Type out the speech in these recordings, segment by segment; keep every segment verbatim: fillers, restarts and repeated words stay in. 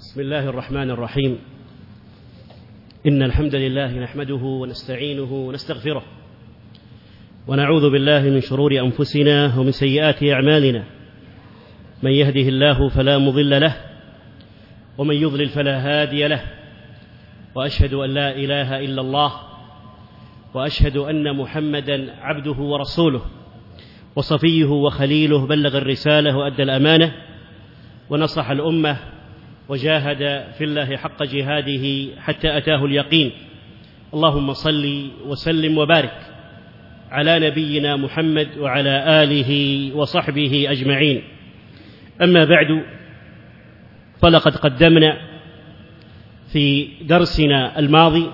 بسم الله الرحمن الرحيم. إن الحمد لله نحمده ونستعينه ونستغفره ونعوذ بالله من شرور أنفسنا ومن سيئات أعمالنا. من يهده الله فلا مضل له ومن يضلل فلا هادي له، وأشهد أن لا إله إلا الله وأشهد أن محمدا عبده ورسوله وصفيه وخليله، بلغ الرسالة وأدى الأمانة ونصح الأمة وجاهد في الله حق جهاده حتى أتاه اليقين. اللهم صل وسلم وبارك على نبينا محمد وعلى آله وصحبه أجمعين. أما بعد، فلقد قدمنا في درسنا الماضي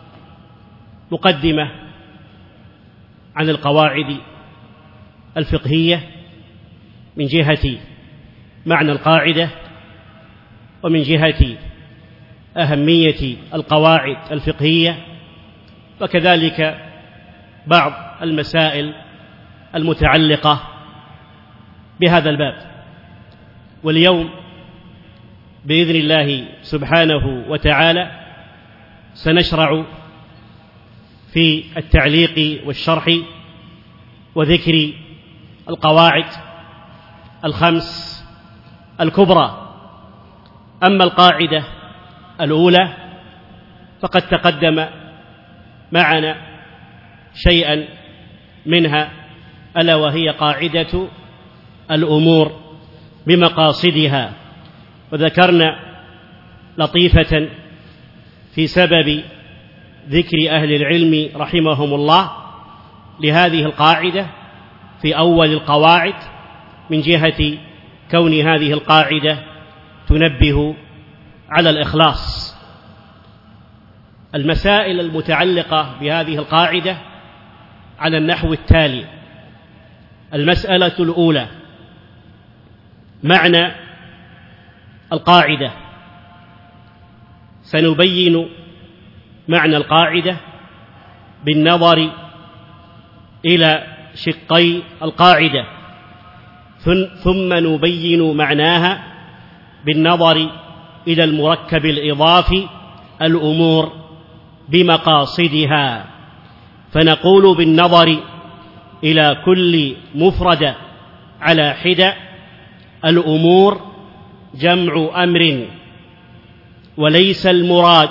مقدمة عن القواعد الفقهية من جهة معنى القاعدة ومن جهة أهمية القواعد الفقهية، وكذلك بعض المسائل المتعلقة بهذا الباب. واليوم بإذن الله سبحانه وتعالى سنشرع في التعليق والشرح وذكر القواعد الخمس الكبرى. أما القاعدة الأولى فقد تقدم معنا شيئا منها، ألا وهي قاعدة الأمور بمقاصدها، وذكرنا لطيفة في سبب ذكر أهل العلم رحمهم الله لهذه القاعدة في أول القواعد، من جهة كون هذه القاعدة تنبه على الإخلاص. المسائل المتعلقة بهذه القاعدة على النحو التالي: المسألة الأولى معنى القاعدة. سنبين معنى القاعدة بالنظر إلى شقي القاعدة، ثم نبين معناها بالنظر إلى المركب الإضافي الأمور بمقاصدها. فنقول بالنظر إلى كل مفرد على حدة: الأمور جمع أمر، وليس المراد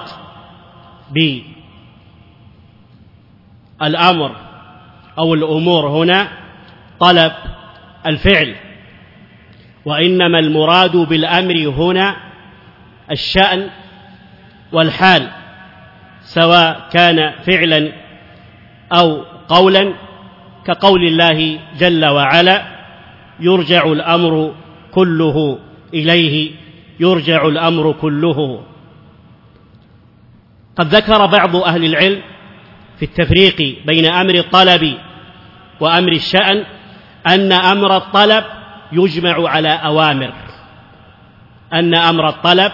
بالأمر أو الأمور هنا طلب الفعل، وإنما المراد بالأمر هنا الشأن والحال، سواء كان فعلا أو قولا، كقول الله جل وعلا: يرجع الأمر كله إليه، يرجع الأمر كله. قد ذكر بعض أهل العلم في التفريق بين أمر الطلب وأمر الشأن أن أمر الطلب يجمع على أوامر، أن أمر الطلب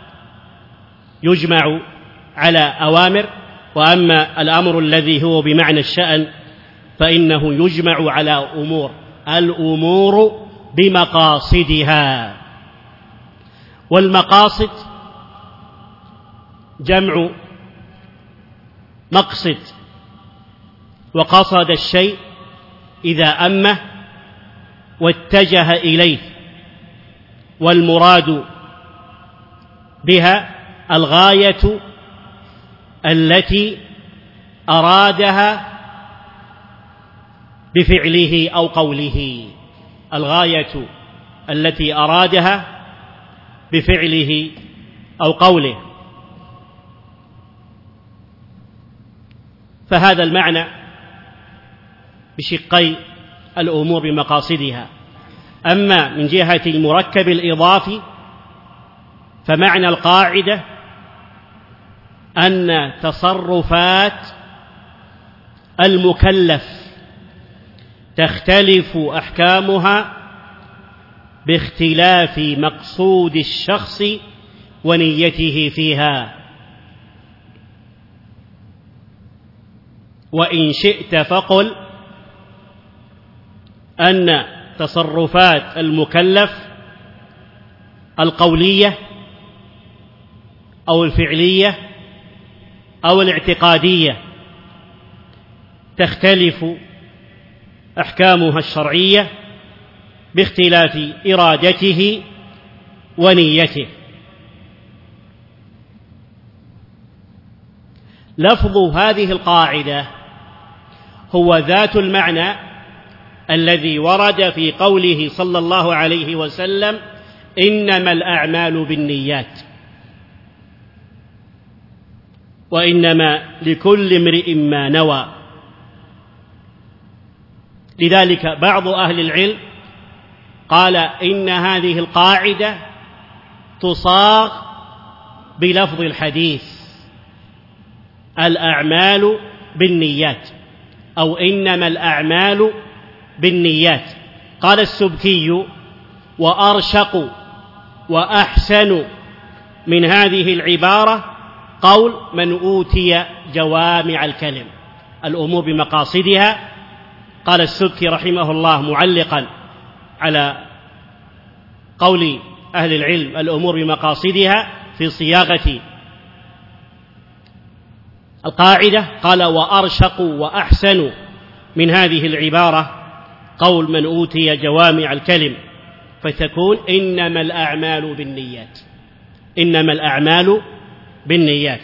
يجمع على أوامر، وأما الأمر الذي هو بمعنى الشأن فإنه يجمع على أمور، الأمور بمقاصدها. والمقاصد جمع مقصد، وقصد الشيء إذا أمه واتجه إليه، والمراد بها الغاية التي أرادها بفعله أو قوله، الغاية التي أرادها بفعله أو قوله. فهذا المعنى بشقي الأمور بمقاصدها. أما من جهة المركب الإضافي فمعنى القاعدة أن تصرفات المكلف تختلف أحكامها باختلاف مقصود الشخص ونيته فيها. وإن شئت فقل أن تصرفات المكلف القولية أو الفعلية أو الاعتقادية تختلف أحكامها الشرعية باختلاف إرادته ونيته. لفظ هذه القاعدة هو ذات المعنى الذي ورد في قوله صلى الله عليه وسلم: إنما الأعمال بالنيات وإنما لكل امرئ ما نوى. لذلك بعض أهل العلم قال إن هذه القاعدة تصاغ بلفظ الحديث: الأعمال بالنيات، أو إنما الأعمال بالنيات. قال السبكي: وأرشق وأحسن من هذه العبارة قول من أوتي جوامع الكلم، الأمور بمقاصدها. قال السبكي رحمه الله معلقا على قول أهل العلم الأمور بمقاصدها في صياغة القاعدة، قال: وأرشق وأحسن من هذه العبارة قول من أوتي جوامع الكلم، فتكون إنما الأعمال بالنيات، إنما الأعمال بالنيات.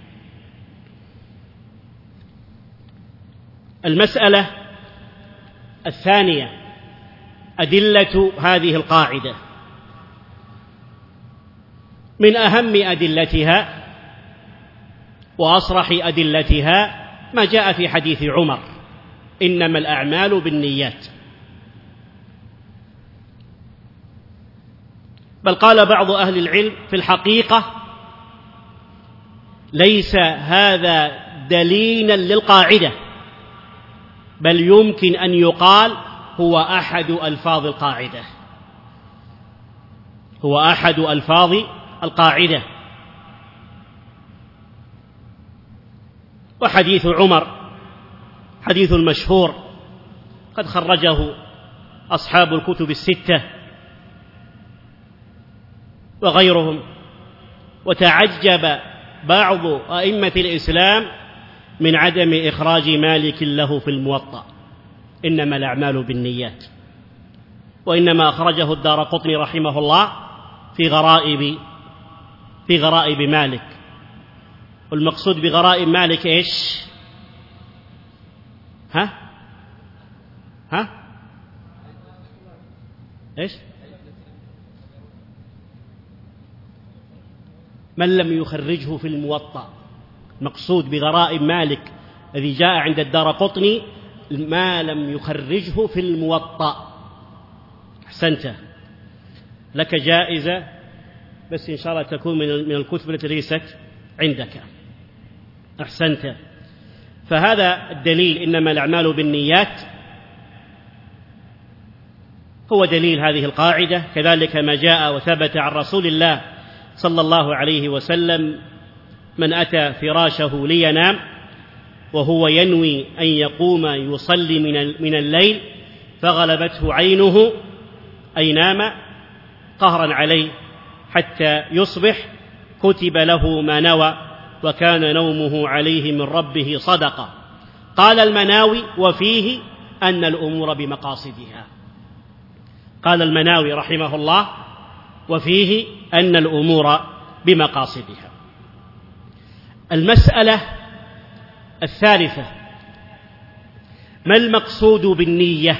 المسألة الثانية أدلة هذه القاعدة. من أهم أدلتها وأصرح أدلتها ما جاء في حديث عمر: إنما الأعمال بالنيات. بل قال بعض أهل العلم: في الحقيقة ليس هذا دليلا للقاعدة، بل يمكن أن يقال هو أحد ألفاظ القاعدة، هو أحد ألفاظ القاعدة. وحديث عمر حديث مشهور قد خرجه أصحاب الكتب الستة وغيرهم، وتعجب بعض أئمة الإسلام من عدم إخراج مالك له في الموطأ: إنما الأعمال بالنيات. وإنما أخرجه الدارقطني رحمه الله في غرائب في غرائب مالك. والمقصود بغرائب مالك إيش؟ ها ها إيش؟ من لم يخرجه في الموطأ. مقصود بغرائب مالك الذي جاء عند الدارقطني ما لم يخرجه في الموطأ. أحسنت، لك جائزة، بس إن شاء الله تكون من الكتب التي ليست عندك. أحسنت. فهذا الدليل إنما الأعمال بالنيات هو دليل هذه القاعدة. كذلك ما جاء وثبت عن رسول الله صلى الله عليه وسلم: من أتى فراشه لينام وهو ينوي أن يقوم يصلي من الليل فغلبته عينه أي نام قهرا عليه حتى يصبح كتب له ما نوى وكان نومه عليه من ربه صدقة. قال المناوي: وفيه أن الأمور بمقاصدها. قال المناوي رحمه الله: وفيه أن الأمور بمقاصدها. المسألة الثالثة: ما المقصود بالنية؟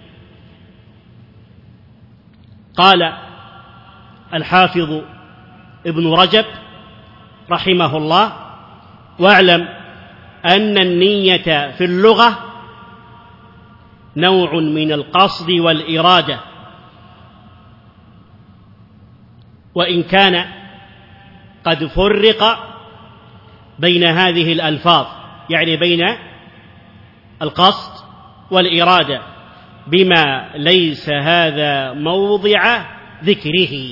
قال الحافظ ابن رجب رحمه الله: واعلم أن النية في اللغة نوع من القصد والإرادة، وإن كان قد فرق بين هذه الألفاظ، يعني بين القصد والإرادة، بما ليس هذا موضع ذكره.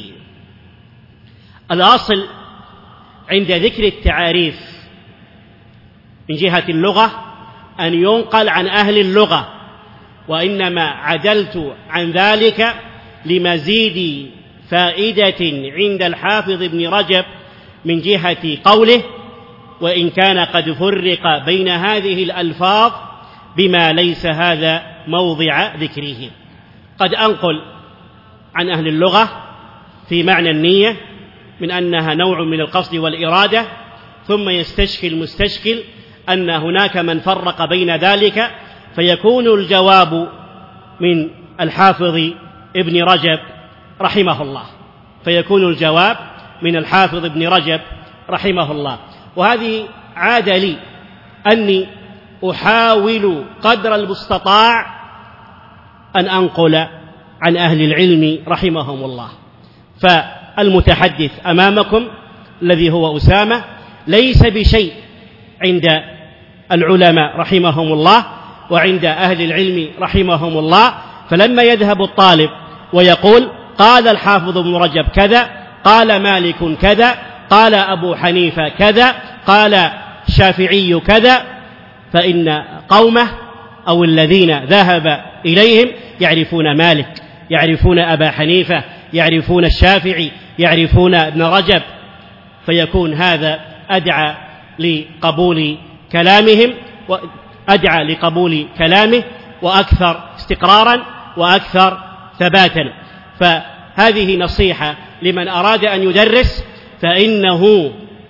الأصل عند ذكر التعاريف من جهة اللغة أن ينقل عن أهل اللغة، وإنما عدلت عن ذلك لمزيد فائدة عند الحافظ ابن رجب من جهة قوله: وإن كان قد فرق بين هذه الألفاظ بما ليس هذا موضع ذكره. قد أنقل عن أهل اللغة في معنى النية من أنها نوع من القصد والإرادة، ثم يستشكل المستشكل أن هناك من فرق بين ذلك، فيكون الجواب من الحافظ ابن رجب رحمه الله فيكون الجواب من الحافظ ابن رجب رحمه الله. وهذه عادة لي أني أحاول قدر المستطاع أن أنقل عن أهل العلم رحمهم الله. فالمتحدث أمامكم الذي هو أسامة ليس بشيء عند العلماء رحمهم الله وعند أهل العلم رحمهم الله. فلما يذهب الطالب ويقول: قال الحافظ ابن رجب كذا، قال مالك كذا، قال أبو حنيفة كذا، قال الشافعي كذا، فإن قومه أو الذين ذهب إليهم يعرفون مالك، يعرفون أبا حنيفة، يعرفون الشافعي، يعرفون ابن رجب، فيكون هذا أدعى لقبول كلامهم وأدعى لقبول كلامه وأكثر استقرارا وأكثر ثباتا. فهذه نصيحة لمن أراد أن يدرس، فإنه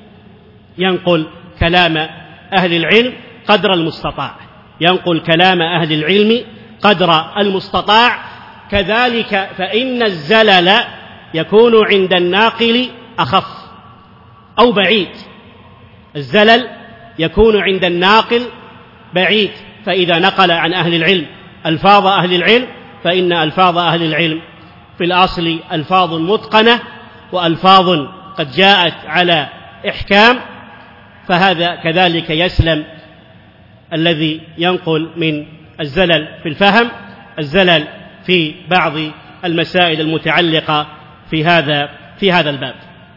ينقل كلام أهل العلم قدر المستطاع، ينقل كلام أهل العلم قدر المستطاع. كذلك فإن الزلل يكون عند الناقل أخف أو بعيد، الزلل يكون عند الناقل بعيد. فإذا نقل عن أهل العلم ألفاظ أهل العلم فإن ألفاظ أهل العلم في الأصل ألفاظ متقنة وألفاظ قد جاءت على إحكام، فهذا كذلك يسلم الذي ينقل من الزلل في الفهم، الزلل في بعض المسائل المتعلقة في هذا في هذا الباب.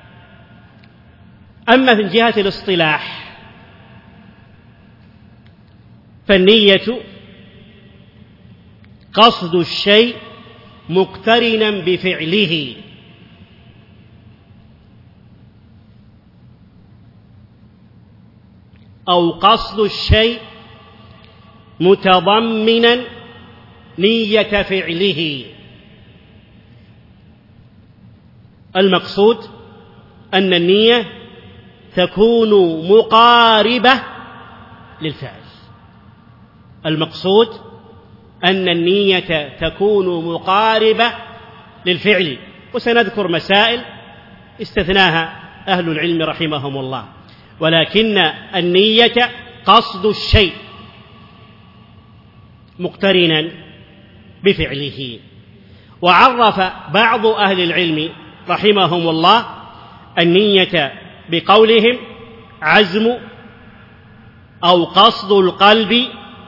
أما من جهة الاصطلاح فالنية قصد الشيء مقترنا بفعله، أو قصد الشيء متضمنا نية فعله. المقصود أن النية تكون مقاربة للفعل، المقصود أن النية تكون مقاربة للفعل. وسنذكر مسائل استثناها أهل العلم رحمهم الله، ولكن النية قصد الشيء مقترنا بفعله. وعرف بعض أهل العلم رحمهم الله النية بقولهم: عزم أو قصد القلب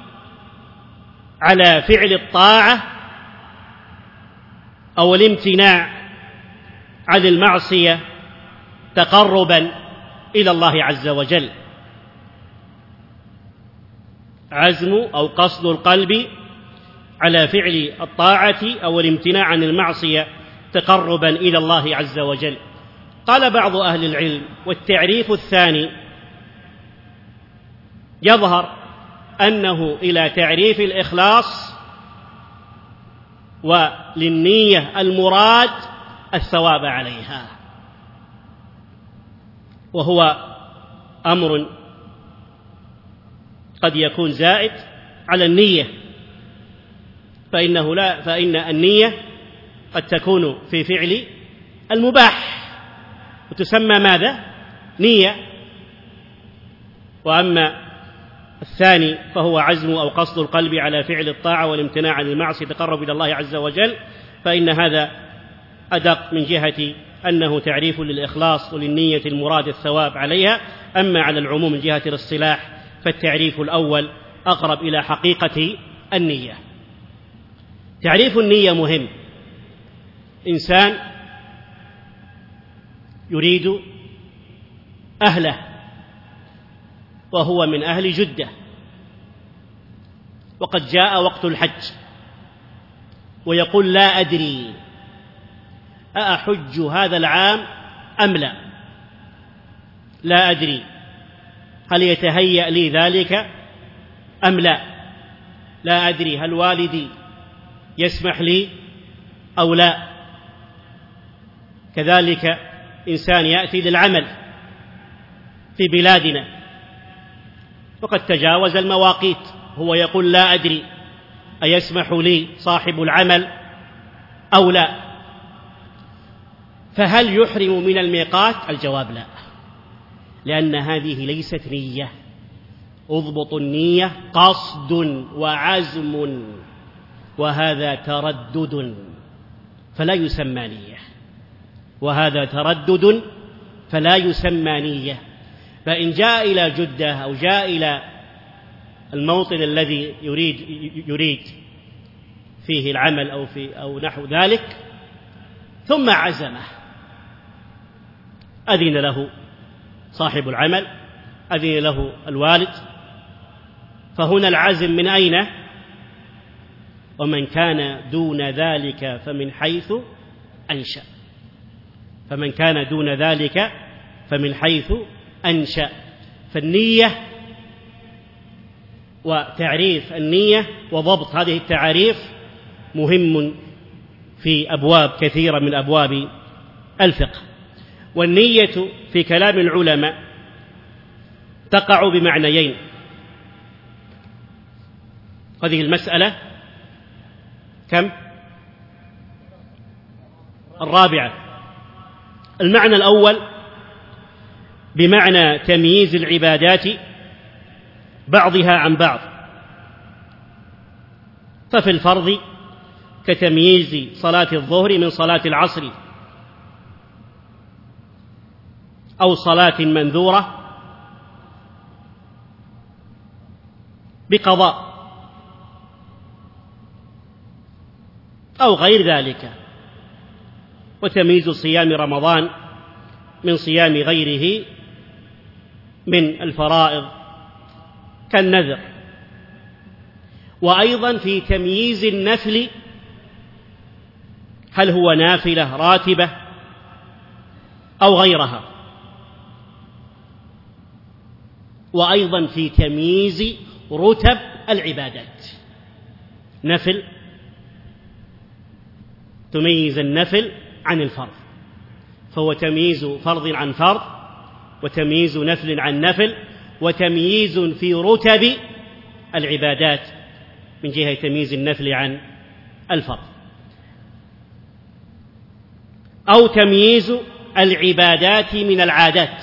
على فعل الطاعة أو الامتناع عن المعصية تقربا إلى الله عز وجل. عزم أو قصد القلب على فعل الطاعة أو الامتناع عن المعصية تقربا إلى الله عز وجل. قال بعض أهل العلم: والتعريف الثاني يظهر أنه إلى تعريف الإخلاص وللنية المراد الثواب عليها، وهو أمر قد يكون زائد على النية، فإنه لا فإن النية قد تكون في فعل المباح وتسمى ماذا؟ نية. وأما الثاني فهو عزم أو قصد القلب على فعل الطاعة والامتناع عن المعصية تقرب إلى الله عز وجل، فإن هذا أدق من جهة أنه تعريف للإخلاص وللنية المراد الثواب عليها. أما على العموم من جهة الاصطلاح فالتعريف الأول أقرب إلى حقيقة النية. تعريف النية مهم. إنسان يريد أهله وهو من أهل جدة، وقد جاء وقت الحج، ويقول: لا أدري أأحج هذا العام أم لا، لا أدري هل يتهيأ لي ذلك أم لا، لا أدري هل والدي يسمح لي أو لا. كذلك إنسان يأتي للعمل في بلادنا وقد تجاوز المواقيت، هو يقول لا أدري أيسمح لي صاحب العمل أو لا، فهل يحرم من الميقات؟ الجواب لا، لأن هذه ليست نية. اضبط النية قصد وعزم، وهذا تردد فلا يسمى نية، وهذا تردد فلا يسمى نية. فإن جاء إلى جدة أو جاء إلى الموطن الذي يريد يريد فيه العمل أو في أو نحو ذلك ثم عزمه، أذن له صاحب العمل، أذن له الوالد، فهنا العزم من أين؟ ومن كان دون ذلك فمن حيث أنشأ، فمن كان دون ذلك فمن حيث أنشأ. فالنية وتعريف النية وضبط هذه التعاريف مهم في أبواب كثيرة من أبواب الفقه. والنية في كلام العلماء تقع بمعنيين. هذه المسألة كم؟ الرابعة. المعنى الأول بمعنى تمييز العبادات بعضها عن بعض، ففي الفرض كتمييز صلاة الظهر من صلاة العصر، أو صلاة منذورة بقضاء، أو غير ذلك، وتمييز صيام رمضان من صيام غيره من الفرائض كالنذر. وأيضا في تمييز النفل، هل هو نافلة راتبة أو غيرها. وأيضا في تمييز رتب العبادات، نفل تميز النفل عن الفرض، فهو تمييز فرض عن فرض، وتمييز نفل عن نفل، وتمييز في رتب العبادات من جهة تمييز النفل عن الفرض، أو تمييز العبادات من العادات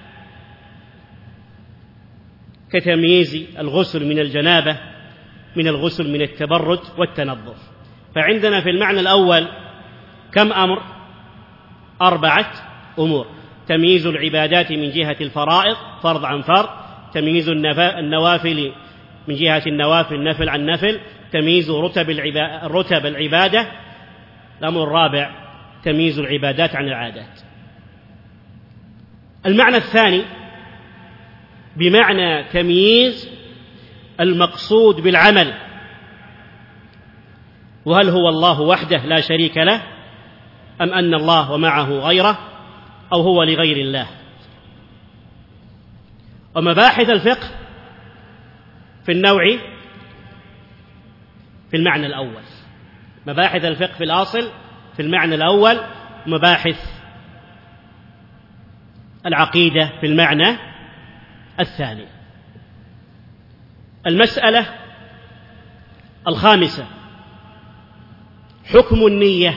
كتمييز الغسل من الجنابة من الغسل من التبرد والتنظف. فعندنا في المعنى الأول كم أمر؟ أربعة أمور: تمييز العبادات من جهة الفرائض فرض عن فرض، تمييز النوافل من جهة النوافل نفل عن نفل، تمييز رتب رتب العبادة. الأمر الرابع تمييز العبادات عن العادات. المعنى الثاني بمعنى تمييز المقصود بالعمل، وهل هو الله وحده لا شريك له، أم أن الله ومعه غيره، أو هو لغير الله. ومباحث الفقه في النوع في المعنى الأول، مباحث الفقه في الأصل في المعنى الأول، مباحث العقيدة في المعنى الثاني. المسألة الخامسة حكم النية.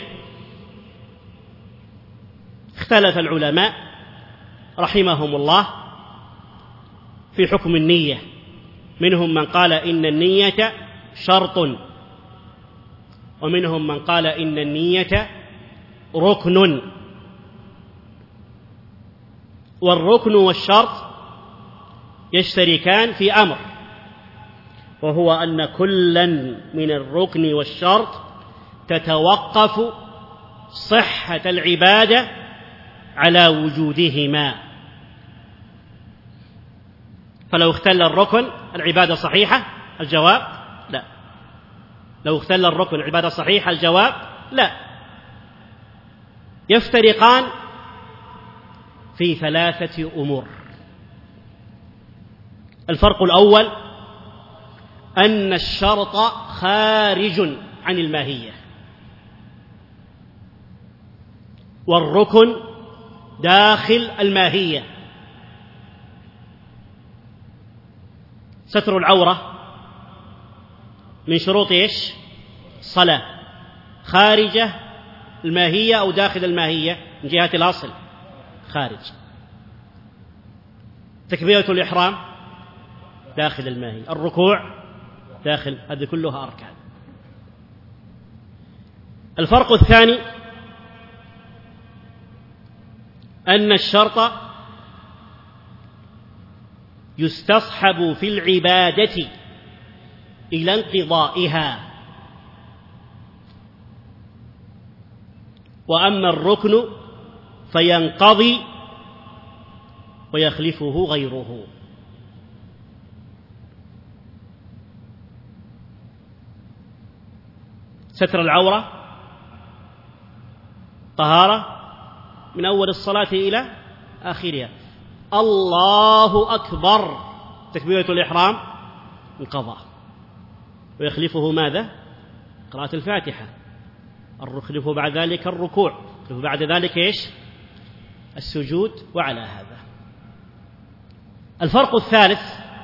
اختلف العلماء رحمهم الله في حكم النية، منهم من قال إن النية شرط، ومنهم من قال إن النية ركن. والركن والشرط يشتركان في أمر، وهو أن كلا من الركن والشرط تتوقف صحة العبادة على وجودهما. فلو اختل الركن العبادة صحيحة؟ الجواب لا. لو اختل الركن العبادة صحيحة؟ الجواب لا. يفترقان في ثلاثة أمور. الفرق الأول أن الشرط خارج عن الماهية، والركن داخل الماهية. ستر العورة من شروط إيش؟ الصلاة، خارجة الماهية أو داخل الماهية من جهة الأصل؟ خارج. تكبيرة الإحرام داخل الماهية، الركوع داخل، هذه كلها أركان. الفرق الثاني أن الشرط يستصحب في العبادة إلى انقضائها، وأما الركن فينقضي ويخلفه غيره. ستر العورة طهارة من أول الصلاة إلى آخرها. الله أكبر تكبيرة الإحرام انقضى، ويخلفه ماذا؟ قراءة الفاتحة. يخلفه بعد ذلك الركوع، يخلفه بعد ذلك إيش؟ السجود. وعلى هذا الفرق الثالث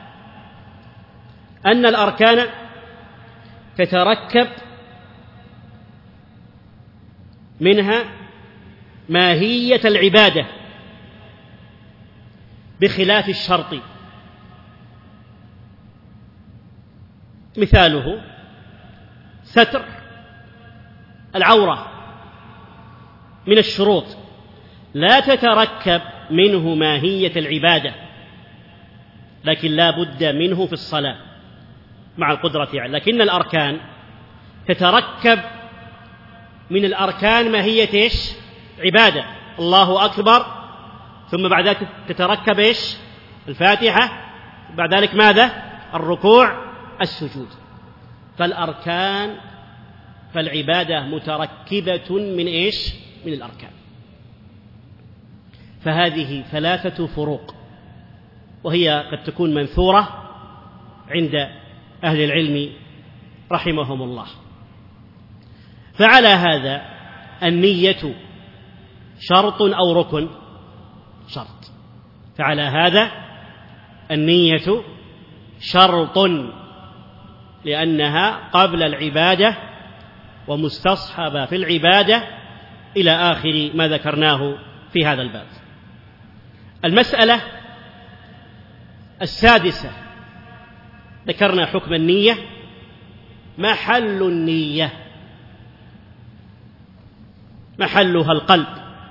أن الأركان تتركب منها ماهية العبادة بخلاف الشرط. مثاله ستر العورة من الشروط، لا تتركب منه ماهية العبادة، لكن لا بد منه في الصلاة مع القدرة عليه. لكن الأركان تتركب من الأركان ماهية إيش؟ عبادة. الله أكبر، ثم بعد ذلك تتركب إيش؟ الفاتحة، بعد ذلك ماذا؟ الركوع، السجود. فالأركان فالعبادة متركبة من إيش؟ من الأركان. فهذه ثلاثة فروق، وهي قد تكون منثورة عند أهل العلم رحمهم الله. فعلى هذا النية شرط أو ركن؟ شرط. فعلى هذا النية شرط، لأنها قبل العبادة ومستصحبة في العبادة إلى آخر ما ذكرناه في هذا الباب. المسألة السادسة، ذكرنا حكم النية. محل النية، محلها القلب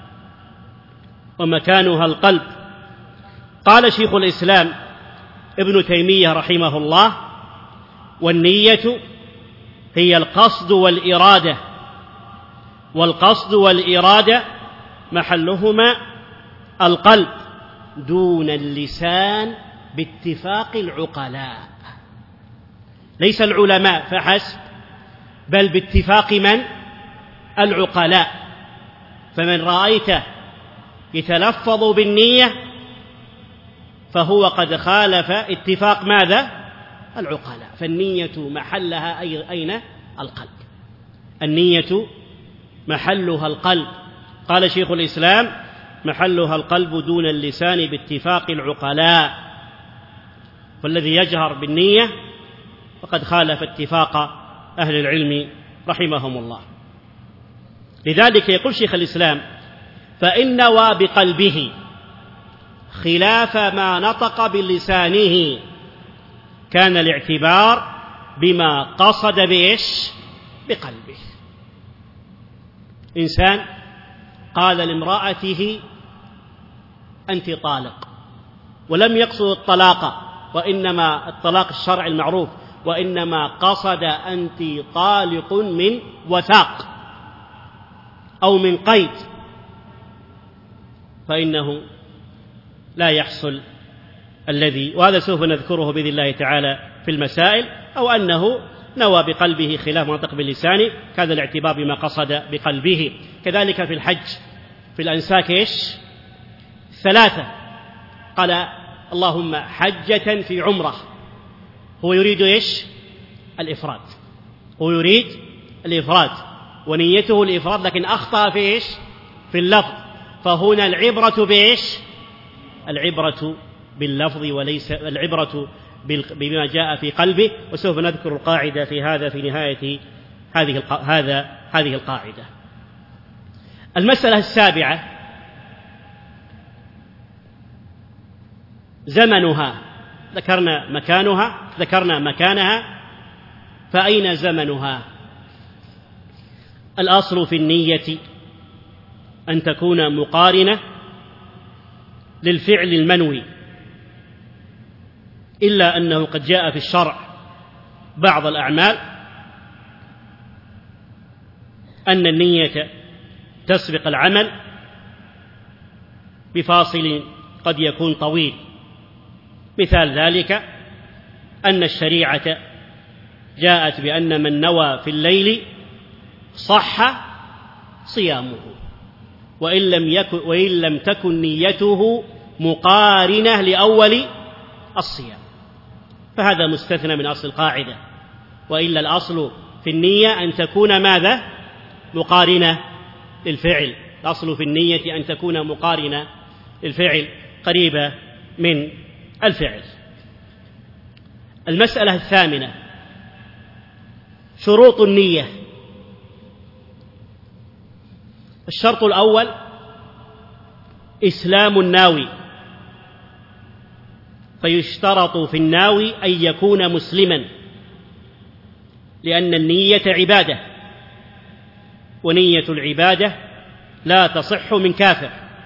ومكانها القلب. قال شيخ الإسلام ابن تيمية رحمه الله: والنية هي القصد والإرادة، والقصد والإرادة محلهما القلب دون اللسان باتفاق العقلاء، ليس العلماء فحسب، بل باتفاق من؟ العقلاء. فمن رأيته يتلفظ بالنية فهو قد خالف اتفاق ماذا؟ العقلاء. فالنية محلها أين؟ القلب. النية محلها القلب. قال شيخ الإسلام: محلها القلب دون اللسان باتفاق العقلاء. فالذي يجهر بالنية فقد خالف اتفاق أهل العلم رحمهم الله. لذلك يقول شيخ الإسلام: فإن نوى بقلبه خلاف ما نطق بلسانه كان الاعتبار بما قصد بإيش؟ بقلبه. إنسان قال لامرأته: أنت طالق، ولم يقصد الطلاق، وإنما الطلاق الشرعي المعروف، وإنما قصد أنت طالق من وثاق أو من قيد، فإنه لا يحصل الذي، وهذا سوف نذكره بإذن الله تعالى في المسائل، أو أنه نوى بقلبه خلاف ما نطق بلسانه، كان الاعتبار بما قصد بقلبه. كذلك في الحج في الأنساك إيش؟ ثلاثة. قال اللهم حجة في عمرة، هو يريد إيش؟ الإفراد، هو يريد الإفراد ونيته الإفراد، لكن أخطأ في إيش؟ في اللفظ. فهنا العبرة بإيش؟ العبرة باللفظ وليس العبرة بما جاء في قلبه. وسوف نذكر القاعدة في هذا في نهاية هذه هذا هذه القاعدة. المسألة السابعة زمنها، ذكرنا مكانها ذكرنا مكانها فأين زمنها؟ الأصل في النية أن تكون مقارنة للفعل المنوي، إلا أنه قد جاء في الشرع بعض الأعمال أن النية تسبق العمل بفاصل قد يكون طويل. مثال ذلك أن الشريعة جاءت بأن من نوى في الليل صح صيامه، وإن لم يكن وإن لم تكن نيته مقارنة لأول الصيام، فهذا مستثنى من أصل القاعدة. وإلا الأصل في النية أن تكون ماذا؟ مقارنة للفعل. الأصل في النية أن تكون مقارنة للفعل قريبة من الفعل. المسألة الثامنة شروط النية. الشرط الأول إسلام الناوي، فيشترط في الناوي أن يكون مسلما، لأن النية عبادة، ونية العبادة لا تصح من كافر.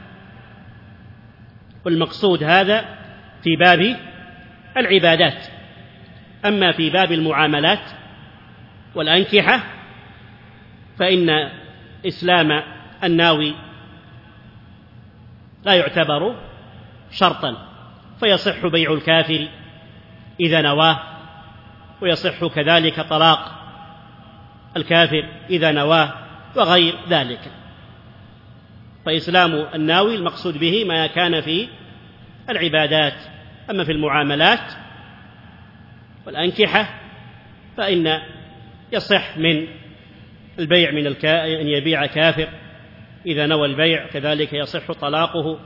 والمقصود هذا في باب العبادات. أما في باب المعاملات والأنكحة فإن إسلام الناوي لا يعتبر شرطا، فيصح بيع الكافر إذا نواه، ويصح كذلك طلاق الكافر إذا نواه، وغير ذلك. فإسلام الناوي المقصود به ما كان في العبادات. أما في المعاملات والأنكحة فإن يصح من البيع من الكا... أن يبيع كافر إذا نوى البيع، كذلك يصح طلاقه.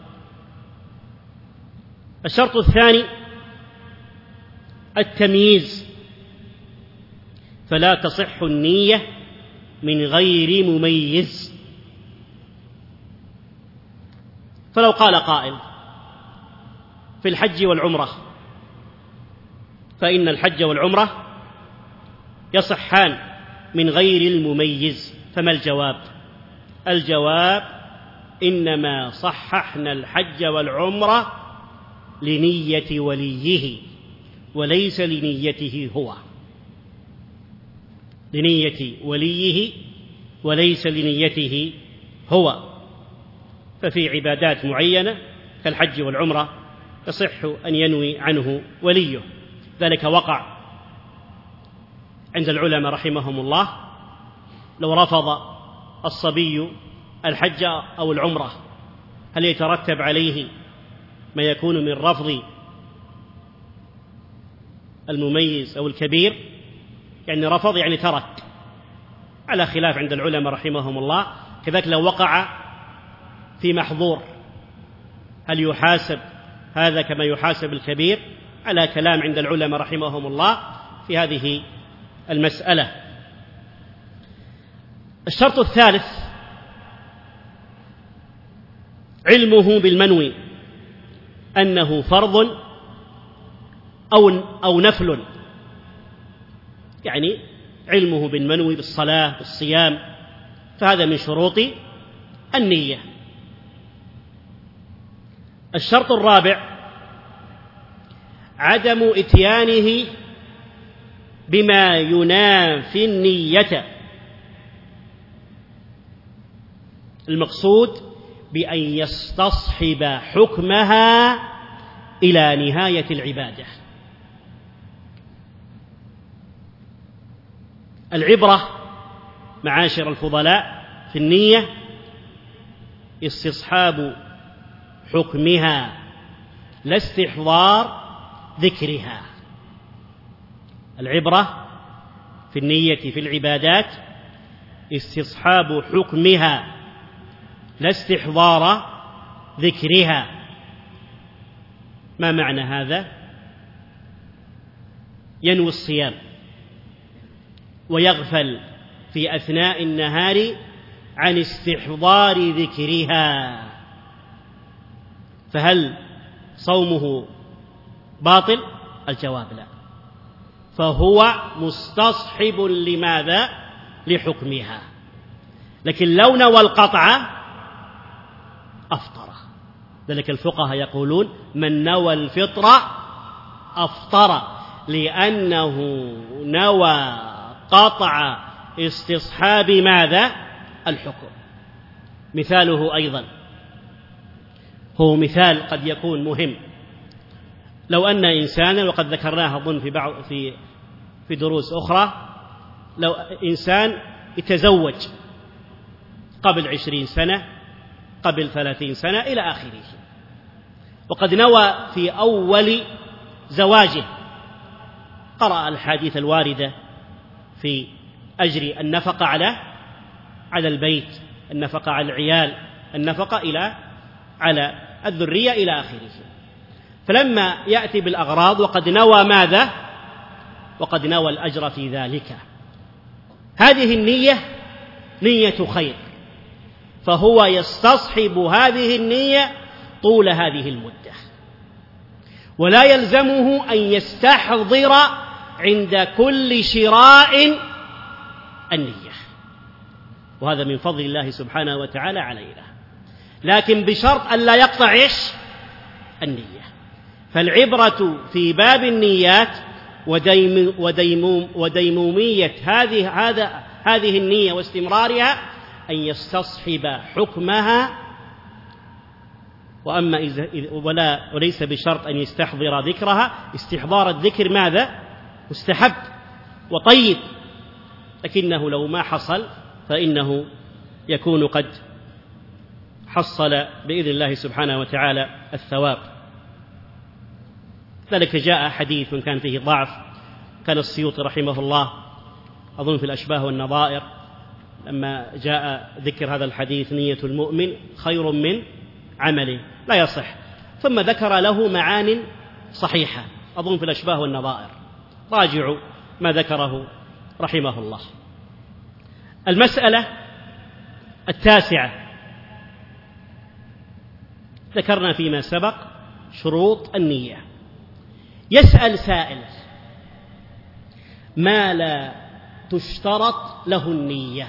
الشرط الثاني التمييز، فلا تصح النية من غير مميز. فلو قال قائل في الحج والعمرة، فإن الحج والعمرة يصحان من غير المميز، فما الجواب؟ الجواب إنما صححنا الحج والعمرة لنية وليه وليس لنيته هو، لنية وليه وليس لنيته هو. ففي عبادات معينة كالحج والعمرة يصح أن ينوي عنه وليه. ذلك وقع عند العلماء رحمهم الله، لو رفض الصبي الحج أو العمرة هل يترتب عليه ما يكون من رفض المميز أو الكبير؟ يعني رفض يعني ترك، على خلاف عند العلماء رحمهم الله. كذلك لو وقع في محظور هل يحاسب هذا كما يحاسب الكبير؟ على كلام عند العلماء رحمهم الله في هذه المسألة. الشرط الثالث علمه بالمنوي أنه فرض أو أو نفل، يعني علمه بالمنوي بالصلاة بالصيام، فهذا من شروط النية. الشرط الرابع عدم إتيانه بما ينافي النية، المقصود بأن يستصحب حكمها إلى نهاية العبادة. العبرة معاشر الفضلاء في النية استصحاب حكمها لا استحضار ذكرها. العبرة في النية في العبادات استصحاب حكمها لا استحضار ذكرها. ما معنى هذا؟ ينوي الصيام ويغفل في أثناء النهار عن استحضار ذكرها، فهل صومه باطل؟ الجواب لا، فهو مستصحب لماذا؟ لحكمها. لكن لو نوى القطع أفطر. ذلك الفقهاء يقولون من نوى الفطر أفطر، لأنه نوى قطع استصحاب ماذا؟ الحكم. مثاله أيضا هو مثال قد يكون مهم. لو أن إنسانا، وقد ذكرناها أظن في بعض في في دروس أخرى، لو إنسان يتزوج قبل عشرين سنة، قبل ثلاثين سنة إلى آخره، وقد نوى في أول زواجه، قرأ الحديث الواردة في أجر النفقة على على البيت، النفقة على العيال، النفقة إلى على الذرية إلى آخره. فلما يأتي بالأغراض وقد نوى ماذا؟ وقد نوى الأجر في ذلك، هذه النية نية خير، فهو يستصحب هذه النية طول هذه المدة، ولا يلزمه أن يستحضر عند كل شراء النية، وهذا من فضل الله سبحانه وتعالى علينا، لكن بشرط أن لا يقطع إيش؟ النية. فالعبرة في باب النيات وديم وديموم وديمومية هذه هذا هذه النية واستمرارها أن يستصحب حكمها، وأما إذا ولا وليس بشرط أن يستحضر ذكرها. استحضار الذكر ماذا؟ مستحب وطيب، لكنه لو ما حصل فإنه يكون قد حصل بإذن الله سبحانه وتعالى الثواب. ذلك جاء حديث كان فيه ضعف، كان السيوطي رحمه الله أظن في الأشباه والنظائر لما جاء ذكر هذا الحديث نية المؤمن خير من عمله، لا يصح، ثم ذكر له معان صحيحة أظن في الأشباه والنظائر، راجعوا ما ذكره رحمه الله. المسألة التاسعة، ذكرنا فيما سبق شروط النية. يسأل سائل: ما لا تشترط له النية؟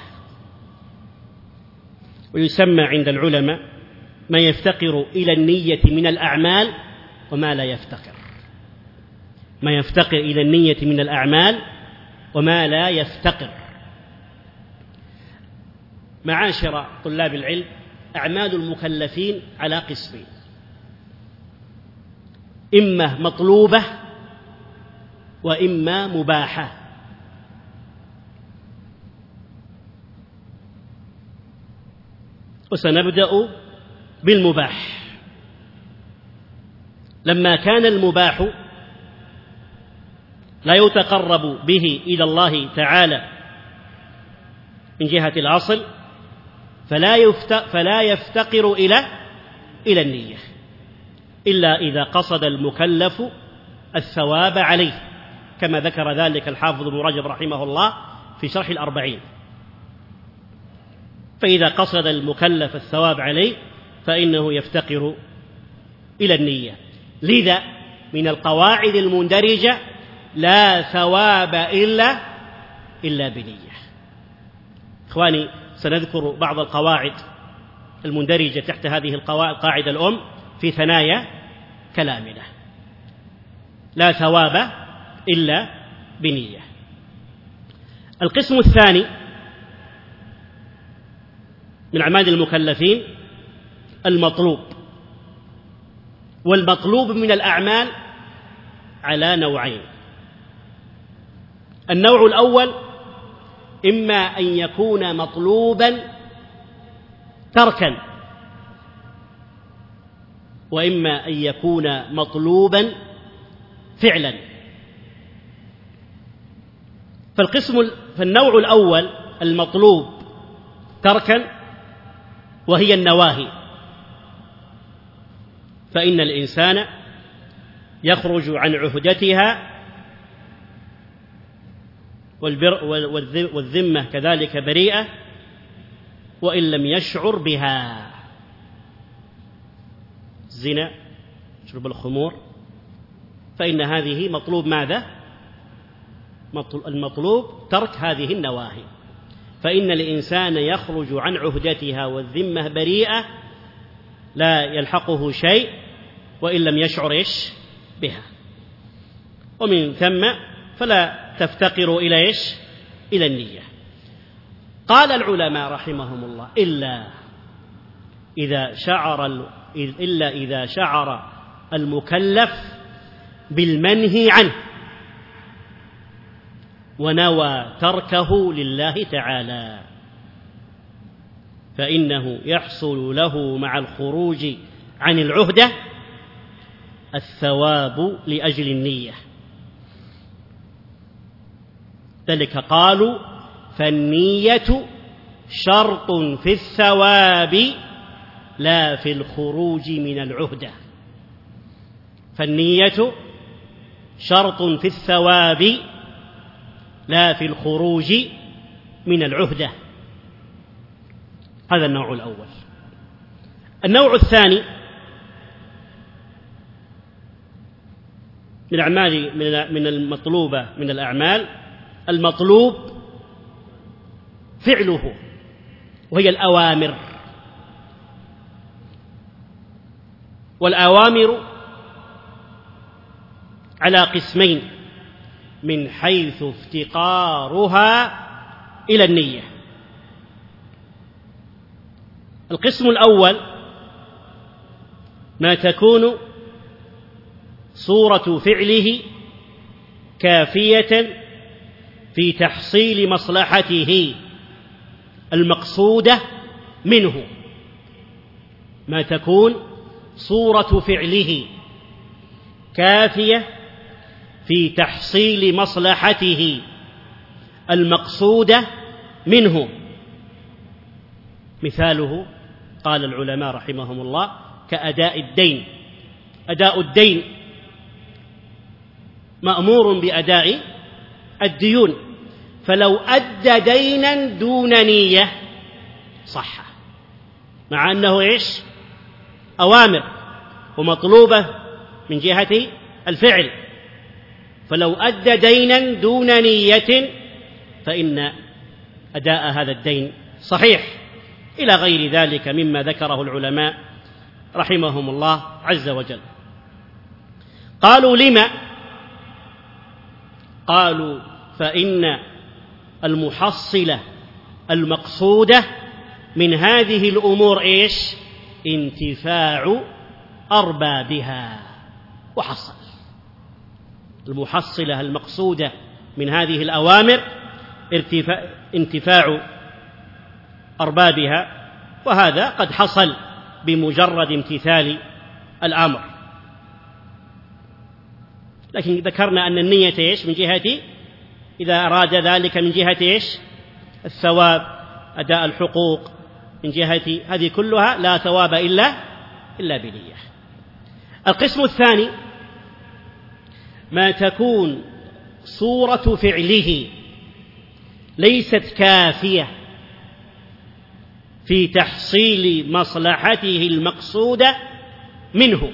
ويسمى عند العلماء ما يفتقر إلى النية من الأعمال وما لا يفتقر، ما يفتقر إلى النية من الأعمال وما لا يفتقر. معاشر طلاب العلم، أعمال المكلفين على قسمين: إما مطلوبة وإما مباحة. وسنبدأ بالمباح. لما كان المباح لا يتقرب به إلى الله تعالى من جهة الأصل فلا يفتقر إلى إلى النية إلا إذا قصد المكلف الثواب عليه، كما ذكر ذلك الحافظ ابن رجب رحمه الله في شرح الأربعين. فإذا قصد المكلف الثواب عليه فإنه يفتقر إلى النية. لذا من القواعد المندرجة لا ثواب إلا إلا بنية. إخواني، سنذكر بعض القواعد المندرجة تحت هذه القاعدة الأم في ثنايا كلامنا. لا ثواب إلا بنية. القسم الثاني من أعمال المكلفين المطلوب، والمطلوب من الأعمال على نوعين: النوع الأول إما أن يكون مطلوبا تركا، وإما أن يكون مطلوبا فعلا. فالقسم فالنوع الأول المطلوب تركا وهي النواهي، فإن الإنسان يخرج عن عهدتها والذمة كذلك بريئة وإن لم يشعر بها. الزنا، شرب الخمور، فإن هذه مطلوب ماذا؟ المطلوب ترك هذه النواهي، فإن الإنسان يخرج عن عهدتها والذمة بريئة لا يلحقه شيء وإن لم يشعر إيش بها، ومن ثم فلا تفتقر إلى إيش إلى النية. قال العلماء رحمهم الله إلا إذا شعر إلا إذا شعر المكلف بالمنهي عنه ونوى تركه لله تعالى، فإنه يحصل له مع الخروج عن العهدة الثواب لأجل النية. ذلك قالوا فالنية شرط في الثواب لا في الخروج من العهدة. فالنية شرط في الثواب لا في الخروج من العهدة. هذا النوع الأول. النوع الثاني من الأعمال من المطلوبة من الأعمال المطلوب فعله، وهي الأوامر. والأوامر على قسمين من حيث افتقارها إلى النية. القسم الأول ما تكون صورة فعله كافية في تحصيل مصلحته المقصودة منه. ما تكون صورة فعله كافية في تحصيل مصلحته المقصودة منه. مثاله قال العلماء رحمهم الله كأداء الدين. أداء الدين مأمور بأداء الديون، فلو أدى دينا دون نية صح، مع أنه إيش أوامر ومطلوبة من جهة الفعل، فلو أدى دينا دون نية فإن أداء هذا الدين صحيح، إلى غير ذلك مما ذكره العلماء رحمهم الله عز وجل. قالوا لما؟ قالوا فإن المحصلة المقصودة من هذه الأمور إيش؟ انتفاع أربابها. وحصل المحصلة المقصودة من هذه الأوامر انتفاع أربابها، وهذا قد حصل بمجرد امتثال الأمر. لكن ذكرنا أن النية إيش من جهة إذا أراد ذلك من جهة إيش الثواب، أداء الحقوق، من جهة هذه كلها لا ثواب إلا إلا بنية. القسم الثاني ما تكون صورة فعله ليست كافية في تحصيل مصلحته المقصودة منه،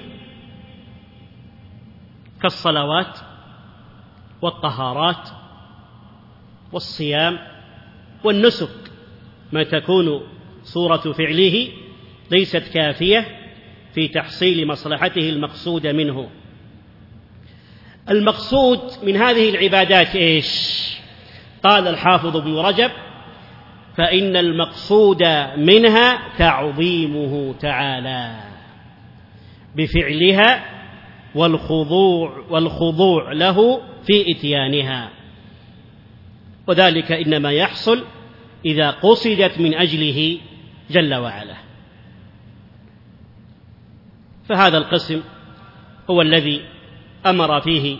كالصلوات والطهارات والصيام والنسك. ما تكون صورة فعله ليست كافية في تحصيل مصلحته المقصودة منه. المقصود من هذه العبادات إيش؟ قال الحافظ ابن رجب فإن المقصود منها تعظيمه تعالى بفعلها والخضوع, والخضوع له في إتيانها، وذلك إنما يحصل إذا قصدت من أجله جل وعلا. فهذا القسم هو الذي أمر فيه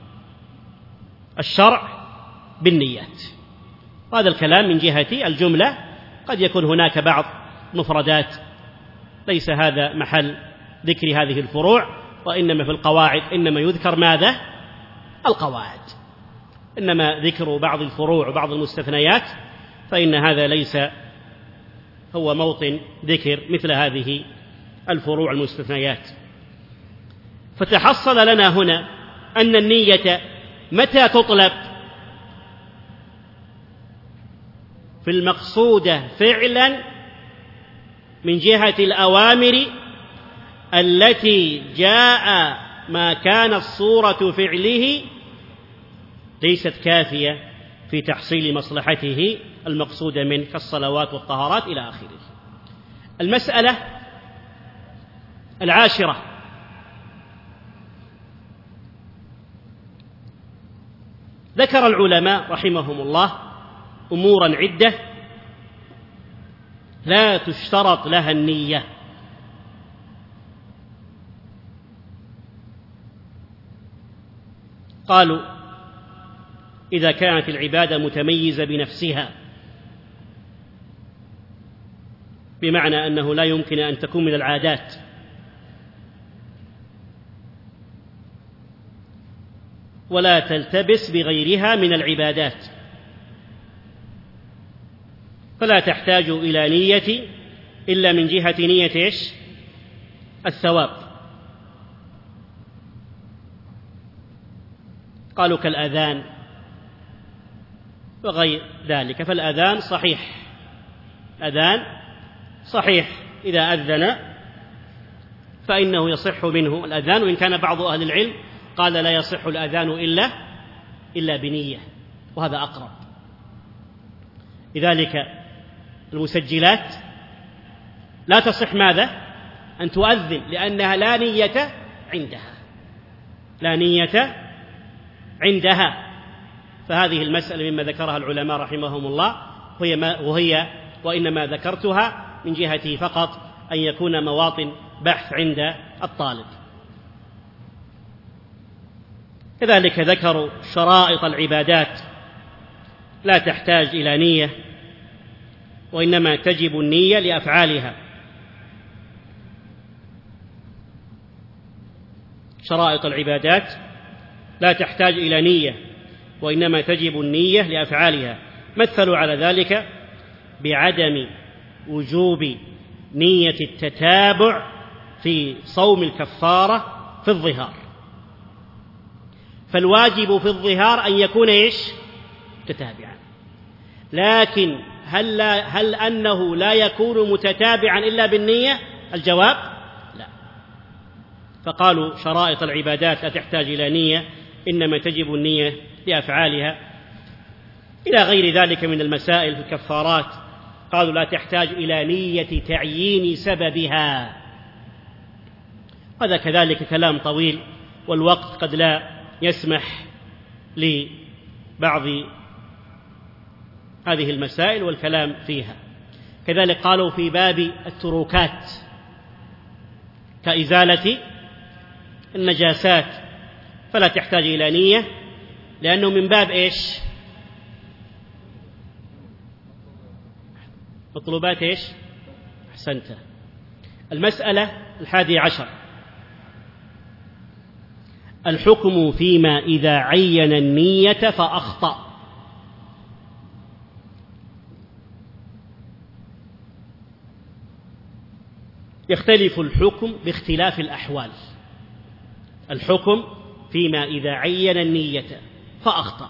الشرع بالنيات. وهذا الكلام من جهة الجملة. قد يكون هناك بعض مفردات ليس هذا محل ذكر هذه الفروع، وإنما في القواعد إنما يذكر ماذا؟ القواعد. إنما ذكر بعض الفروع وبعض المستثنيات فإن هذا ليس هو موطن ذكر مثل هذه الفروع المستثنيات. فتحصل لنا هنا أن النية متى تطلب؟ في المقصودة فعلا من جهة الأوامر التي جاء ما كانت صورة فعله ليست كافية في تحصيل مصلحته المقصودة منه كالصلوات والطهارات إلى آخره. المسألة العاشرة: ذكر العلماء رحمهم الله أمورا عدة لا تشترط لها النية. قالوا: إذا كانت العبادة متميزة بنفسها، بمعنى أنه لا يمكن أن تكون من العادات، ولا تلتبس بغيرها من العبادات، فلا تحتاج إلى نية إلا من جهة نية إيش؟ الثواب. قالوا كالأذان وغير ذلك. فالأذان صحيح، أذان صحيح إذا أذن فإنه يصح منه الأذان، وإن كان بعض أهل العلم قال لا يصح الأذان إلا إلا بنية، وهذا أقرب. لذلك المسجلات لا تصح ماذا؟ أن تؤذن، لأنها لا نية عندها، لا نية عندها. فهذه المسألة مما ذكرها العلماء رحمهم الله، وهي, ما وهي وإنما ذكرتها من جهة فقط أن يكون مواطن بحث عند الطالب. كذلك ذكروا شرائط العبادات لا تحتاج إلى نية، وإنما تجب النية لأفعالها. شرائط العبادات لا تحتاج إلى نية، وإنما تجب النية لأفعالها. مثلوا على ذلك بعدم وجوب نية التتابع في صوم الكفارة في الظهار. فالواجب في الظهار أن يكون إيش؟ متتابعا. لكن هل, لا هل أنه لا يكون متتابعا إلا بالنية؟ الجواب لا. فقالوا شرائط العبادات لا تحتاج إلى نية، إنما تجب النية لأفعالها. إلى غير ذلك من المسائل في الكفارات قالوا لا تحتاج إلى نية تعيين سببها. هذا كذلك كلام طويل، والوقت قد لا يسمح لبعض هذه المسائل والكلام فيها. كذلك قالوا في باب التروكات كإزالة النجاسات فلا تحتاج إلى نية، لأنه من باب إيش؟ مطلوبات إيش؟ أحسنت. المسألة الحادية عشر: الحكم فيما إذا عين النية فأخطأ. يختلف الحكم باختلاف الأحوال. الحكم فيما إذا عين النية فأخطأ،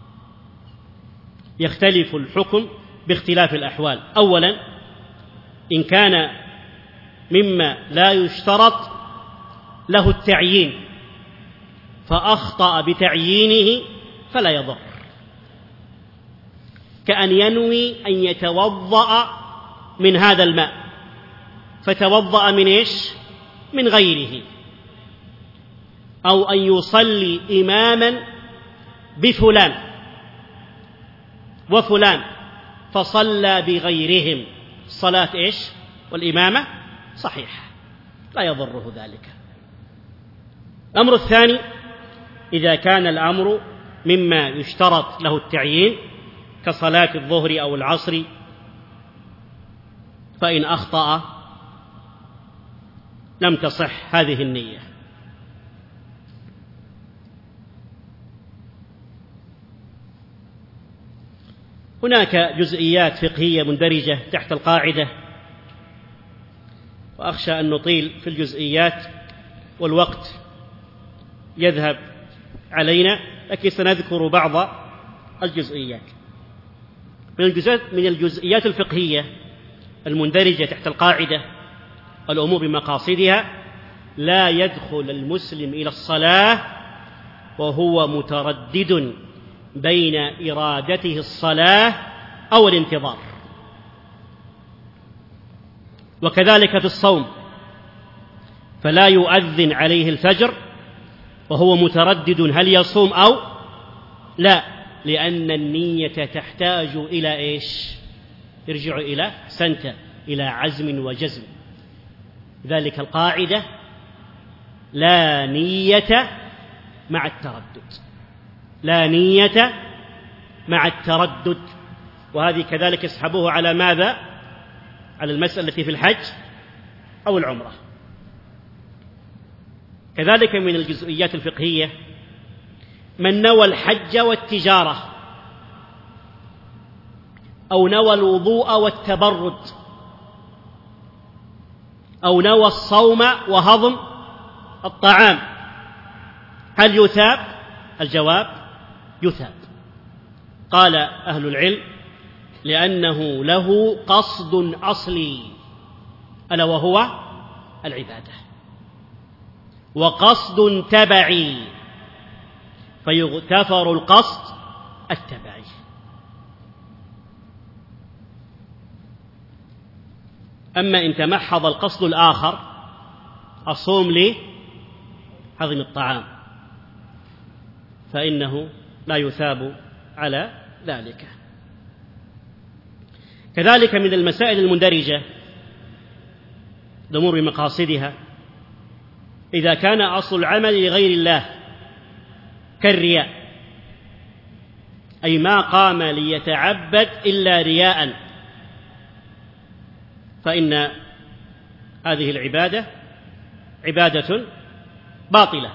يختلف الحكم باختلاف الأحوال. أولا، إن كان مما لا يشترط له التعيين فأخطأ بتعيينه فلا يضر، كأن ينوي أن يتوضأ من هذا الماء فتوضأ من إيش؟ من غيره، أو أن يصلي إماما بفلان وفلان فصلى بغيرهم، الصلاة إيش؟ والإمامة صحيحة. لا يضره ذلك. الأمر الثاني: إذا كان الأمر مما يشترط له التعيين كصلاة الظهر أو العصر، فإن أخطأ لم تصح هذه النية. هناك جزئيات فقهية مندرجة تحت القاعدة، وأخشى أن نطيل في الجزئيات والوقت يذهب علينا، لكن سنذكر بعض الجزئيات. من الجزئيات الفقهية المندرجة تحت القاعدة: الأمور بمقاصدها، لا يدخل المسلم إلى الصلاة وهو متردد بين إرادته الصلاة أو الانتظار. وكذلك في الصوم، فلا يؤذن عليه الفجر وهو متردد هل يصوم أو لا، لأن النية تحتاج إلى إيش؟ يرجع إلى سنة إلى عزم وجزم. ذلك القاعدة: لا نية مع التردد، لا نية مع التردد. وهذه كذلك يسحبوه على ماذا؟ على المسألة في الحج أو العمرة. كذلك من الجزئيات الفقهية: من نوى الحج والتجارة أو نوى الوضوء والتبرد أو نوى الصوم وهضم الطعام، هل يثاب؟ الجواب: يثاب. قال أهل العلم: لأنه له قصد أصلي، ألا وهو العبادة، وقصد تبعي، فيغتفر القصد التبعي. أما إن تمحض القصد الآخر: الصوم لهضم الطعام، فإنه لا يثاب على ذلك. كذلك من المسائل المندرجة الأمور بمقاصدها: إذا كان أصل العمل لغير الله كالرياء، أي ما قام ليتعبد إلا رياء، فإن هذه العبادة عبادة باطلة.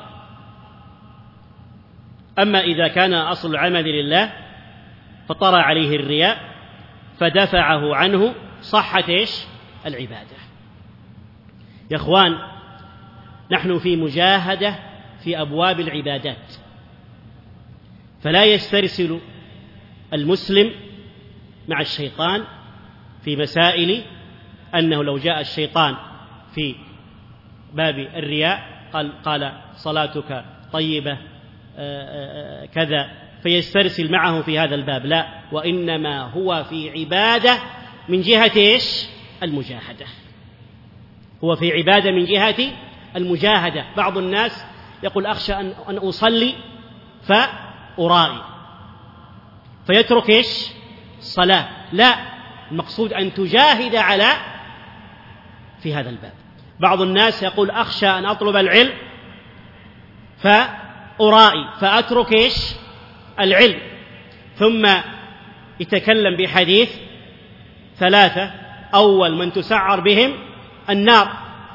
أما إذا كان أصل العمل لله فطرأ عليه الرياء فدفعه عنه، صحت إيش؟ العبادة. يا إخوان، نحن في مجاهدة في أبواب العبادات، فلا يسترسل المسلم مع الشيطان في مسائل أنه لو جاء الشيطان في باب الرياء قال, قال صلاتك طيبة كذا، فيسترسل معه في هذا الباب. لا، وإنما هو في عبادة من جهة إيش؟ المجاهدة. هو في عبادة من جهة المجاهدة. بعض الناس يقول: أخشى أن أصلي فأرائي، فيترك إيش؟ الصلاة. لا، المقصود أن تجاهد على في هذا الباب. بعض الناس يقول: أخشى أن أطلب العلم فأرائي، فأترك إيش؟ العلم. ثم يتكلم بحديث ثلاثة: أول من تسعر بهم النار،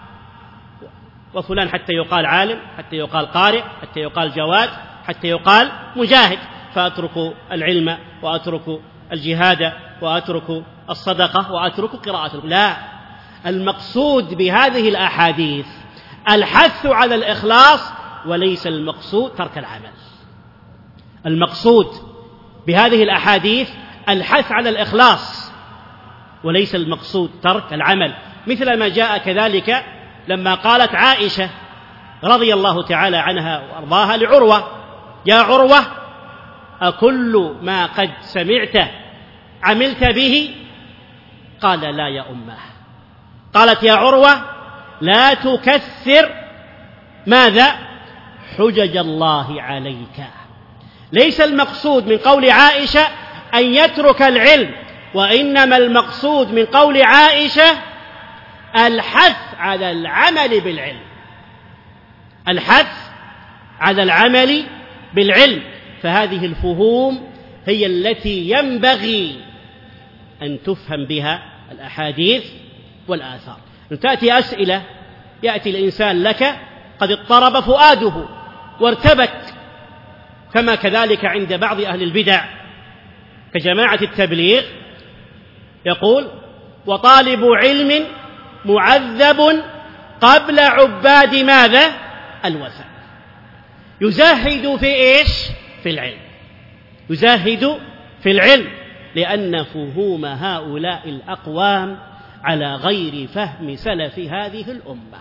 وفلان حتى يقال عالم، حتى يقال قارئ، حتى يقال جواد، حتى يقال مجاهد، فأترك العلم وأترك الجهاد وأترك الصدقة وأترك قراءة. لا، المقصود بهذه الأحاديث الحث على الإخلاص، وليس المقصود ترك العمل. المقصود بهذه الأحاديث الحث على الإخلاص، وليس المقصود ترك العمل. مثل ما جاء كذلك لما قالت عائشة رضي الله تعالى عنها وأرضاها لعروة: يا عروة، أكل ما قد سمعت عملت به؟ قال: لا يا أمه. قالت: يا عروة، لا تكثر ماذا؟ حجج الله عليك. ليس المقصود من قول عائشة أن يترك العلم، وإنما المقصود من قول عائشة الحث على العمل بالعلم، الحث على العمل بالعلم. فهذه الفهوم هي التي ينبغي أن تفهم بها الأحاديث والآثار. أن تأتي أسئلة يأتي الإنسان لك قد اضطرب فؤاده وارتبك، كما كذلك عند بعض أهل البدع كجماعة التبليغ، يقول: وطالب علم معذب قبل عباد ماذا؟ الوثن. يزهد في إيش؟ في العلم، يزهد في العلم، لأن فهوم هؤلاء الأقوام على غير فهم سلف هذه الأمة.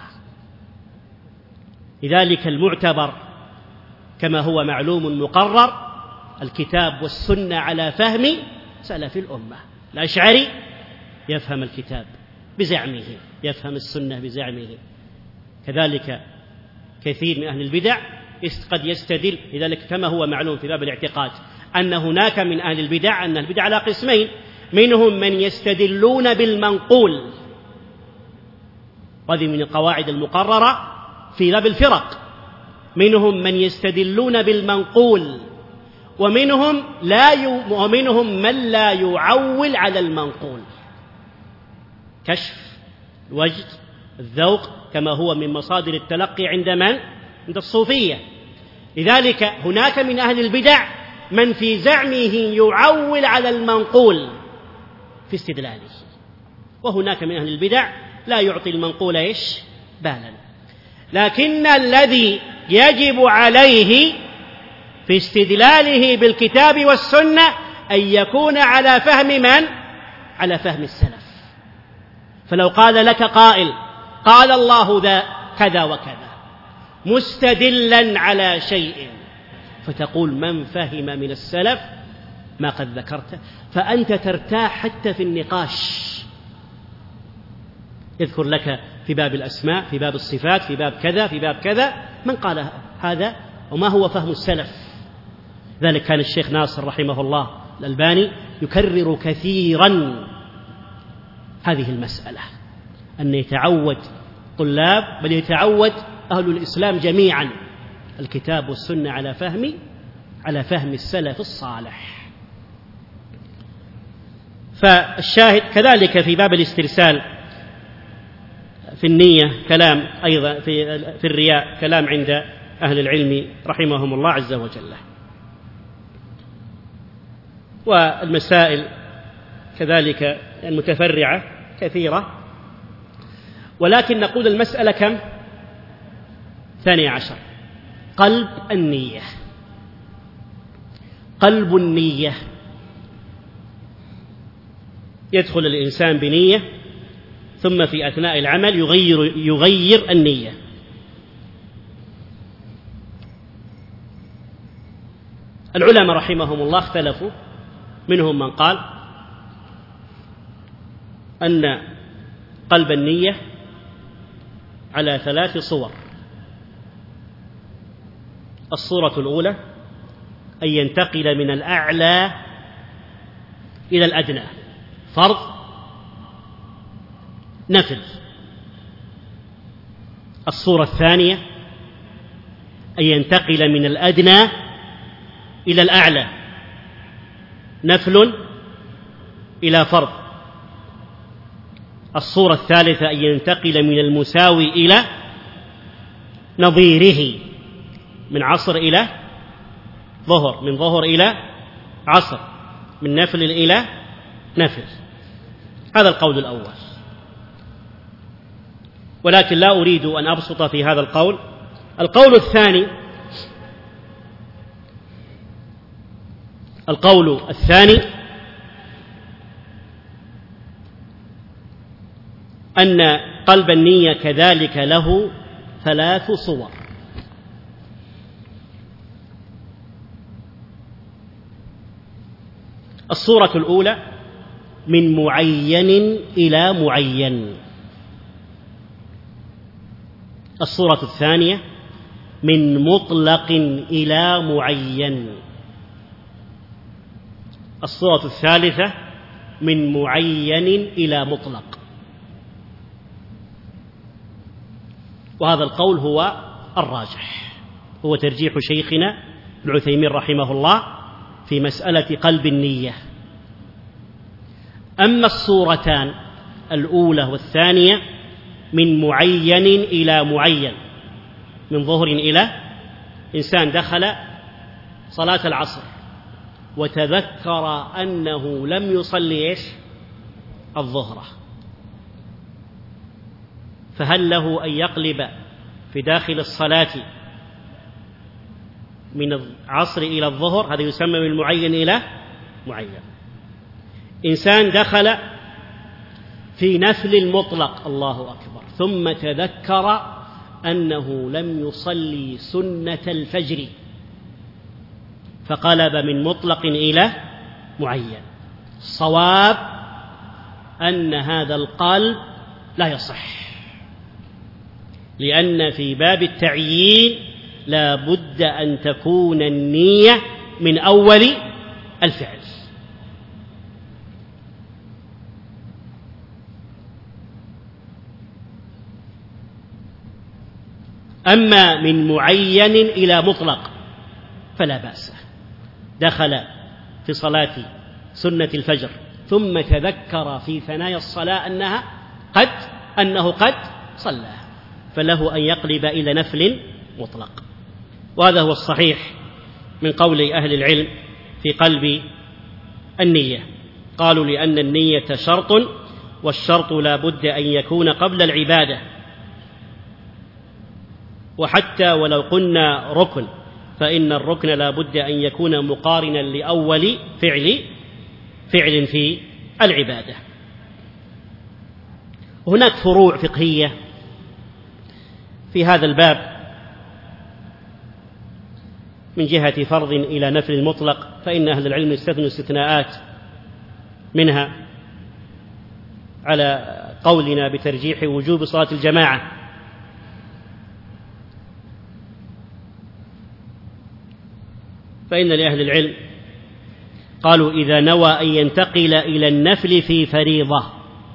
لذلك المعتبر كما هو معلوم مقرر الكتاب والسنة على فهم سلف الأمة. الأشعري يفهم الكتاب بزعمه، يفهم السنة بزعمه، كذلك كثير من أهل البدع قد يستدل. لذلك كما هو معلوم في باب الاعتقاد أن هناك من أهل البدع أن البدع على قسمين: منهم من يستدلون بالمنقول، وهذه من القواعد المقررة في باب الفرق، منهم من يستدلون بالمنقول، ومنهم لا ي... ومنهم من لا يعول على المنقول، كشف الوجد، الذوق، كما هو من مصادر التلقي عند من؟ عند الصوفية. لذلك هناك من أهل البدع من في زعمه يعول على المنقول في استدلاله، وهناك من أهل البدع لا يعطي المنقول إيش؟ بالا. لكن الذي يجب عليه في استدلاله بالكتاب والسنة أن يكون على فهم من؟ على فهم السلف. فلو قال لك قائل: قال الله ذا كذا وكذا، مستدلا على شيء، فتقول: من فهم من السلف ما قد ذكرته، فأنت ترتاح حتى في النقاش. يذكر لك في باب الأسماء، في باب الصفات، في باب كذا، في باب كذا، من قال هذا وما هو فهم السلف. ذلك كان الشيخ ناصر رحمه الله الألباني يكرر كثيرا هذه المسألة، أن يتعود طلاب، بل يتعود أهل الإسلام جميعا الكتاب والسنة على فهم على فهم السلف الصالح. فالشاهد كذلك في باب الاسترسال في النية كلام، أيضا في في الرياء كلام عند أهل العلم رحمهم الله عز وجل. والمسائل كذلك المتفرعة كثيرة، ولكن نقول المسألة كم؟ ثانية عشر. قلب النية. قلب النية، يدخل الإنسان بنية ثم في أثناء العمل يغير, يغير النية. العلماء رحمهم الله اختلفوا، منهم من قال أن قلب النية على ثلاث صور. الصورة الأولى أن ينتقل من الأعلى إلى الأدنى، فرض نفل. الصورة الثانية أن ينتقل من الأدنى إلى الأعلى، نفل إلى فرض. الصورة الثالثة أن ينتقل من المساوي إلى نظيره، من عصر إلى ظهر، من ظهر إلى عصر، من نفل إلى نفل. هذا القول الأول، ولكن لا أريد أن أبسط في هذا القول. القول الثاني القول الثاني أن قلب النية كذلك له ثلاث صور. الصورة الأولى من معين إلى معين. الصورة الثانية من مطلق إلى معين. الصورة الثالثة من معين إلى مطلق. وهذا القول هو الراجح، هو ترجيح شيخنا ابن عثيمين رحمه الله في مسألة قلب النية. أما الصورتان الأولى والثانية من معين إلى معين، من ظهر إلى إنسان دخل صلاة العصر وتذكر أنه لم يصلي إيش الظهر، فهل له أن يقلب في داخل الصلاة من العصر إلى الظهر؟ هذا يسمى من معين إلى معين. إنسان دخل في نفل المطلق الله أكبر ثم تذكر أنه لم يصلي سنة الفجر فقلب من مطلق إلى معين، الصواب أن هذا القلب لا يصح، لأن في باب التعيين لا بد أن تكون النية من أول الفعل. أما من معين إلى مطلق فلا بأس، دخل في صلاة سنة الفجر ثم تذكر في ثنايا الصلاة أنها قد أنه قد صلى، فله أن يقلب إلى نفل مطلق. وهذا هو الصحيح من قول أهل العلم في قلب النية. قالوا لأن النية شرط، والشرط لا بد أن يكون قبل العبادة، وحتى ولو قلنا ركن فإن الركن لا بد أن يكون مقارنا لأول فعل فعل في العبادة. هناك فروع فقهية في هذا الباب من جهة فرض إلى نفل المطلق، فإن أهل العلم يستثنوا استثناءات، منها على قولنا بترجيح وجوب صلاة الجماعة، فإن لأهل العلم قالوا إذا نوى أن ينتقل إلى النفل في فريضة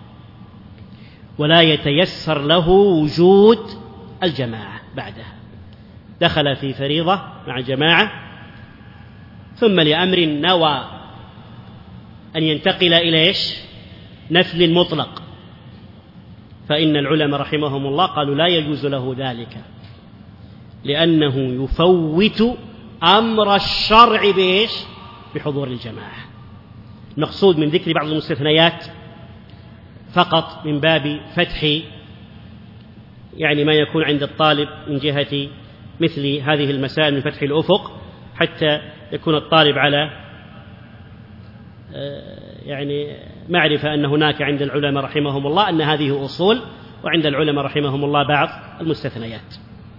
ولا يتيسر له وجود الجماعة بعدها، دخل في فريضة مع جماعة ثم لأمر نوى أن ينتقل إلى إيش نفل المطلق، فإن العلماء رحمهم الله قالوا لا يجوز له ذلك، لأنه يفوت أمر الشرع بإيش بحضور الجماعة. المقصود من ذكر بعض المستثنيات فقط من باب فتح يعني ما يكون عند الطالب من جهة مثل هذه المسائل من فتح الأفق، حتى يكون الطالب على يعني معرفة أن هناك عند العلماء رحمهم الله أن هذه أصول، وعند العلماء رحمهم الله بعض المستثنيات.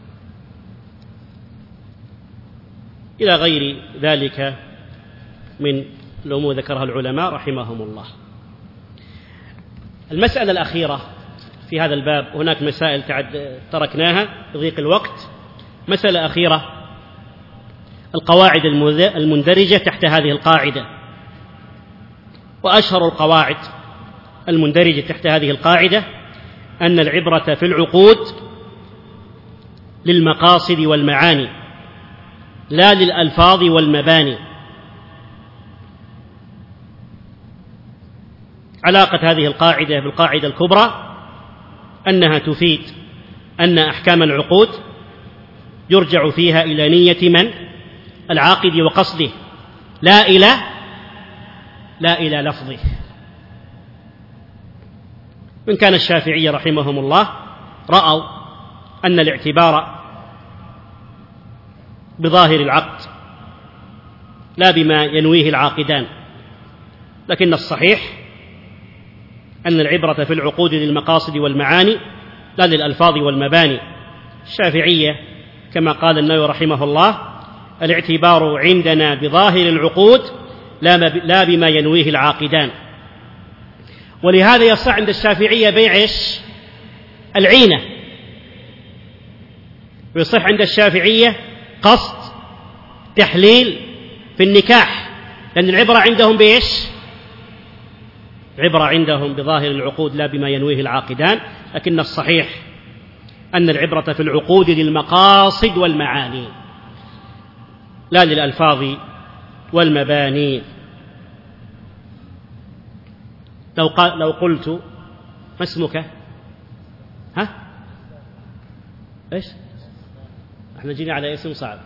إلى غير ذلك من الأمور ذكرها العلماء رحمهم الله. المسألة الأخيرة في هذا الباب، هناك مسائل تعد تركناها بضيق الوقت، مسألة أخيرة القواعد المندرجة تحت هذه القاعدة، وأشهر القواعد المندرجة تحت هذه القاعدة أن العبرة في العقود للمقاصد والمعاني لا للألفاظ والمباني. علاقة هذه القاعدة بالقاعدة الكبرى أنها تفيد أن أحكام العقود يرجع فيها إلى نية من العاقد وقصده، لا إلى لا إلى لفظه. من كان الشافعي رحمهم الله رأوا أن الاعتبار بظاهر العقد لا بما ينويه العاقدان، لكن الصحيح أن العبرة في العقود للمقاصد والمعاني لا للألفاظ والمباني. الشافعية كما قال النووي رحمه الله الاعتبار عندنا بظاهر العقود لا بما ينويه العاقدان، ولهذا يصح عند الشافعية بيع إيش العينة، ويصح عند الشافعية قصد تحليل في النكاح، لأن العبرة عندهم بإيش عبرة عندهم بظاهر العقود لا بما ينويه العاقدان. لكن الصحيح أن العبرة في العقود للمقاصد والمعاني لا للألفاظ والمباني. لو, قال لو قلت ما اسمك؟ ها؟ إيش؟ احنا جينا على اسم صعب.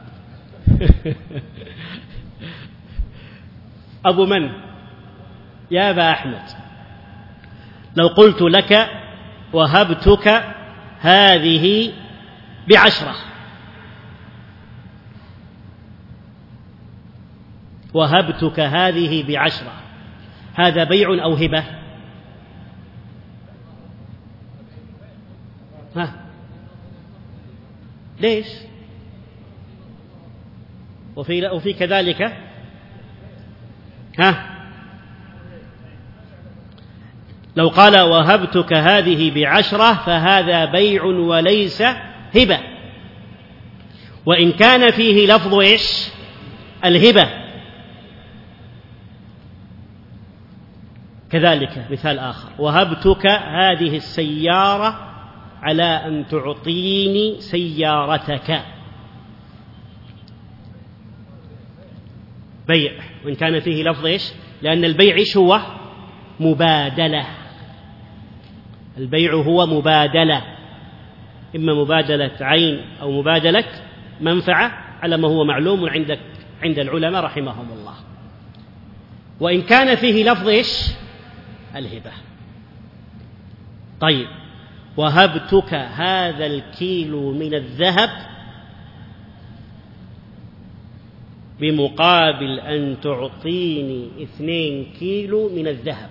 أبو من؟ يا أبا أحمد. لو قلت لك وهبتك هذه بعشرة، وهبتك هذه بعشرة، هذا بيع أو هبة؟ ها؟ ليش؟ وفي, وفي كذلك ها؟ لو قال وهبتك هذه بعشرة فهذا بيع وليس هبة، وإن كان فيه لفظ إيش؟ الهبة. كذلك مثال آخر: وهبتك هذه السيارة على أن تعطيني سيارتك، بيع وإن كان فيه لفظ إيش؟ لأن البيع إيش هو؟ مبادلة. البيع هو مبادلة، إما مبادلة عين أو مبادلة منفعة على ما هو معلوم عندك عند العلماء رحمهم الله. وإن كان فيه لفظ إيش؟ الهبة. طيب، وهبتك هذا الكيلو من الذهب بمقابل أن تعطيني اثنين كيلو من الذهب.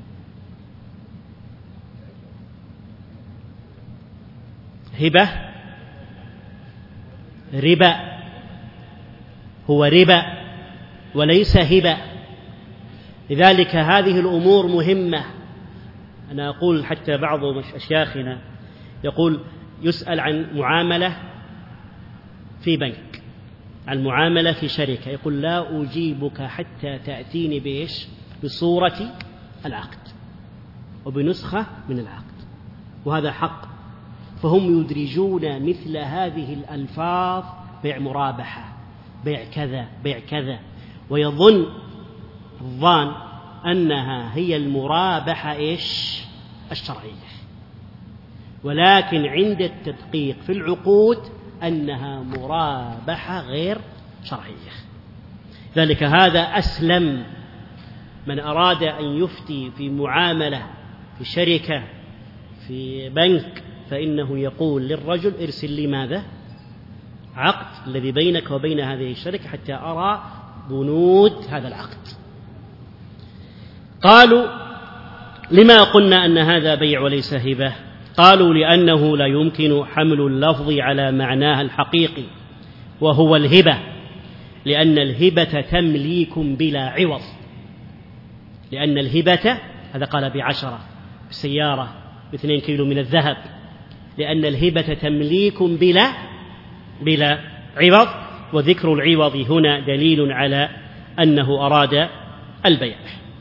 هبة؟ ربا، هو ربا وليس هبة. لذلك هذه الأمور مهمة. أنا أقول حتى بعض أشياخنا يقول يسأل عن معاملة في بنك، عن معاملة في شركة، يقول لا أجيبك حتى تأتيني بإيش؟ بصورة العقد وبنسخة من العقد، وهذا حق. فهم يدرجون مثل هذه الألفاظ: بيع مرابحة، بيع كذا، بيع كذا، ويظن الظان أنها هي المرابحة إيش؟ الشرعية، ولكن عند التدقيق في العقود أنها مرابحة غير شرعية. ذلك هذا أسلم. من أراد أن يفتي في معاملة في شركة في بنك فإنه يقول للرجل: ارسل لي ماذا؟ عقد الذي بينك وبين هذه الشركة حتى أرى بنود هذا العقد. قالوا: لما قلنا أن هذا بيع وليس هبة؟ قالوا: لأنه لا يمكن حمل اللفظ على معناه الحقيقي وهو الهبة، لأن الهبة تمليك بلا عوض. لأن الهبة، هذا قال بعشرة، بالسيارة باثنين كيلو من الذهب، لأن الهبة تمليك بلا بلا عوض، وذكر العوض هنا دليل على أنه أراد البيع.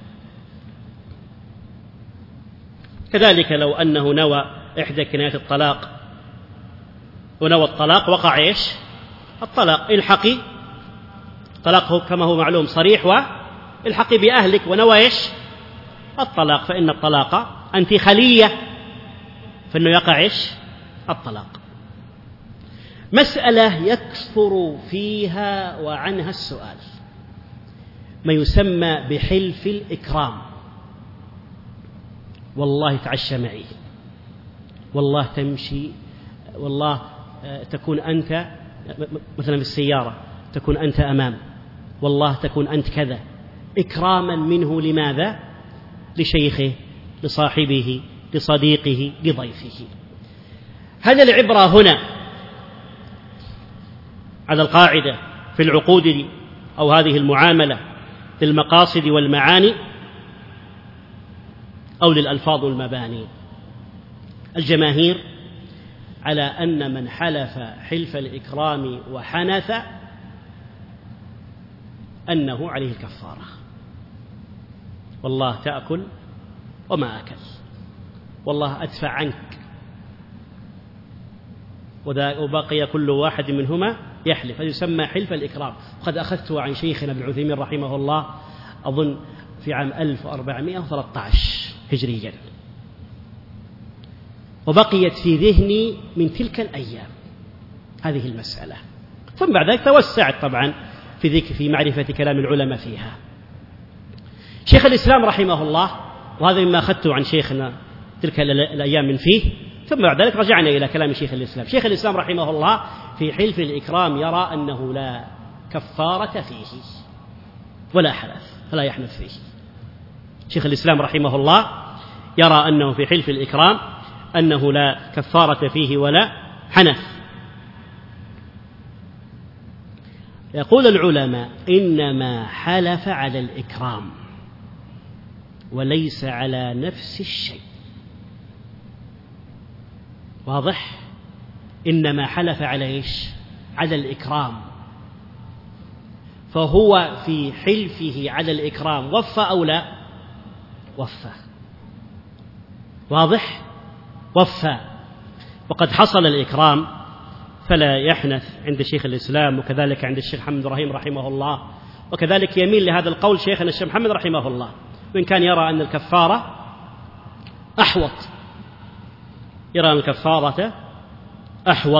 كذلك لو أنه نوى إحدى كنايات الطلاق ونوى الطلاق، وقع إيش؟ الطلاق. الحقي، طلاقه كما هو معلوم صريح، والحقي بأهلك، ونوى إيش؟ الطلاق، فإن الطلاق أنت خلية، فإنه يقع إيش؟ الطلاق. مسألة يكثر فيها وعنها السؤال، ما يسمى بحلف الإكرام. والله تعشى معي، والله تمشي، والله تكون أنت مثلا في السيارة تكون أنت أمام، والله تكون أنت كذا، إكراما منه لماذا؟ لشيخه، لصاحبه، لصديقه، لضيفه. هذا العبرة هنا على القاعدة في العقود أو هذه المعاملة للمقاصد والمعاني أو للألفاظ والمباني. الجماهير على أن من حلف حلف الإكرام وحنث أنه عليه الكفارة. والله تأكل وما أكل، والله أدفع عنك، وبقي كل واحد منهما يحلف، هذا يسمى حلف الإكرام. وقد أخذته عن شيخنا ابن عثيمين رحمه الله أظن في عام ألف وأربعمائة وثلاثة عشر هجريا، وبقيت في ذهني من تلك الأيام هذه المسألة. ثم بعد ذلك توسعت طبعا في ذيك في معرفة كلام العلماء فيها. شيخ الإسلام رحمه الله، وهذا مما أخذته عن شيخنا تلك الأيام من فيه، ثم بعد ذلك رجعنا إلى كلام شيخ الإسلام. شيخ الإسلام رحمه الله في حلف الإكرام يرى أنه لا كفارة فيه ولا حنث، فلا يحنث فيه. شيخ الإسلام رحمه الله يرى أنه في حلف الإكرام أنه لا كفارة فيه ولا حنث. يقول العلماء إنما حلف على الإكرام وليس على نفس الشيء. واضح؟ إنما حلف على إيش؟ على الإكرام، فهو في حلفه على الإكرام وفى أو لا؟ وفى. واضح؟ وفى، وقد حصل الإكرام فلا يحنث عند شيخ الإسلام، وكذلك عند الشيخ محمد إبراهيم رحمه الله، وكذلك يميل لهذا القول شيخنا الشيخ محمد رحمه الله، وإن كان يرى أن الكفارة أحوط، يرى أن الكفارة أحوط.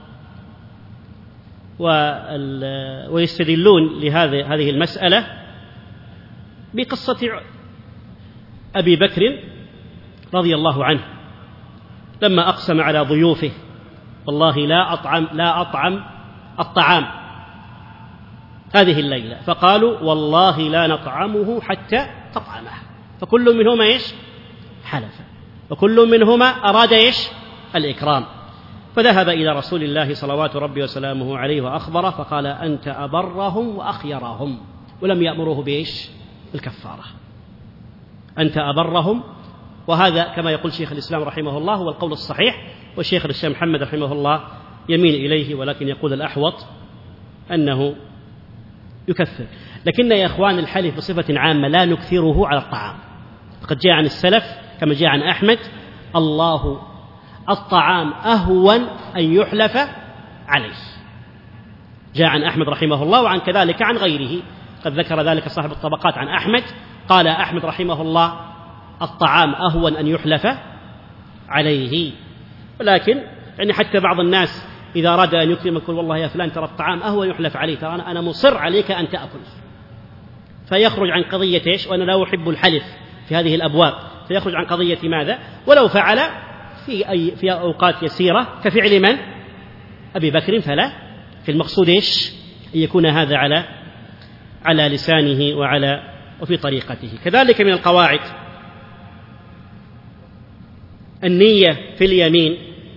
ويستدلون لهذه هذه المسألة بقصة أبي بكر رضي الله عنه لما أقسم على ضيوفه والله لا أطعم لا أطعم الطعام هذه الليلة، فقالوا والله لا نطعمه حتى تطعمه، فكل منهما إيش؟ حلف، وكل منهما أراد إيش؟ الإكرام. فذهب إلى رسول الله صلوات ربي وسلامه عليه وأخبره، فقال أنت أبرهم وأخيرهم، ولم يأمره بإيش؟ الكفارة. أنت أبرهم، وهذا كما يقول شيخ الإسلام رحمه الله هو القول الصحيح، والشيخ الشيخ محمد رحمه الله يميل إليه، ولكن يقول الأحوط أنه يكفر. لكن يا إخوان الحلف بصفة عامة لا نكثره على الطعام، فقد جاء عن السلف كما جاء عن أحمد الله الطعام أهون أن يحلف عليه، جاء عن أحمد رحمه الله وعن كذلك عن غيره، قد ذكر ذلك صاحب الطبقات عن أحمد، قال أحمد رحمه الله الطعام أهون أن يحلف عليه. ولكن يعني حتى بعض الناس إذا أراد أن يكرم يقول والله يا فلان ترى الطعام أهون يحلف عليه، ترى أنا مصر عليك أن تأكل، فيخرج عن قضية إيش؟ وأنا لا أحب الحلف في هذه الأبواب، فيخرج عن قضية ماذا؟ ولو فعل في أي في أوقات يسيرة كفعل من؟ أبي بكر، فلا، في المقصود إيش؟ أن يكون هذا على على لسانه وعلى وفي طريقته. كذلك من القواعد النية في اليمين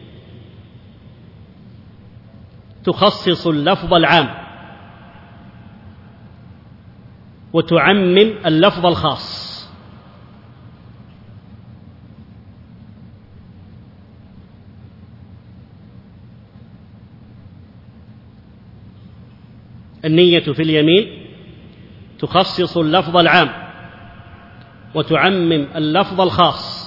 تخصص اللفظ العام وتعمم اللفظ الخاص. النية في اليمين تخصص اللفظ العام وتعمم اللفظ الخاص.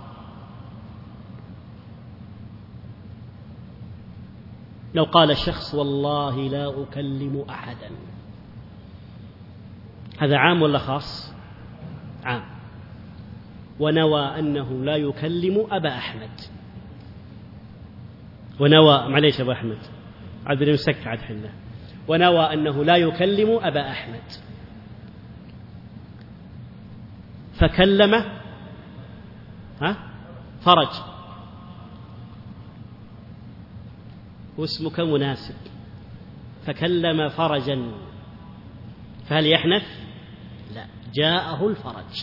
لو قال الشخص والله لا أكلم أحدا، هذا عام ولا خاص؟ عام. ونوى أنه لا يكلم أبا أحمد، ونوى معليش أبا أحمد عبد المسك عاد حله، ونوى أنه لا يكلم أبا أحمد، فكلم ها فرج، واسمك مناسب، فكلم فرجا، فهل يحنث؟ لا، جاءه الفرج.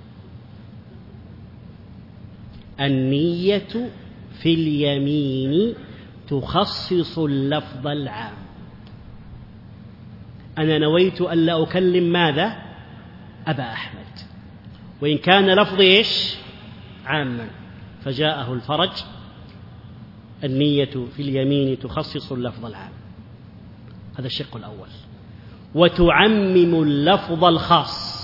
النية في اليمين تخصص اللفظ العام. أنا نويت أن لا أكلم ماذا؟ أبا أحمد، وإن كان لفظي إيش؟ عاما، فجاءه الفرج. النية في اليمين تخصص اللفظ العام، هذا الشق الأول. وتعمم اللفظ الخاص.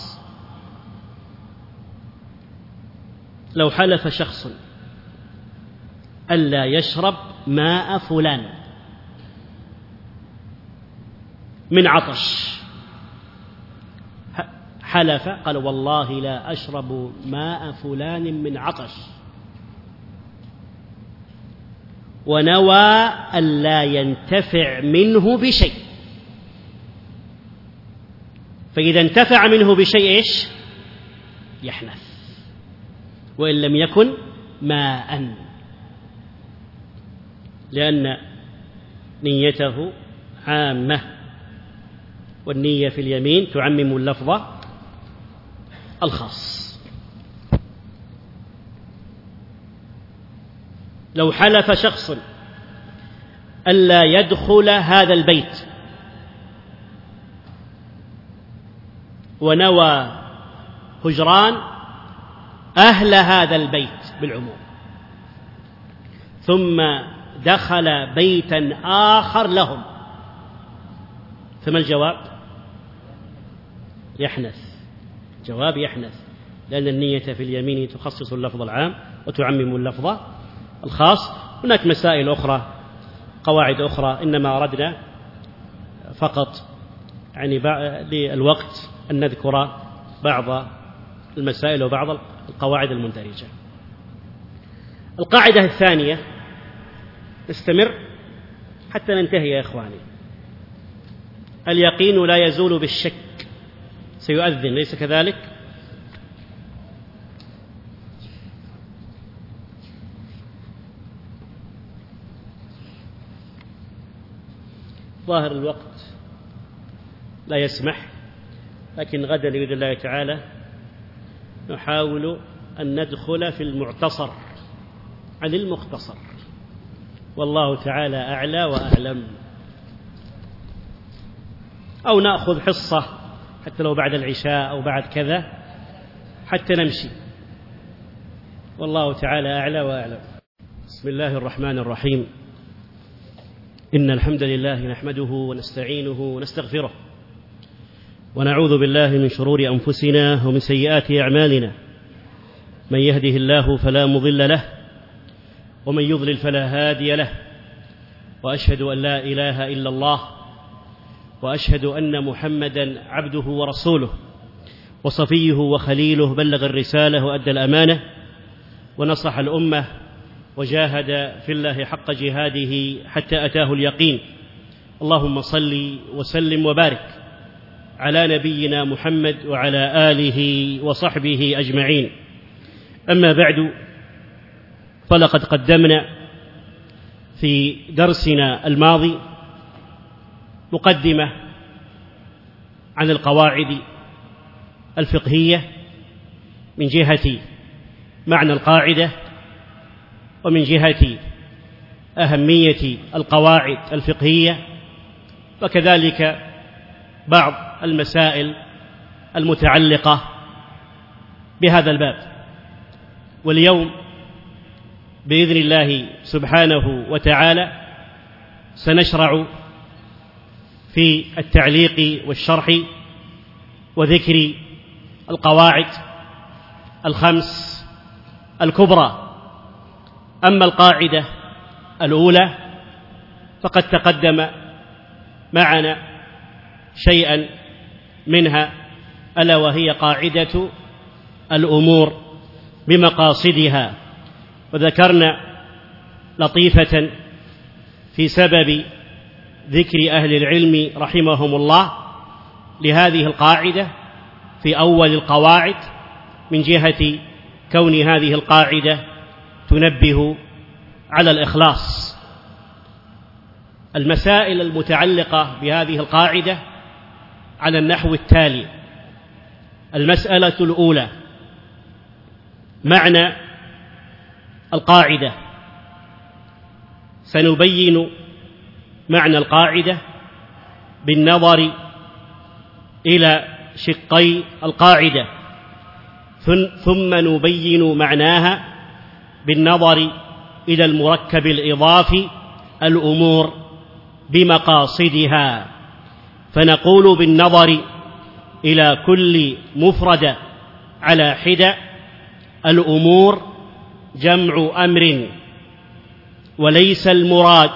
لو حلف شخص ألا يشرب ماء فلان من عطش، حلف قال والله لا أشرب ماء فلان من عطش، ونوى ألا ينتفع منه بشيء، فإذا انتفع منه بشيء إيش؟ يحنث، وإن لم يكن ماء، لأن نيته عامة، والنية في اليمين تعمم اللفظ الخاص. لو حلف شخص ألا يدخل هذا البيت ونوى هجران أهل هذا البيت بالعموم، ثم دخل بيتا آخر لهم، فما الجواب؟ يحنث. جواب يحنث، لأن النية في اليمين تخصص اللفظ العام وتعمم اللفظ الخاص. هناك مسائل أخرى، قواعد أخرى، إنما أردنا فقط يعني للوقت أن نذكر بعض المسائل وبعض القواعد المندرجة. القاعدة الثانية، نستمر حتى ننتهي يا إخواني. اليقين لا يزول بالشك. سيؤذن ليس كذلك؟ ظاهر الوقت لا يسمح، لكن غدا بإذن الله تعالى نحاول أن ندخل في المعتصر عن المختصر، والله تعالى أعلى وأعلم. أو نأخذ حصة حتى لو بعد العشاء أو بعد كذا حتى نمشي، والله تعالى أعلى وأعلم. بسم الله الرحمن الرحيم. إن الحمد لله نحمده ونستعينه ونستغفره، ونعوذ بالله من شرور أنفسنا ومن سيئات أعمالنا. من يهده الله فلا مضل له، ومن يضلل فلا هادي له، وأشهد أن لا إله إلا الله، وأشهد أن محمدا عبده ورسوله وصفيه وخليله، بلغ الرسالة وأدى الأمانة ونصح الأمة وجاهد في الله حق جهاده حتى أتاه اليقين. اللهم صل وسلم وبارك على نبينا محمد وعلى آله وصحبه أجمعين. أما بعد، فلقد قدمنا في درسنا الماضي مقدمة عن القواعد الفقهية من جهة معنى القاعدة، ومن جهة أهمية القواعد الفقهية، وكذلك بعض المسائل المتعلقة بهذا الباب. واليوم بإذن الله سبحانه وتعالى سنشرع في التعليق والشرح وذكر القواعد الخمس الكبرى. أما القاعدة الأولى فقد تقدم معنا شيئا منها، ألا وهي قاعدة الأمور بمقاصدها، وذكرنا لطيفة في سبب ذكر أهل العلم رحمهم الله لهذه القاعدة في أول القواعد، من جهة كون هذه القاعدة تنبه على الإخلاص. المسائل المتعلقة بهذه القاعدة على النحو التالي: المسألة الأولى، معنى القاعدة. سنبين معنى القاعدة بالنظر إلى شقي القاعدة، ثم نبين معناها بالنظر إلى المركب الإضافي الأمور بمقاصدها. فنقول بالنظر إلى كل مفرد على حدة: الأمور جمع أمر، وليس المراد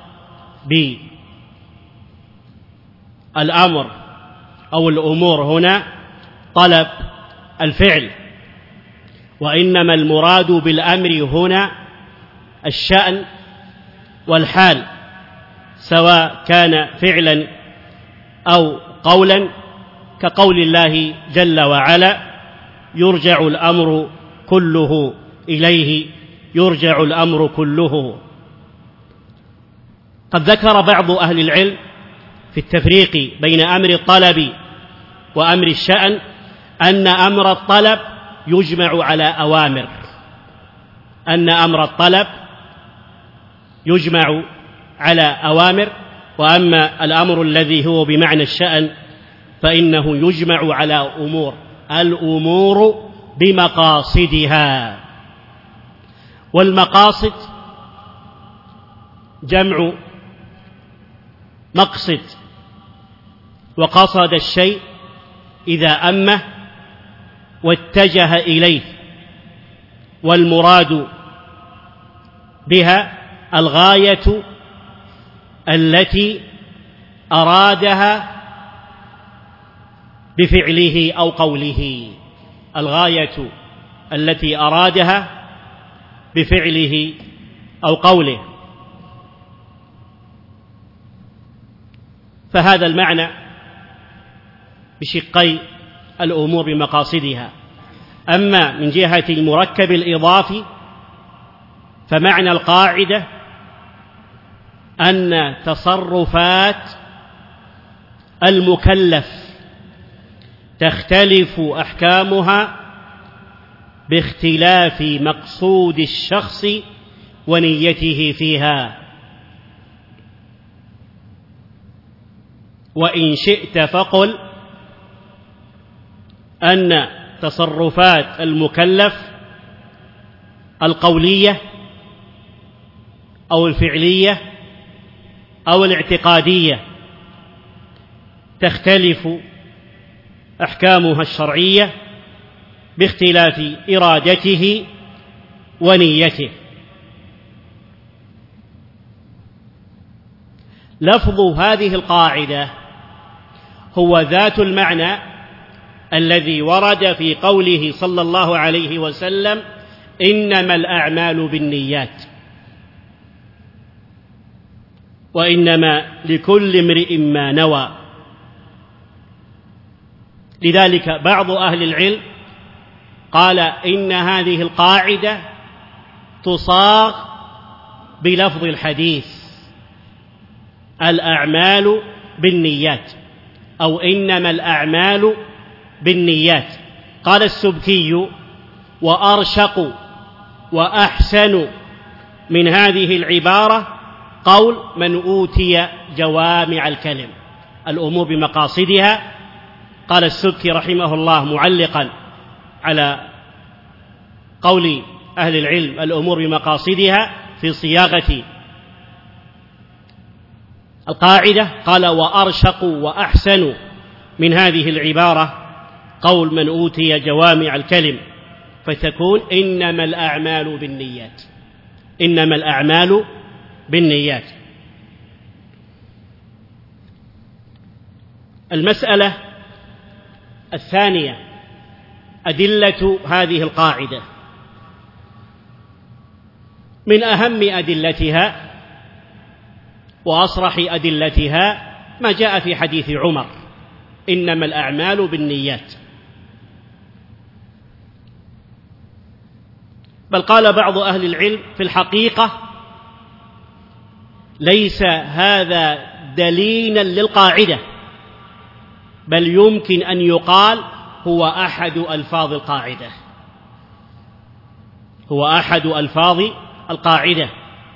بالأمر أو الأمور هنا طلب الفعل، وإنما المراد بالأمر هنا الشأن والحال، سواء كان فعلا أو قولا، كقول الله جل وعلا: يرجع الأمر كله إليه، يرجع الأمر كله. قد ذكر بعض أهل العلم في التفريق بين أمر الطلب وأمر الشأن أن أمر الطلب يجمع على أوامر، أن أمر الطلب يجمع على أوامر، وأما الأمر الذي هو بمعنى الشأن فإنه يجمع على أمور، الأمور بمقاصدها. والمقاصد جمع مقصد، وقصد الشيء إذا أمه واتجه إليه، والمراد بها الغاية التي أرادها بفعله أو قوله، الغاية التي أرادها بفعله أو قوله. فهذا المعنى بشقي الأمور بمقاصدها. أما من جهة المركب الإضافي فمعنى القاعدة أن تصرفات المكلف تختلف أحكامها باختلاف مقصود الشخص ونيته فيها. وإن شئت فقل أن تصرفات المكلف القولية أو الفعلية أو الاعتقادية تختلف أحكامها الشرعية باختلاف إرادته ونيته. لفظ هذه القاعدة هو ذات المعنى الذي ورد في قوله صلى الله عليه وسلم: إنما الأعمال بالنيات، وإنما لكل امرئ ما نوى. لذلك بعض أهل العلم قال إن هذه القاعدة تصاغ بلفظ الحديث: الأعمال بالنيات، أو إنما الأعمال بالنيات. قال السبكي: وأرشق وأحسن من هذه العبارة قول من أوتي جوامع الكلم، الأمور بمقاصدها. قال السبكي رحمه الله معلقا على قول أهل العلم الأمور بمقاصدها في صياغة القاعدة، قال: وأرشق وأحسن من هذه العبارة قول من أوتي جوامع الكلم، فتكون إنما الأعمال بالنيات، إنما الأعمال بالنيات. المسألة الثانية أدلة هذه القاعدة. من أهم أدلتها وأصرح أدلتها ما جاء في حديث عمر: إنما الأعمال بالنيات. بل قال بعض أهل العلم في الحقيقة ليس هذا دليلا للقاعدة، بل يمكن أن يقال هو أحد ألفاظ القاعدة، هو أحد ألفاظ القاعدة.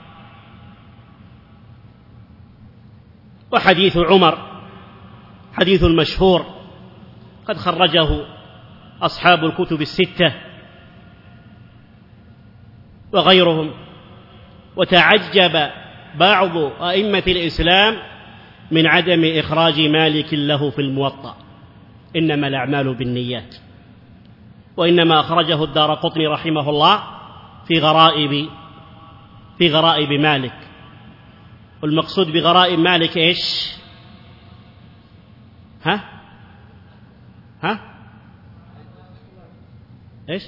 وحديث عمر حديث مشهور قد خرجه أصحاب الكتب الستة وغيرهم، وتعجب بعض أئمة الإسلام من عدم إخراج مالك له في الموطأ: إنما الأعمال بالنيات. وإنما أخرجه الدارقطني رحمه الله في غرائب في غرائب مالك. والمقصود بغرائب مالك إيش؟ ها ها إيش؟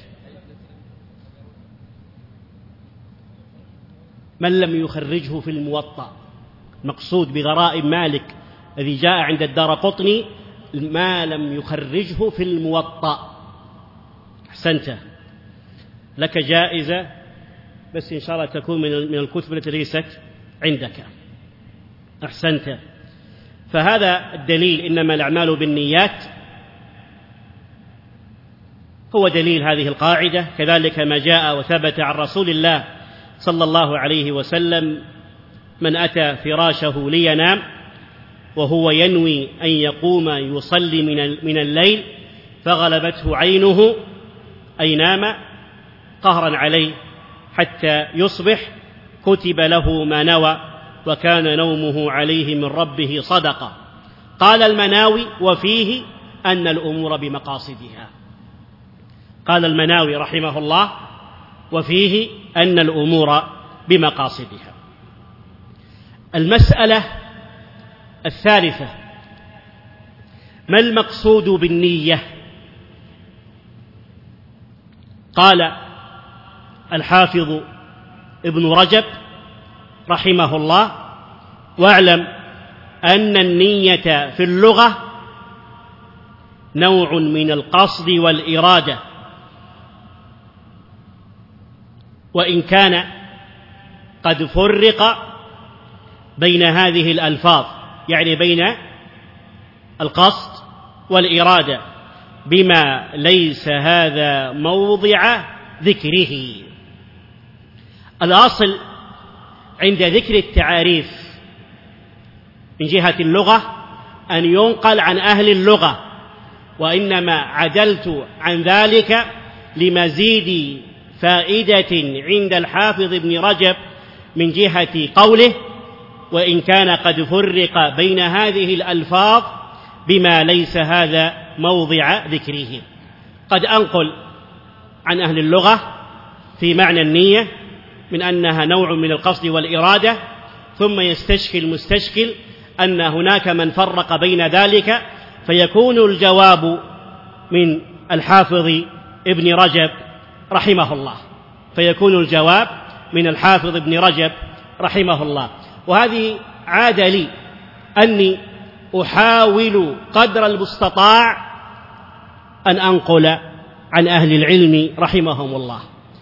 من لم يخرجه في الموطأ. المقصود بغرائب مالك الذي جاء عند الدارقطني ما لم يخرجه في الموطأ. أحسنت، لك جائزة، بس إن شاء الله تكون من الكتب التي ليست عندك. أحسنت. فهذا الدليل إنما الأعمال بالنيات هو دليل هذه القاعدة. كذلك ما جاء وثبت عن رسول الله صلى الله عليه وسلم: من أتى فراشه لينام وهو ينوي أن يقوم يصلي من الليل فغلبته عينه أي نام قهرا عليه حتى يصبح كتب له ما نوى وكان نومه عليه من ربه صدقة. قال المناوي: وفيه أن الأمور بمقاصدها. قال المناوي رحمه الله: وفيه أن الأمور بمقاصدها. المسألة الثالثة: ما المقصود بالنية؟ قال الحافظ ابن رجب رحمه الله: واعلم أن النية في اللغة نوع من القصد والإرادة، وإن كان قد فرق بين هذه الألفاظ، يعني بين القصد والإرادة، بما ليس هذا موضع ذكره. الأصل عند ذكر التعاريف من جهة اللغة أن ينقل عن أهل اللغة، وإنما عدلت عن ذلك لمزيد فائدة عند الحافظ ابن رجب من جهة قوله: وإن كان قد فرق بين هذه الألفاظ بما ليس هذا موضع ذكره. قد أنقل عن أهل اللغة في معنى النية من أنها نوع من القصد والإرادة، ثم يستشكل المستشكل أن هناك من فرق بين ذلك، فيكون الجواب من الحافظ ابن رجب رحمه الله فيكون الجواب من الحافظ ابن رجب رحمه الله. وهذه عادة لي أني أحاول قدر المستطاع أن أنقل عن أهل العلم رحمهم الله.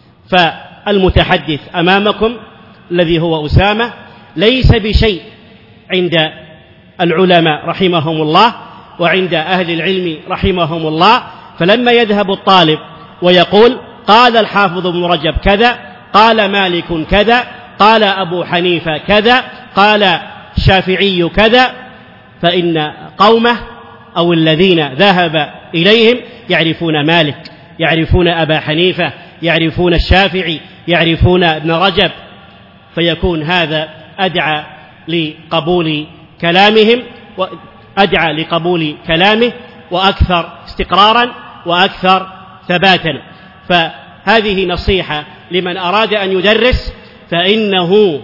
فالمتحدث أمامكم الذي هو أسامة ليس بشيء عند العلماء رحمهم الله وعند أهل العلم رحمهم الله. فلما يذهب الطالب ويقول: قال الحافظ ابن رجب كذا، قال مالك كذا، قال أبو حنيفة كذا، قال الشافعي كذا، فإن قومه أو الذين ذهب إليهم يعرفون مالك، يعرفون أبا حنيفة، يعرفون الشافعي، يعرفون ابن رجب، فيكون هذا أدعى لقبول كلامهم وأدعى لقبول كلامه وأكثر استقرارا وأكثر ثباتا. فهذه نصيحة لمن أراد أن يدرس، فإنه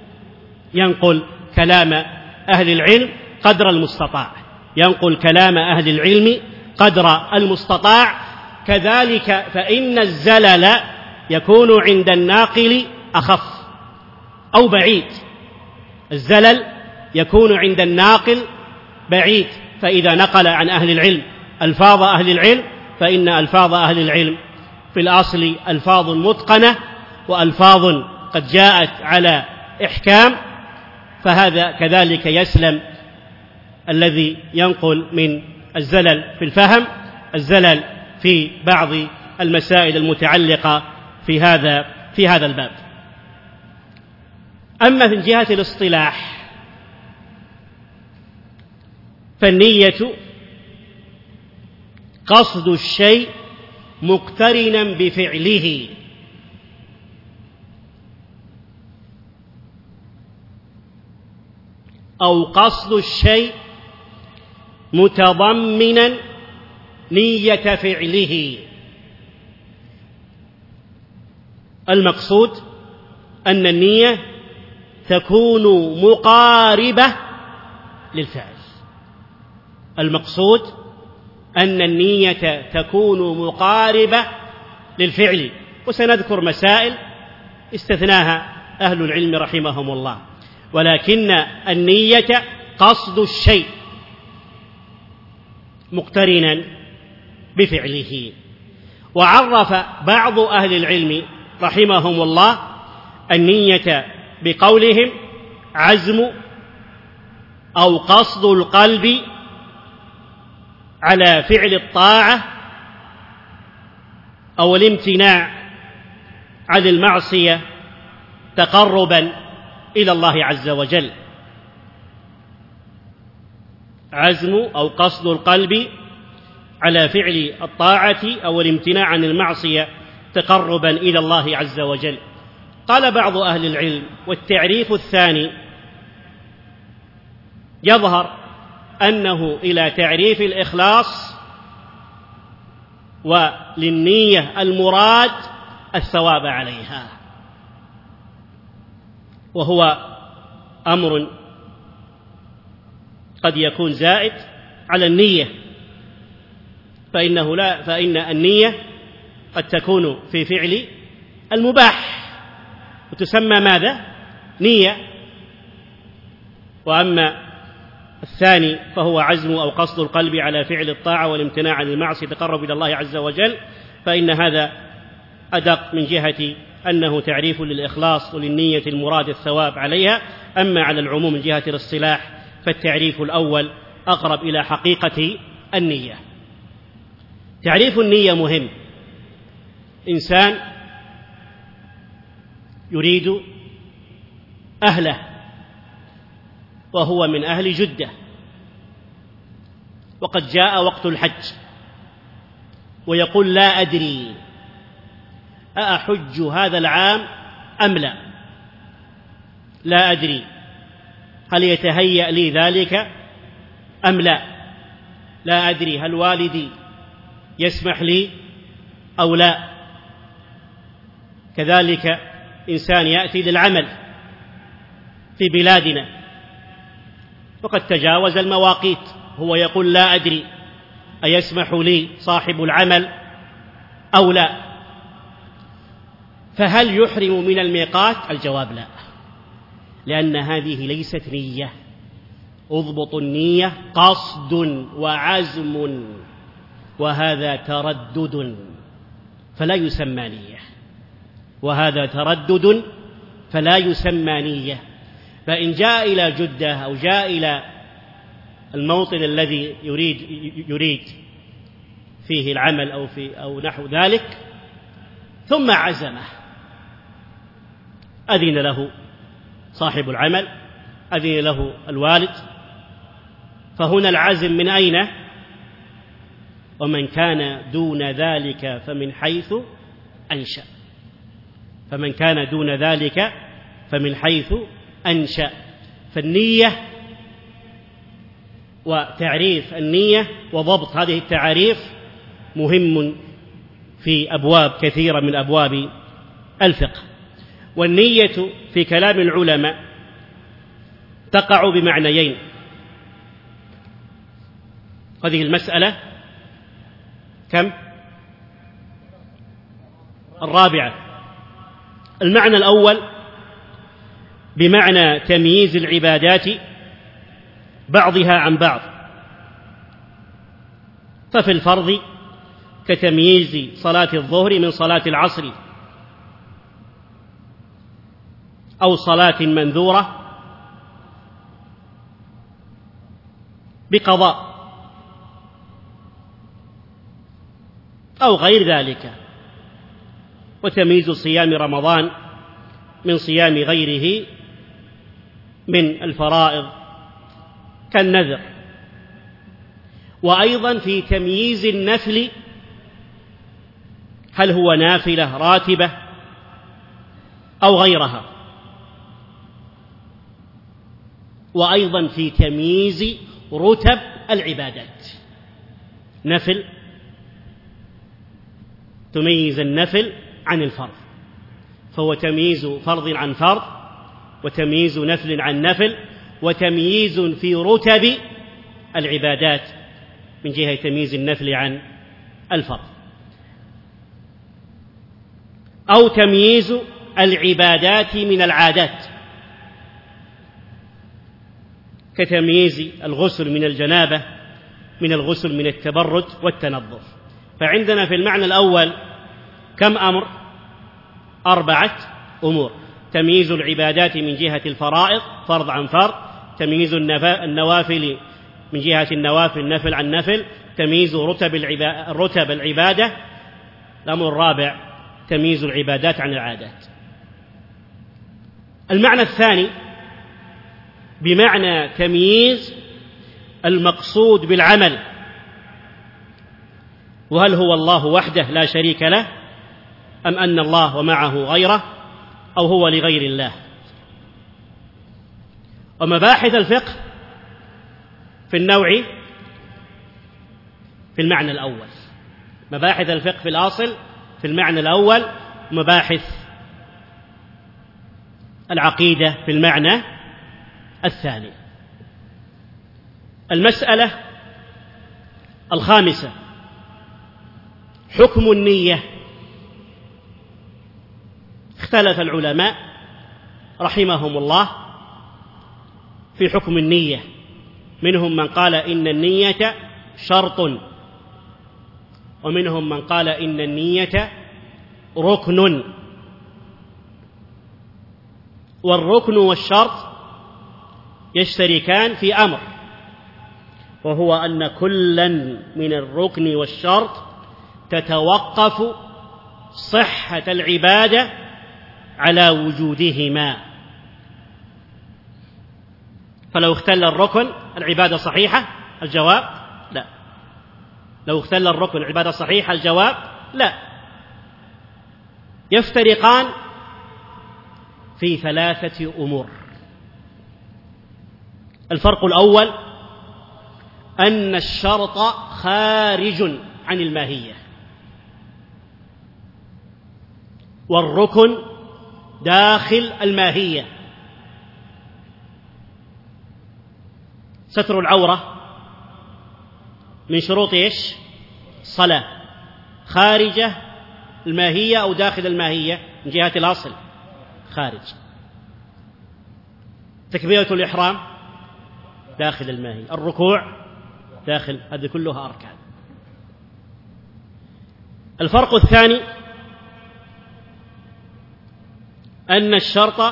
ينقل كلام أهل العلم قدر المستطاع، ينقل كلام أهل العلم قدر المستطاع. كذلك فإن الزلل يكون عند الناقل أخف أو بعيد، الزلل يكون عند الناقل بعيد. فإذا نقل عن أهل العلم ألفاظ أهل العلم فإن ألفاظ أهل العلم في الأصل ألفاظ متقنة وألفاظ قد جاءت على إحكام، فهذا كذلك يسلم الذي ينقل من الزلل في الفهم، الزلل في بعض المسائل المتعلقة في هذا في هذا الباب. أما من جهة الاصطلاح فالنية قصد الشيء مقترنا بفعله، أو قصد الشيء متضمنا نية فعله. المقصود أن النية تكون مقاربة للفعل. المقصود أن النية تكون مقاربة للفعل، وسنذكر مسائل استثناها أهل العلم رحمهم الله. ولكن النية قصد الشيء مقترنا بفعله. وعرف بعض أهل العلم رحمهم الله النية بقولهم عزم أو قصد القلب على فعل الطاعة أو الامتناع عن المعصية تقربا إلى الله عز وجل. عزم أو قصد القلب على فعل الطاعة أو الامتناع عن المعصية تقربا إلى الله عز وجل. قال بعض أهل العلم: والتعريف الثاني يظهر أنه إلى تعريف الإخلاص وللنية المراد الثواب عليها، وهو أمر قد يكون زائد على النية، فإنه لا فإن النية قد تكون في فعل المباح وتسمى ماذا؟ نية. وأما الثاني فهو عزم أو قصد القلب على فعل الطاعة والامتناع عن المعصية تقرب إلى الله عز وجل، فإن هذا أدق من جهة أنه تعريف للإخلاص وللنية المراد الثواب عليها. أما على العموم من جهة الاصطلاح فالتعريف الأول أقرب إلى حقيقة النية. تعريف النية مهم. إنسان يريد أهله وهو من أهل جدة، وقد جاء وقت الحج ويقول: لا أدري أأحج هذا العام أم لا، لا أدري هل يتهيأ لي ذلك أم لا، لا أدري هل والدي يسمح لي أو لا. كذلك إنسان يأتي للعمل في بلادنا وقد تجاوز المواقيت، هو يقول: لا أدري أيسمح لي صاحب العمل أو لا. فهل يحرم من الميقات؟ الجواب لا، لأن هذه ليست نية. اضبط النية قصد وعزم، وهذا تردد فلا يسمى نية، وهذا تردد فلا يسمى نية. فإن جاء إلى جدة أو جاء إلى الموطن الذي يريد يريد فيه العمل أو في أو نحو ذلك ثم عزمه، أذن له صاحب العمل، أذن له الوالد، فهنا العزم من أين؟ ومن كان دون ذلك فمن حيث أنشأ، فمن كان دون ذلك فمن حيث أنشأ. فالنية وتعريف النية وضبط هذه التعاريف مهم في أبواب كثيرة من أبواب الفقه. والنية في كلام العلماء تقع بمعنيين. هذه المسألة كم؟ الرابعة. المعنى الأول بمعنى تمييز العبادات بعضها عن بعض، ففي الفرض كتمييز صلاة الظهر من صلاة العصر، أو صلاة منذورة بقضاء، أو غير ذلك، وتمييز صيام رمضان من صيام غيره من الفرائض كالنذر. وأيضا في تمييز النفل، هل هو نافلة راتبة أو غيرها. وأيضا في تمييز رتب العبادات، نفل تميز النفل عن الفرض، فهو تمييز فرض عن فرض، وتمييز نفل عن نفل، وتمييز في رتب العبادات من جهة تمييز النفل عن الفرض، أو تمييز العبادات من العادات كتمييز الغسل من الجنابة من الغسل من التبرد والتنظف. فعندنا في المعنى الأول كم أمر؟ أربعة أمور: تمييز العبادات من جهة الفرائض فرض عن فرض، تمييز النوافل من جهة النوافل نفل عن نفل، تمييز رتب رتب العبادة. الأمر الرابع تمييز العبادات عن العادات. المعنى الثاني بمعنى تمييز المقصود بالعمل، وهل هو الله وحده لا شريك له، أم أن الله ومعه غيره، أو هو لغير الله. ومباحث الفقه في النوع في المعنى الأول، مباحث الفقه في الأصل في المعنى الأول، مباحث العقيدة في المعنى الثاني. المسألة الخامسة حكم النية. اختلف العلماء رحمهم الله في حكم النية، منهم من قال إن النية شرط، ومنهم من قال إن النية ركن. والركن والشرط يشتركان في أمر، وهو أن كلا من الركن والشرط تتوقف صحة العبادة على وجودهما. فلو اختل الركن العبادة صحيحة؟ الجواب لا. لو اختل الركن العبادة صحيحة؟ الجواب لا. يفترقان في ثلاثة أمور. الفرق الأول أن الشرط خارج عن الماهية، والركن داخل الماهية. ستر العورة من شروط إيش؟ الصلاة، خارجة الماهية أو داخل الماهية؟ من جهة الأصل خارج. تكبيرة الإحرام داخل الماهية، الركوع داخل، هذه كلها أركان. الفرق الثاني أن الشرط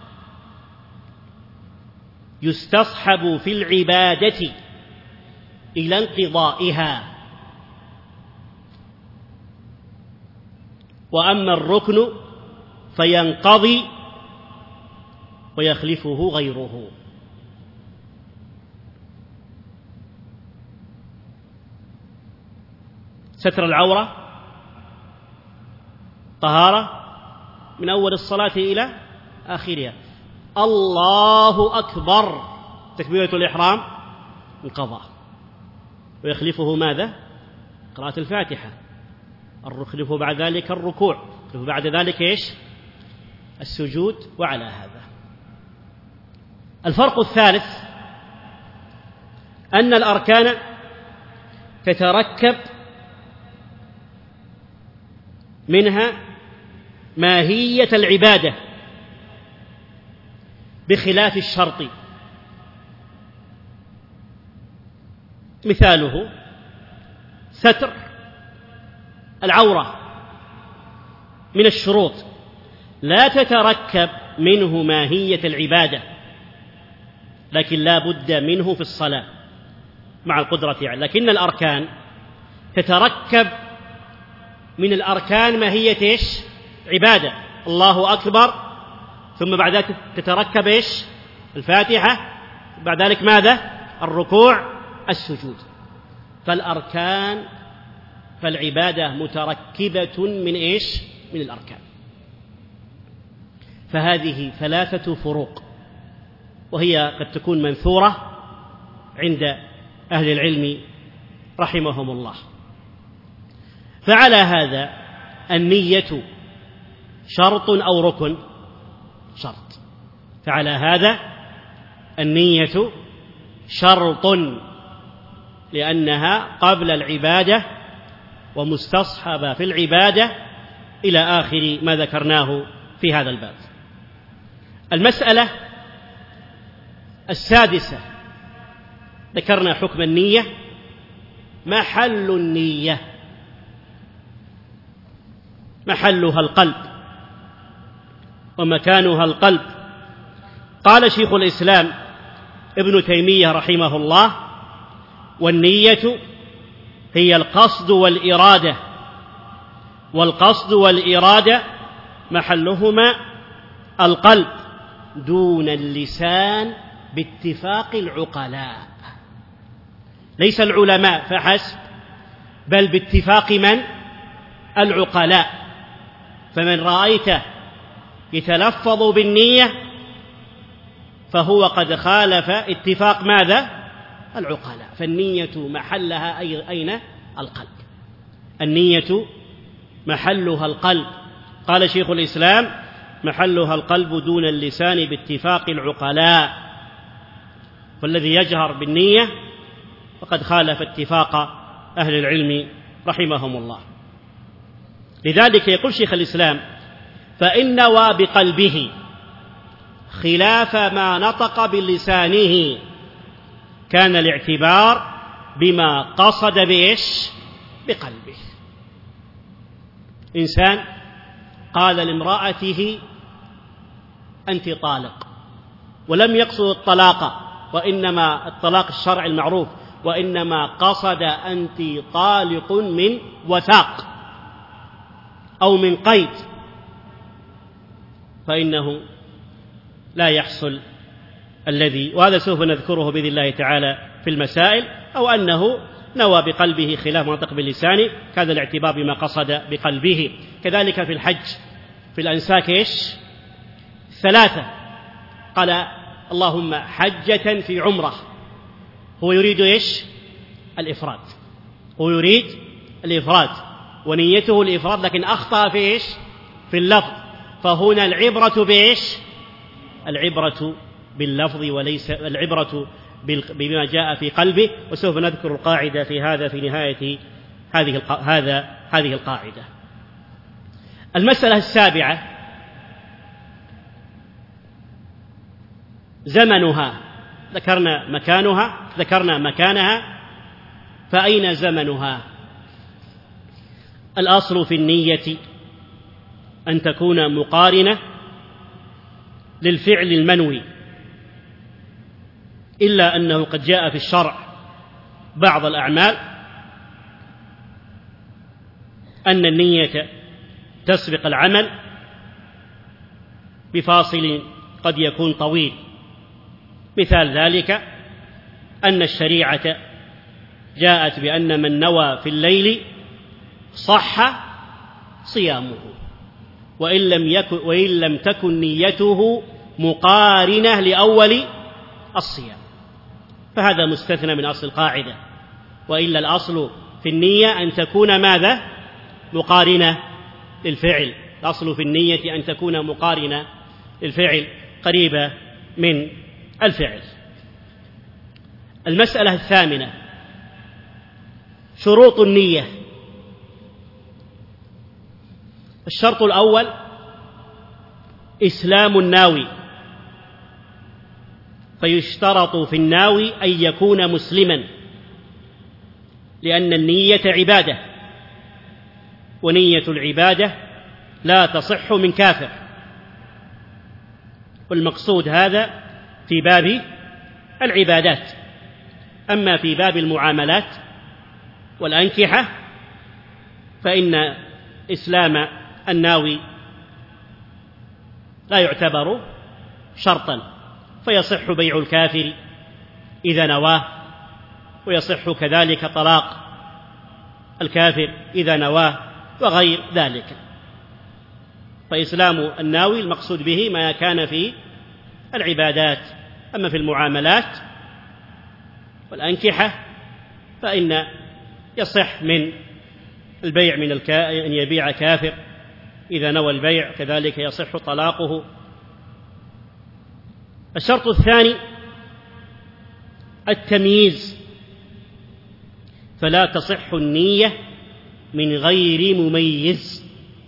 يستصحب في العبادة إلى انقضائها، وأما الركن فينقضي ويخلفه غيره. ستر العورة طهارة من أول الصلاة إلى آخرها. الله أكبر تكبيرة الإحرام انقضى، ويخلفه ماذا؟ قراءة الفاتحة. يخلفه بعد ذلك الركوع، يخلفه بعد ذلك إيش؟ السجود. وعلى هذا الفرق الثالث أن الأركان تتركب منها ماهية العبادة بخلاف الشرط. مثاله ستر العورة من الشروط، لا تتركب منه ماهية العبادة، لكن لا بد منه في الصلاة مع القدرة عليه. لكن الأركان تتركب من الأركان ماهية إيش؟ عبادة. الله أكبر، ثم بعد ذلك تتركب إيش؟ الفاتحة، بعد ذلك ماذا؟ الركوع، السجود. فالأركان فالعبادة متركبة من إيش؟ من الأركان. فهذه ثلاثة فروق، وهي قد تكون منثورة عند أهل العلم رحمهم الله. فعلى هذا النية شرط أو ركن؟ شرط. فعلى هذا النية شرط، لأنها قبل العبادة ومستصحبة في العبادة إلى آخر ما ذكرناه في هذا الباب. المسألة السادسة، ذكرنا حكم النية. محل النية، محلها القلب ومكانها القلب. قال شيخ الإسلام ابن تيمية رحمه الله: والنية هي القصد والإرادة، والقصد والإرادة محلهما القلب دون اللسان باتفاق العقلاء، ليس العلماء فحسب، بل باتفاق من؟ العقلاء. فمن رأيته يتلفظ بالنية فهو قد خالف اتفاق ماذا؟ العقلاء. فالنية محلها أين؟ القلب. النية محلها القلب. قال شيخ الإسلام: محلها القلب دون اللسان باتفاق العقلاء. والذي يجهر بالنية فقد خالف اتفاق أهل العلم رحمهم الله. لذلك يقول شيخ الإسلام: فإن نوى بقلبه خلاف ما نطق بلسانه كان الاعتبار بما قصد بإيش؟ بقلبه. إنسان قال لامرأته: أنت طالق، ولم يقصد الطلاق، وإنما الطلاق الشرعي المعروف، وإنما قصد أنت طالق من وثاق أو من قيد، فإنه لا يحصل الذي، وهذا سوف نذكره بإذن الله تعالى في المسائل، أو أنه نوى بقلبه خلاف ما نطق بلسانه، كان الاعتبار بما قصد بقلبه. كذلك في الحج، في الأنساك إيش؟ ثلاثة. قال: اللهم حجة في عمرة، هو يريد إيش؟ الإفراد، هو يريد الإفراد ونيته الإفراد، لكن أخطأ في إيش؟ في اللفظ. فهنا العبرة بإيش؟ العبرة باللفظ وليس العبرة بما جاء في قلبه. وسوف نذكر القاعدة في هذا في نهاية هذه هذا هذه القاعدة. المسألة السابعة: زمنها. ذكرنا مكانها ذكرنا مكانها فأين زمنها؟ الأصل في النية أن تكون مقارنة للفعل المنوي، إلا أنه قد جاء في الشرع بعض الأعمال أن النية تسبق العمل بفاصل قد يكون طويل. مثال ذلك أن الشريعة جاءت بأن من نوى في الليل صح صيامه، وإن لم يكن وإن لم تكن نيته مقارنة لأول الصيام، فهذا مستثنى من أصل القاعدة. وإلا الأصل في النية أن تكون ماذا؟ مقارنة للفعل. الأصل في النية أن تكون مقارنة للفعل، قريبة من الفعل. المسألة الثامنة: شروط النية. الشرط الأول إسلام الناوي، فيشترط في الناوي أن يكون مسلما، لأن النية عبادة، ونية العبادة لا تصح من كافر. والمقصود هذا في باب العبادات. أما في باب المعاملات والأنكحة فإن إسلام الناوي لا يعتبر شرطا، فيصح بيع الكافر إذا نواه، ويصح كذلك طلاق الكافر إذا نواه، وغير ذلك. فإسلام الناوي المقصود به ما كان في العبادات. أما في المعاملات والأنكحة فإن يصح من البيع من الكا... أن يبيع كافر إذا نوى البيع كذلك يصح طلاقه. الشرط الثاني التمييز، فلا تصح النية من غير مميز.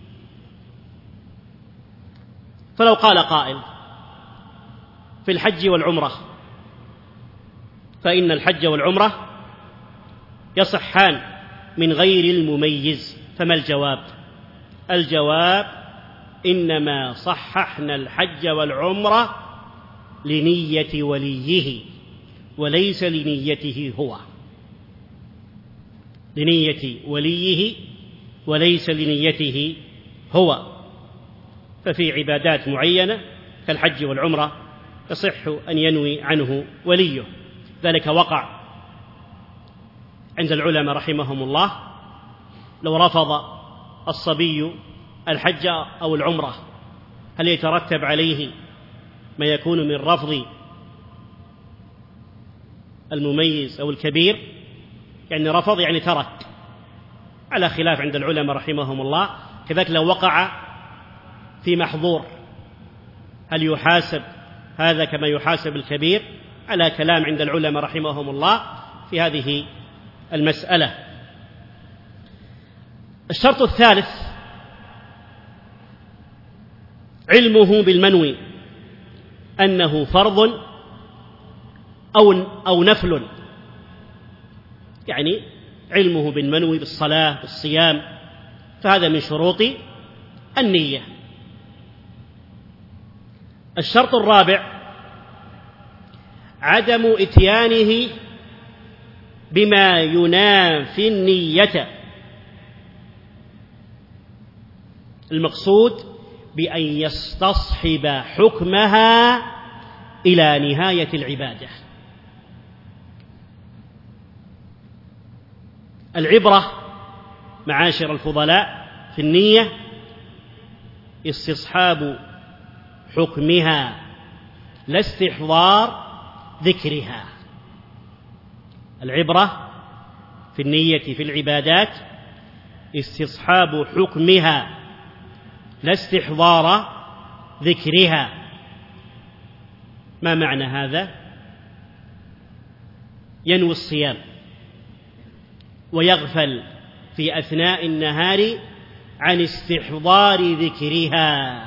فلو قال قائل في الحج والعمرة، فإن الحج والعمرة يصحان من غير المميز، فما الجواب؟ الجواب إنما صححنا الحج والعمرة لنية وليه وليس لنيته هو، لنية وليه وليس لنيته هو. ففي عبادات معينة كالحج والعمرة يصح أن ينوي عنه وليه. ذلك وقع عند العلماء رحمهم الله، لو رفض الصبي الحج أو العمرة هل يترتب عليه ما يكون من رفض المميز أو الكبير؟ يعني رفض يعني ترك، على خلاف عند العلماء رحمهم الله. كذلك لو وقع في محظور هل يحاسب هذا كما يحاسب الكبير؟ على كلام عند العلماء رحمهم الله في هذه المسألة. الشرط الثالث علمه بالمنوي أنه فرض أو أو نفل، يعني علمه بالمنوي بالصلاة بالصيام، فهذا من شروط النية. الشرط الرابع عدم إتيانه بما ينافي النية، المقصود بأن يستصحب حكمها إلى نهاية العبادة. العبرة معاشر الفضلاء في النية استصحاب حكمها لا استحضار ذكرها. العبرة في النية في العبادات استصحاب حكمها لا استحضار ذكرها. ما معنى هذا؟ ينوي الصيام ويغفل في أثناء النهار عن استحضار ذكرها،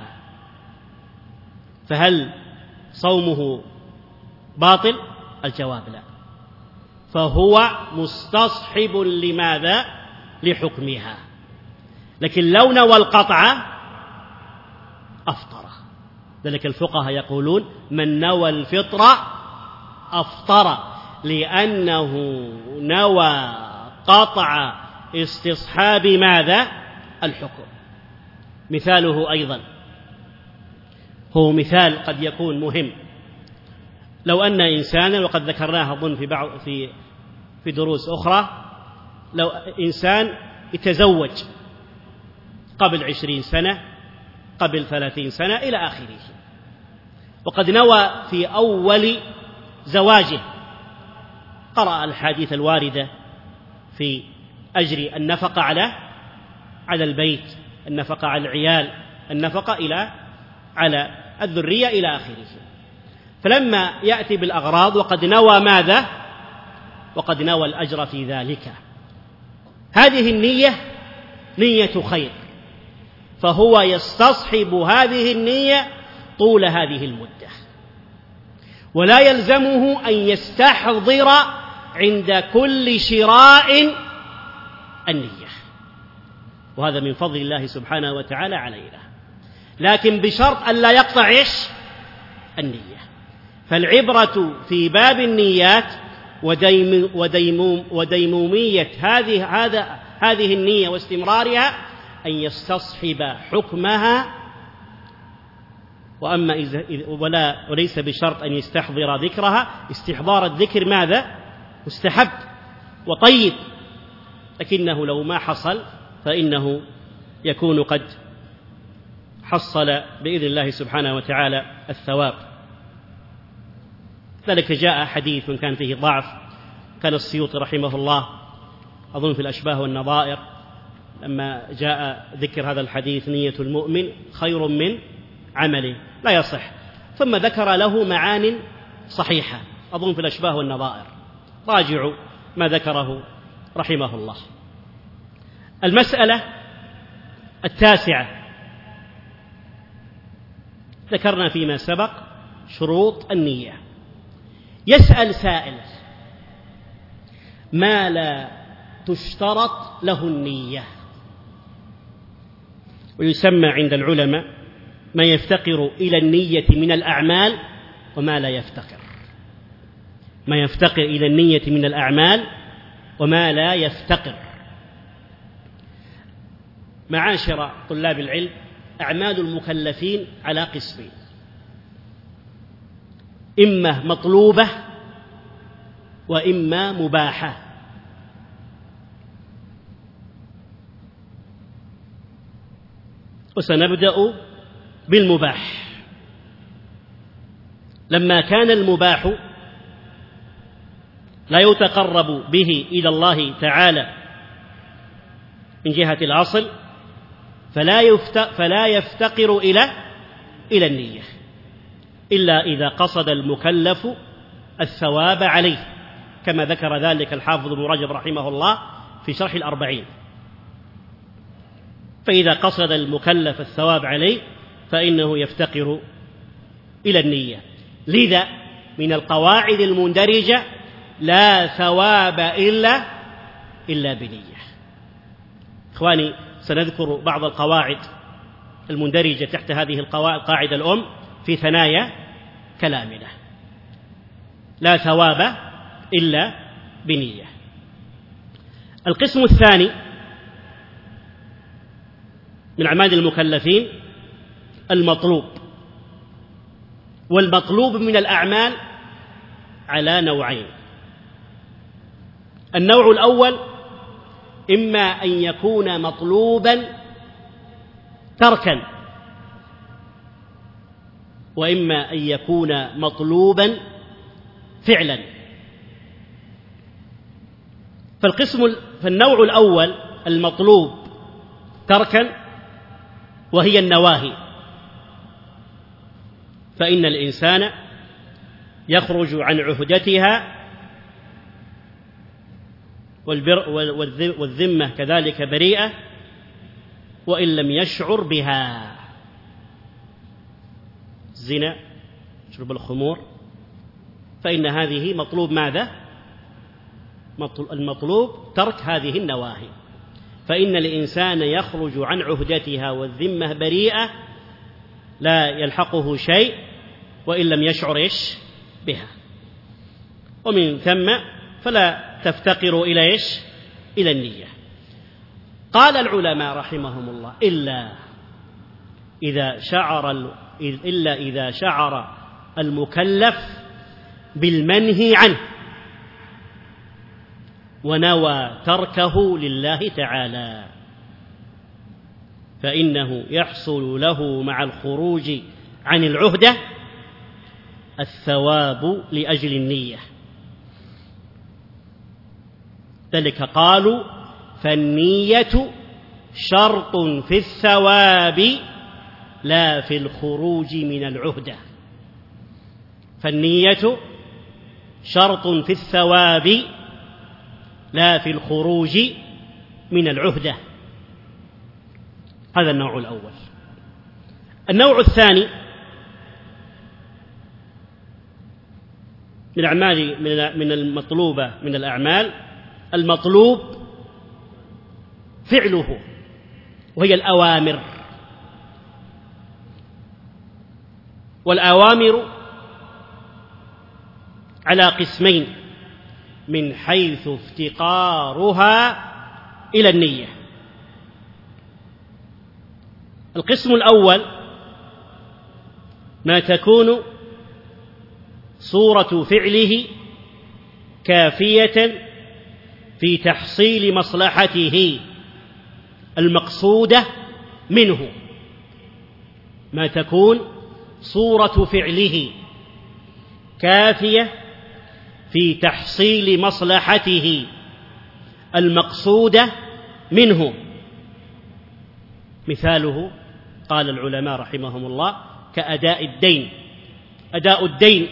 فهل صومه باطل؟ الجواب لا، فهو مستصحب لماذا؟ لحكمها. لكن لو نوى القطع أفطر. ذلك الفقهاء يقولون من نوى الفطر أفطر، لأنه نوى قطع استصحاب ماذا؟ الحكم. مثاله أيضا هو مثال قد يكون مهم. لو أن إنسانا، وقد ذكرناها أظن في بعض في في دروس أخرى، لو إنسان يتزوج قبل عشرين سنة قبل ثلاثين سنة إلى آخره، وقد نوى في أول زواجه، قرأ الحديث الواردة في أجر النفقة على على البيت، النفقة على العيال، النفقة إلى على الذرية إلى آخره. فلما يأتي بالأغراض وقد نوى ماذا؟ وقد نوى الأجر في ذلك، هذه النية نية خير، فهو يستصحب هذه النية طول هذه المدة، ولا يلزمه أن يستحضر عند كل شراء النية، وهذا من فضل الله سبحانه وتعالى علينا، لكن بشرط أن لا يقطع إيش؟ النية. فالعبرة في باب النيات وديم وديموم وديمومية هذه هذا هذه النية واستمرارها أن يستصحب حكمها، وأما إذا ولا وليس بشرط أن يستحضر ذكرها. استحضار الذكر ماذا؟ مستحب وطيب، لكنه لو ما حصل فإنه يكون قد حصل بإذن الله سبحانه وتعالى الثواب. ذلك جاء حديث كان فيه ضعف، كان السيوطي رحمه الله أظن في الأشباه والنظائر لما جاء ذكر هذا الحديث نية المؤمن خير من عمله، لا يصح. ثم ذكر له معان صحيحة أظن في الأشباه والنظائر، راجعوا ما ذكره رحمه الله. المسألة التاسعة، ذكرنا فيما سبق شروط النية. يسأل سائل: ما لا تشترط له النية؟ ويسمى عند العلماء ما يفتقر إلى النية من الأعمال وما لا يفتقر، ما يفتقر إلى النية من الأعمال وما لا يفتقر. معاشر طلاب العلم، أعمال المكلفين على قسمين: إما مطلوبة وإما مباحة. وسنبدأ بالمباح. لما كان المباح لا يتقرب به إلى الله تعالى من جهة الأصل فلا يفتقر إلى إلى النية إلا إذا قصد المكلف الثواب عليه، كما ذكر ذلك الحافظ ابن رجب رحمه الله في شرح الأربعين. فإذا قصد المكلف الثواب عليه فإنه يفتقر إلى النية. لذا من القواعد المندرجة: لا ثواب إلا إلا بنية. إخواني، سنذكر بعض القواعد المندرجة تحت هذه القاعدة الأم في ثنايا كلامنا. لا ثواب إلا بنية. القسم الثاني من أعمال المكلفين المطلوب. والمطلوب من الأعمال على نوعين: النوع الأول إما أن يكون مطلوبا تركا، وإما أن يكون مطلوبا فعلا. فالقسم فالنوع الأول المطلوب تركا وهي النواهي، فإن الإنسان يخرج عن عهدتها والذمة كذلك بريئة وإن لم يشعر بها. الزنا، شرب الخمور، فإن هذه مطلوب ماذا؟ المطلوب ترك هذه النواهي. فإن الإنسان يخرج عن عهدتها والذمة بريئة لا يلحقه شيء وإن لم يشعر إيش بها، ومن ثم فلا تفتقر إلى إيش إلى النية. قال العلماء رحمهم الله: إلا إذا شعر إلا إذا شعر المكلف بالمنهي عنه ونوى تركه لله تعالى، فإنه يحصل له مع الخروج عن العهدة الثواب لأجل النية. ذلك قالوا: فالنية شرط في الثواب لا في الخروج من العهدة. فالنية شرط في الثواب لا في الخروج من العهدة. هذا النوع الأول. النوع الثاني من الأعمال من المطلوبة من الأعمال المطلوب فعله، وهي الأوامر. والأوامر على قسمين من حيث افتقارها إلى النية. القسم الأول ما تكون صورة فعله كافية في تحصيل مصلحته المقصودة منه. ما تكون صورة فعله كافية في تحصيل مصلحته المقصودة منه. مثاله قال العلماء رحمهم الله كأداء الدين. أداء الدين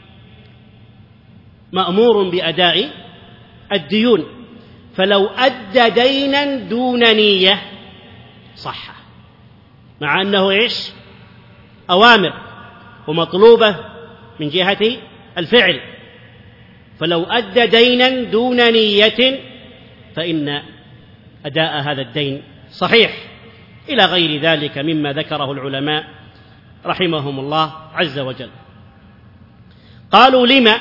مأمور بأداء الديون، فلو أدى دينا دون نية صح، مع أنه إيش؟ أوامر ومطلوبة من جهة الفعل، فلو أدى دينا دون نية فإن أداء هذا الدين صحيح، إلى غير ذلك مما ذكره العلماء رحمهم الله عز وجل. قالوا لما؟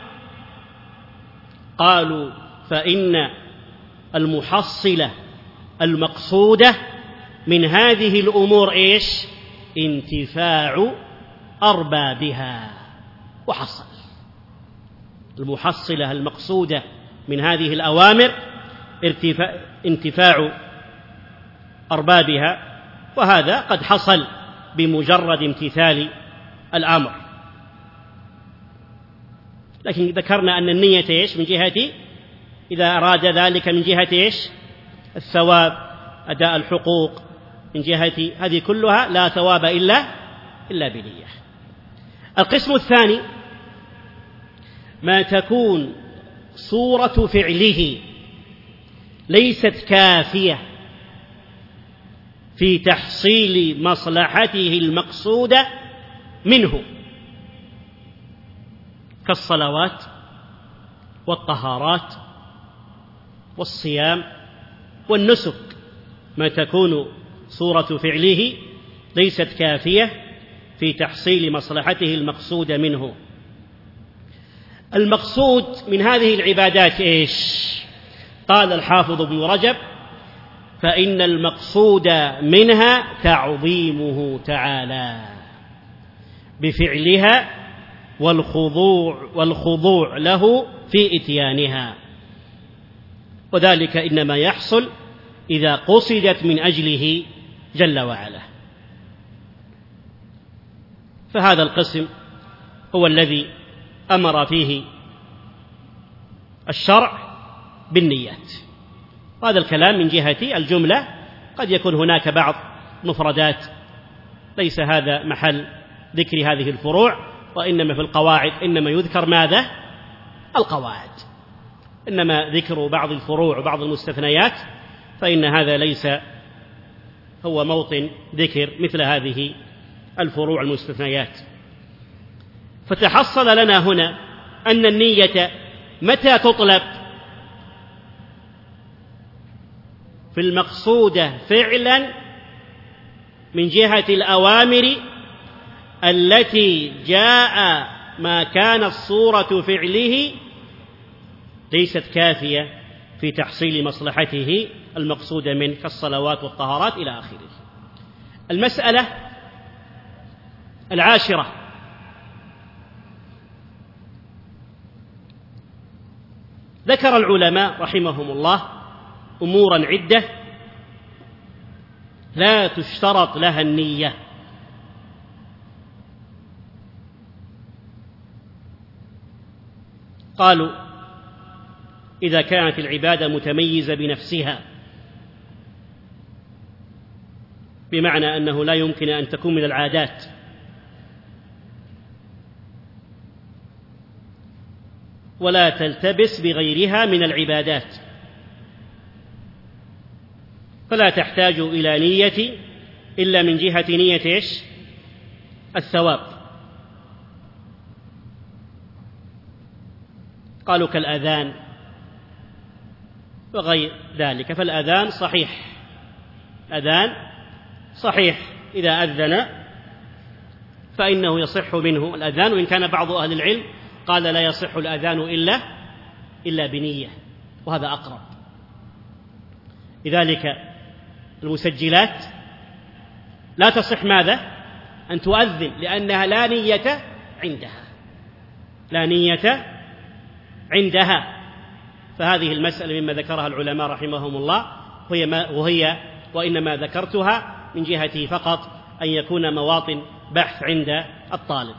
قالوا فإن المحصلة المقصودة من هذه الأمور إيش؟ انتفاع أربابها. وحصل المحصلة المقصودة من هذه الأوامر انتفاع أربابها، وهذا قد حصل بمجرد امتثال الأمر. لكن ذكرنا أن النية إيش؟ من جهة إذا أراد ذلك من جهة إيش؟ الثواب، أداء الحقوق، من جهة هذه كلها لا ثواب إلا إلا بنية. القسم الثاني ما تكون صورة فعله ليست كافية في تحصيل مصلحته المقصودة منه، كالصلوات والطهارات والصيام والنسك، ما تكون صورة فعله ليست كافية في تحصيل مصلحته المقصودة منه. المقصود من هذه العبادات إيش؟ قال الحافظ ابن رجب فإن المقصود منها تعظيمه تعالى بفعلها والخضوع, والخضوع له في إتيانها، وذلك إنما يحصل إذا قصدت من أجله جل وعلا. فهذا القسم هو الذي أمر فيه الشرع بالنيات. وهذا الكلام من جهة الجملة، قد يكون هناك بعض مفردات ليس هذا محل ذكر هذه الفروع، وإنما في القواعد إنما يذكر ماذا؟ القواعد، إنما ذكر بعض الفروع وبعض المستثنيات فإن هذا ليس هو موطن ذكر مثل هذه الفروع المستثنيات. فتحصل لنا هنا أن النية متى تطلب؟ في المقصودة فعلا من جهة الأوامر التي جاء ما كانت صورة فعله ليست كافية في تحصيل مصلحته المقصودة منه، كالصلوات والطهارات إلى آخره. المسألة العاشرة ذكر العلماء رحمهم الله أمورا عدة لا تشترط لها النية. قالوا إذا كانت العبادة متميزة بنفسها، بمعنى أنه لا يمكن أن تكون من العادات، ولا تلتبس بغيرها من العبادات، فلا تحتاج إلى نية إلا من جهة نية إيش؟ الثواب. قالوا كالأذان وغير ذلك. فالأذان صحيح، أذان صحيح إذا أذن فإنه يصح منه الأذان، وإن كان بعض أهل العلم قال لا يصح الأذان إلا إلا بنية، وهذا أقرب. لذلك المسجلات لا تصح ماذا؟ أن تؤذن، لأنها لا نية عندها، لا نية عندها. فهذه المسألة مما ذكرها العلماء رحمهم الله، وهي, ما وهي وإنما ذكرتها من جهة فقط أن يكون مواطن بحث عند الطالب.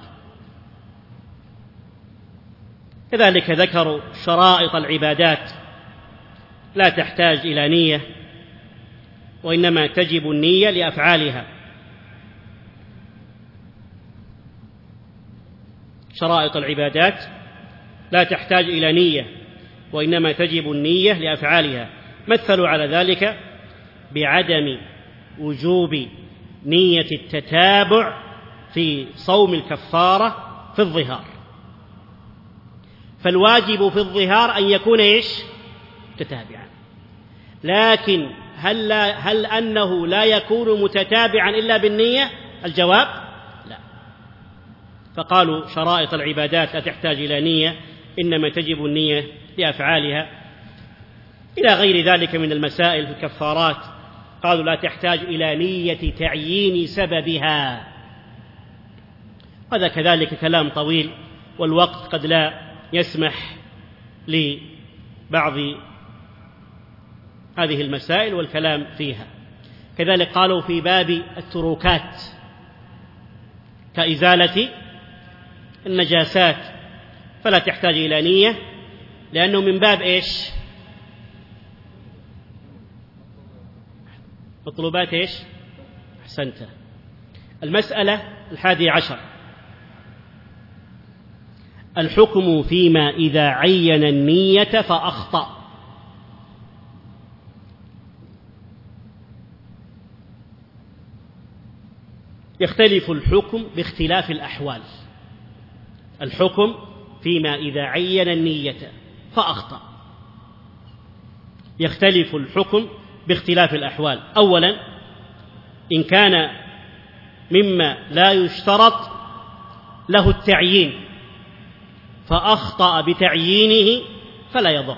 كذلك ذكروا شرائط العبادات لا تحتاج إلى نية، وإنما تجب النية لأفعالها. شرائط العبادات لا تحتاج إلى نية، وإنما تجب النية لأفعالها. مثلوا على ذلك بعدم وجوب نية التتابع في صوم الكفارة في الظهار. فالواجب في الظهار أن يكون إيش؟ متتابعا. لكن هل, لا هل أنه لا يكون متتابعا إلا بالنية؟ الجواب لا. فقالوا شرائط العبادات لا تحتاج إلى نية، إنما تجب النية لأفعالها. إلى غير ذلك من المسائل في الكفارات قالوا لا تحتاج إلى نية تعيين سببها. هذا كذلك كلام طويل، والوقت قد لا يسمح لبعض هذه المسائل والكلام فيها. كذلك قالوا في باب التروكات كإزالة النجاسات فلا تحتاج إلى نية، لأنه من باب إيش؟ مطلوبات إيش؟ أحسنت. المسألة الحادية عشر: الحكم فيما إذا عين النية فأخطأ. يختلف الحكم باختلاف الأحوال. الحكم فيما إذا عين النية فأخطأ، يختلف الحكم باختلاف الأحوال. أولا، إن كان مما لا يشترط له التعيين فأخطأ بتعيينه فلا يضر،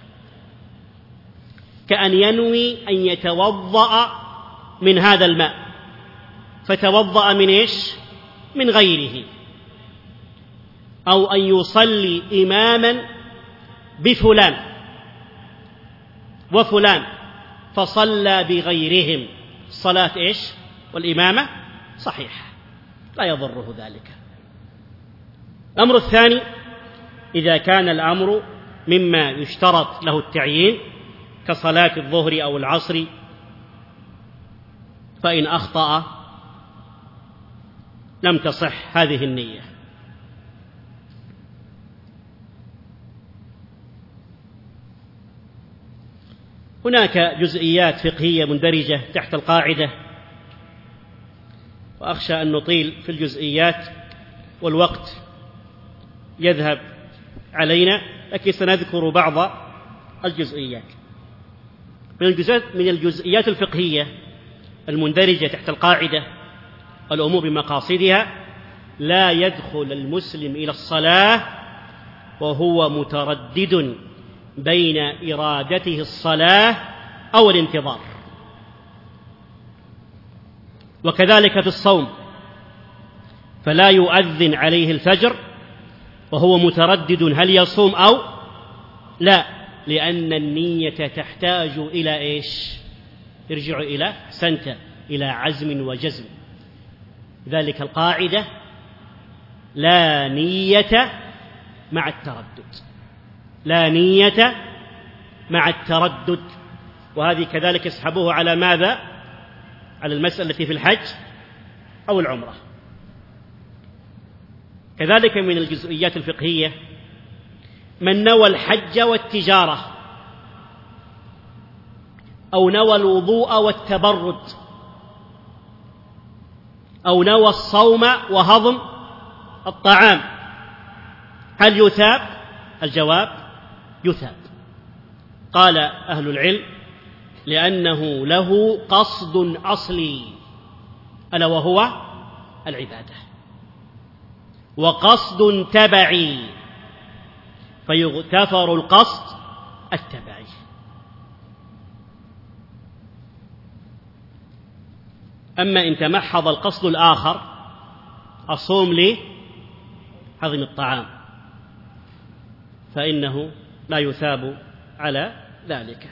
كأن ينوي أن يتوضأ من هذا الماء فتوضأ من إيش؟ من غيره، أو أن يصلي إماما بفلان وفلان فصلى بغيرهم، الصلاة إيش؟ والإمامة صحيحة، لا يضره ذلك. الأمر الثاني: إذا كان الأمر مما يشترط له التعيين كصلاة الظهر أو العصر، فإن أخطأ لم تصح هذه النية. هناك جزئيات فقهية مندرجة تحت القاعدة، وأخشى أن نطيل في الجزئيات والوقت يذهب علينا، لكن سنذكر بعض الجزئيات. من الجزئيات الفقهية المندرجة تحت القاعدة الأمور بمقاصدها: لا يدخل المسلم إلى الصلاة وهو متردد بين إرادته الصلاة أو الانتظار. وكذلك في الصوم، فلا يؤذن عليه الفجر وهو متردد هل يصوم أو لا، لأن النية تحتاج إلى إيش؟ يرجع إلى سنة إلى عزم وجزم. ذلك القاعدة: لا نية مع التردد، لا نية مع التردد. وهذه كذلك يسحبوه على ماذا؟ على المسألة في الحج أو العمرة. كذلك من الجزئيات الفقهية: من نوى الحج والتجارة أو نوى الوضوء والتبرد أو نوى الصوم وهضم الطعام، هل يثاب؟ الجواب: يثاب. قال أهل العلم: لأنه له قصد أصلي، ألا وهو العبادة، وقصد تبعي، فيغتفر القصد التبعي. أما إن تمحض القصد الآخر: الصوم لهضم الطعام، فإنه لا يثاب على ذلك.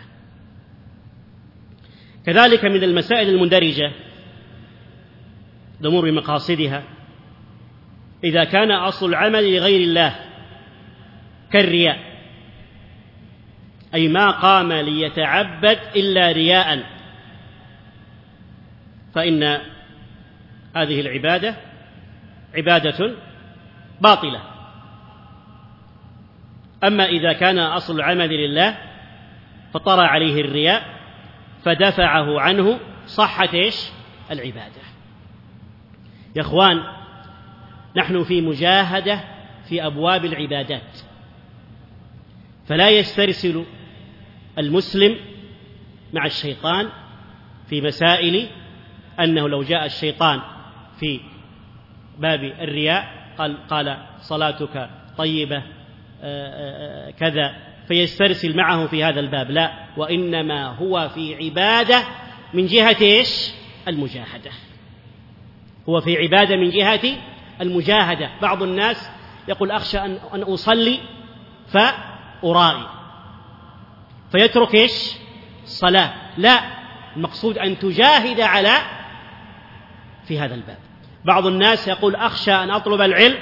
كذلك من المسائل المندرجة الأمور بمقاصدها: إذا كان أصل العمل لغير الله كالرياء، أي ما قام ليتعبد إلا رياء، فإن هذه العبادة عبادة باطلة. أما إذا كان أصل العمل لله فطرأ عليه الرياء فدفعه عنه صحة إيش؟ العبادة. يا إخوان، نحن في مجاهدة في أبواب العبادات، فلا يسترسل المسلم مع الشيطان في مسائل أنه لو جاء الشيطان في باب الرياء قال, قال صلاتك طيبة كذا فيسترسل معه في هذا الباب، لا، وإنما هو في عبادة من جهة إيش؟ المجاهدة. هو في عبادة من جهة المجاهدة. بعض الناس يقول أخشى أن أصلي فأرائي فيترك إيش؟ الصلاة. لا، المقصود أن تجاهد على في هذا الباب. بعض الناس يقول أخشى أن أطلب العلم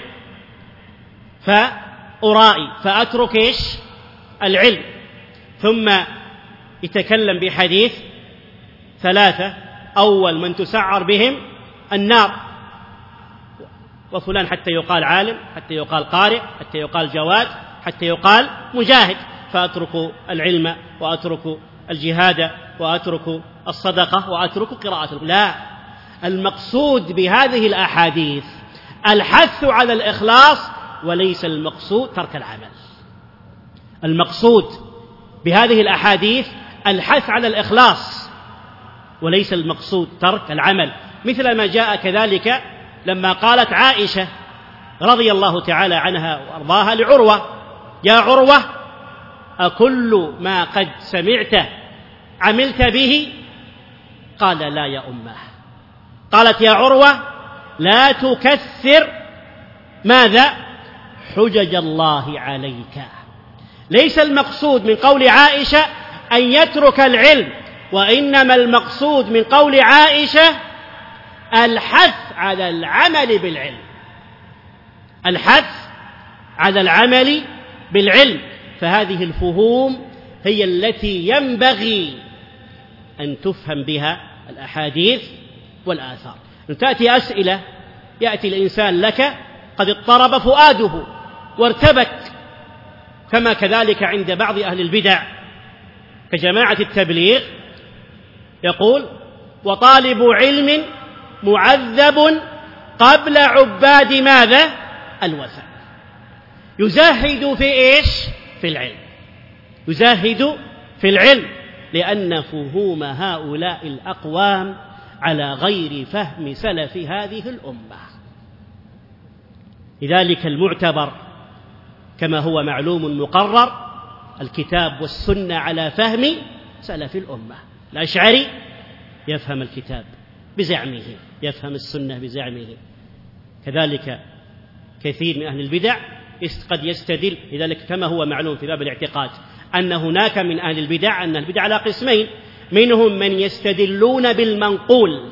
فأرائي فأترك إيش؟ العلم، ثم يتكلم بحديث ثلاثة أول من تسعر بهم النار، وفلان حتى يقال عالم، حتى يقال قارئ، حتى يقال جواد، حتى يقال مجاهد، فأترك العلم وأترك الجهاد وأترك الصدقة وأترك قراءة. لا، المقصود بهذه الأحاديث الحث على الإخلاص، وليس المقصود ترك العمل. المقصود بهذه الأحاديث الحث على الإخلاص، وليس المقصود ترك العمل، مثل ما جاء كذلك لما قالت عائشة رضي الله تعالى عنها وأرضاها لعروة: يا عروة، أكل ما قد سمعت عملت به؟ قال: لا يا أمه. قالت: يا عروة، لا تكثر ماذا؟ حجج الله عليك. ليس المقصود من قول عائشة أن يترك العلم، وإنما المقصود من قول عائشة الحث على العمل بالعلم، الحث على العمل بالعلم. فهذه الفهوم هي التي ينبغي أن تفهم بها الأحاديث والآثار. أن تأتي أسئلة يأتي الإنسان لك قد اضطرب فؤاده وارتبك، كما كذلك عند بعض أهل البدع كجماعة التبليغ، يقول: وطالب علم معذب قبل عباد ماذا؟ الوثن. يزهد في إيش؟ في العلم، يزهد في العلم، لأن فهوم هؤلاء الأقوام على غير فهم سلف هذه الأمة. لذلك المعتبر كما هو معلوم مقرر الكتاب والسنة على فهم سلف الأمة. الأشعري يفهم الكتاب بزعمه، يفهم السنة بزعمه، كذلك كثير من أهل البدع قد يستدل. لذلك كما هو معلوم في باب الاعتقاد أن هناك من أهل البدع أن البدع على قسمين: منهم من يستدلون بالمنقول،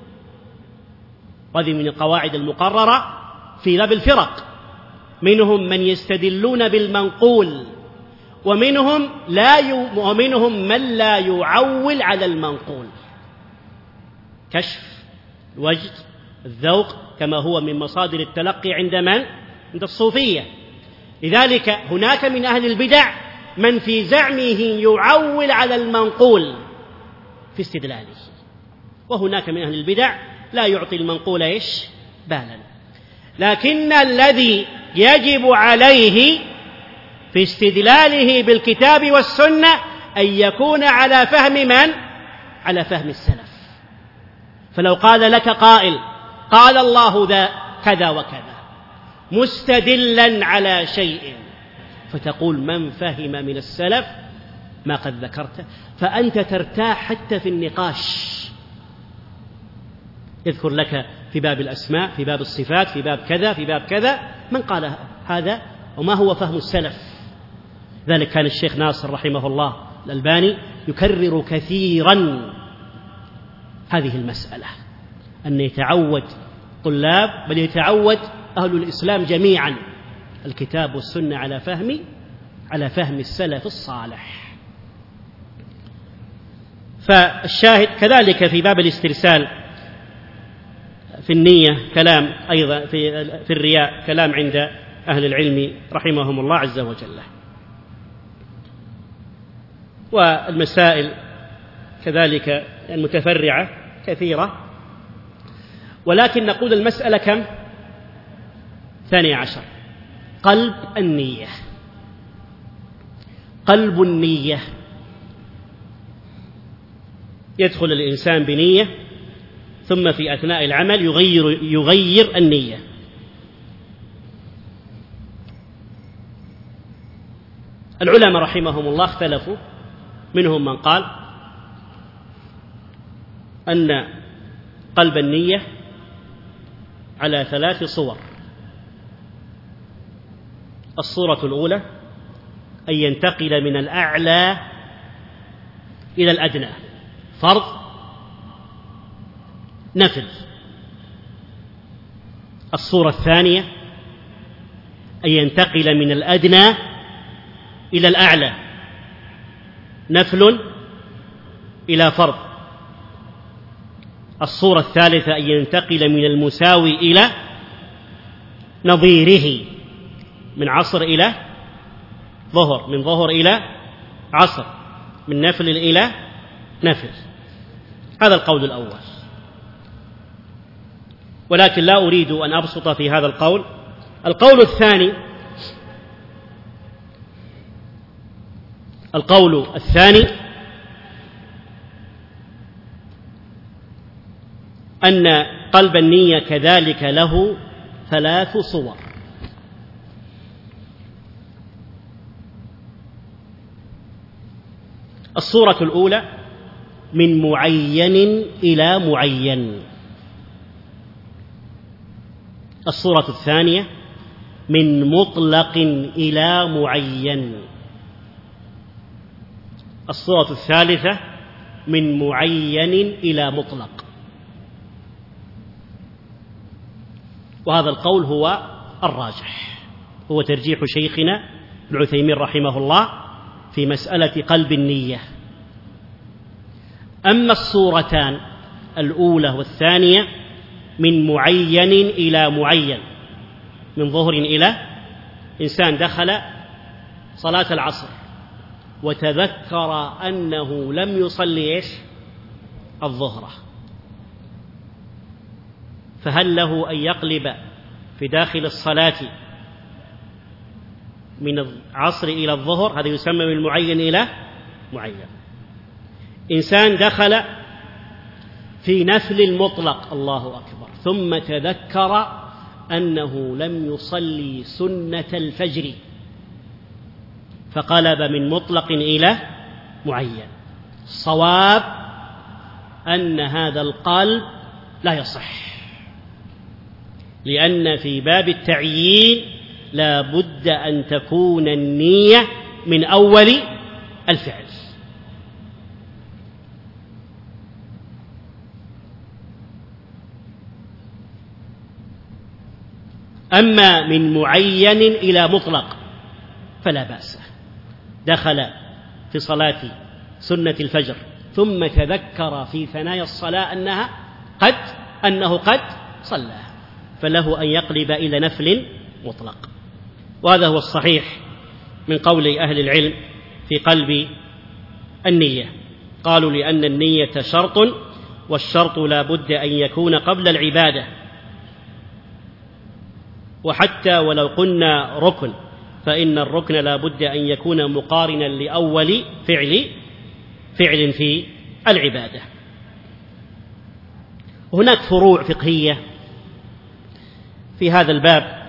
وهذه من القواعد المقررة في باب الفرق، منهم من يستدلون بالمنقول، ومنهم لا ي... ومنهم من لا يعول على المنقول، كشف الوجد، الذوق، كما هو من مصادر التلقي عند من؟ عند الصوفية. لذلك هناك من أهل البدع من في زعمه يعول على المنقول في استدلاله، وهناك من أهل البدع لا يعطي المنقول إيش؟ بالا. لكن الذي يجب عليه في استدلاله بالكتاب والسنة أن يكون على فهم من؟ على فهم السلف. فلو قال لك قائل: قال الله ذا كذا وكذا، مستدلا على شيء، فتقول: من فهم من السلف ما قد ذكرته، فأنت ترتاح حتى في النقاش. يذكر لك في باب الأسماء، في باب الصفات، في باب كذا، في باب كذا، من قال هذا وما هو فهم السلف. ذلك كان الشيخ ناصر رحمه الله الألباني يكرر كثيرا هذه المسألة، أن يتعود طلاب، بل يتعود أهل الإسلام جميعا الكتاب والسنة على فهم على فهم السلف الصالح. فالشاهد كذلك في باب الاسترسال في النية كلام أيضا في, في الرياء كلام عند أهل العلم رحمهم الله عز وجل. والمسائل كذلك المتفرعة كثيرة، ولكن نقول المسألة كم؟ ثانية عشر، قلب النية. قلب النية، يدخل الإنسان بنية ثم في أثناء العمل يغير, يغير النية. العلماء رحمهم الله اختلفوا، منهم من قال أن قلب النية على ثلاث صور. الصورة الأولى أن ينتقل من الأعلى إلى الأدنى، فرض نفل. الصورة الثانية أن ينتقل من الأدنى إلى الأعلى، نفل إلى فرض. الصورة الثالثة أن ينتقل من المساوي إلى نظيره، من عصر إلى ظهر، من ظهر إلى عصر، من نفل إلى نفل. هذا القول الأول، ولكن لا أريد أن أبسط في هذا القول. القول الثاني القول الثاني أن قلب النية كذلك له ثلاث صور. الصورة الأولى من معين إلى معين. الصورة الثانية من مطلق إلى معين. الصورة الثالثة من معين إلى مطلق. وهذا القول هو الراجح، هو ترجيح شيخنا ابن عثيمين رحمه الله في مسألة قلب النية. أما الصورتان الأولى والثانية من معين إلى معين، من ظهر إلى، إنسان دخل صلاة العصر وتذكر أنه لم يصلي إيش؟ الظهر، فهل له أن يقلب في داخل الصلاة من العصر إلى الظهر؟ هذا يسمى من معين إلى معين. إنسان دخل في نفل المطلق، الله أكبر، ثم تذكر أنه لم يصلي سنة الفجر فقلب من مطلق إلى معين. الصواب أن هذا القلب لا يصح، لأن في باب التعيين لا بد أن تكون النية من أول الفعل. أما من معين إلى مطلق فلا بأس. دخل في صلاة سنة الفجر ثم تذكر في ثنايا الصلاة أنها قد أنه قد صلى، فله أن يقلب إلى نفل مطلق. وهذا هو الصحيح من قول أهل العلم في قلب النية. قالوا لأن النية شرط، والشرط لا بد أن يكون قبل العبادة، وحتى ولو قلنا ركن فإن الركن لا بد أن يكون مقارنا لأول فعل فعل في العبادة. هناك فروع فقهية في هذا الباب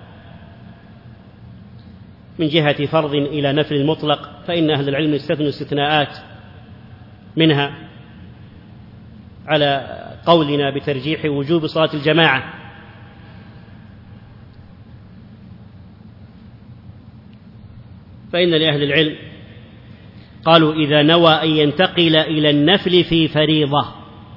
من جهة فرض إلى نفل المطلق، فإن أهل العلم يستثنوا استثناءات، منها على قولنا بترجيح وجوب صلاة الجماعة، فإن لأهل العلم قالوا إذا نوى أن ينتقل إلى النفل في فريضة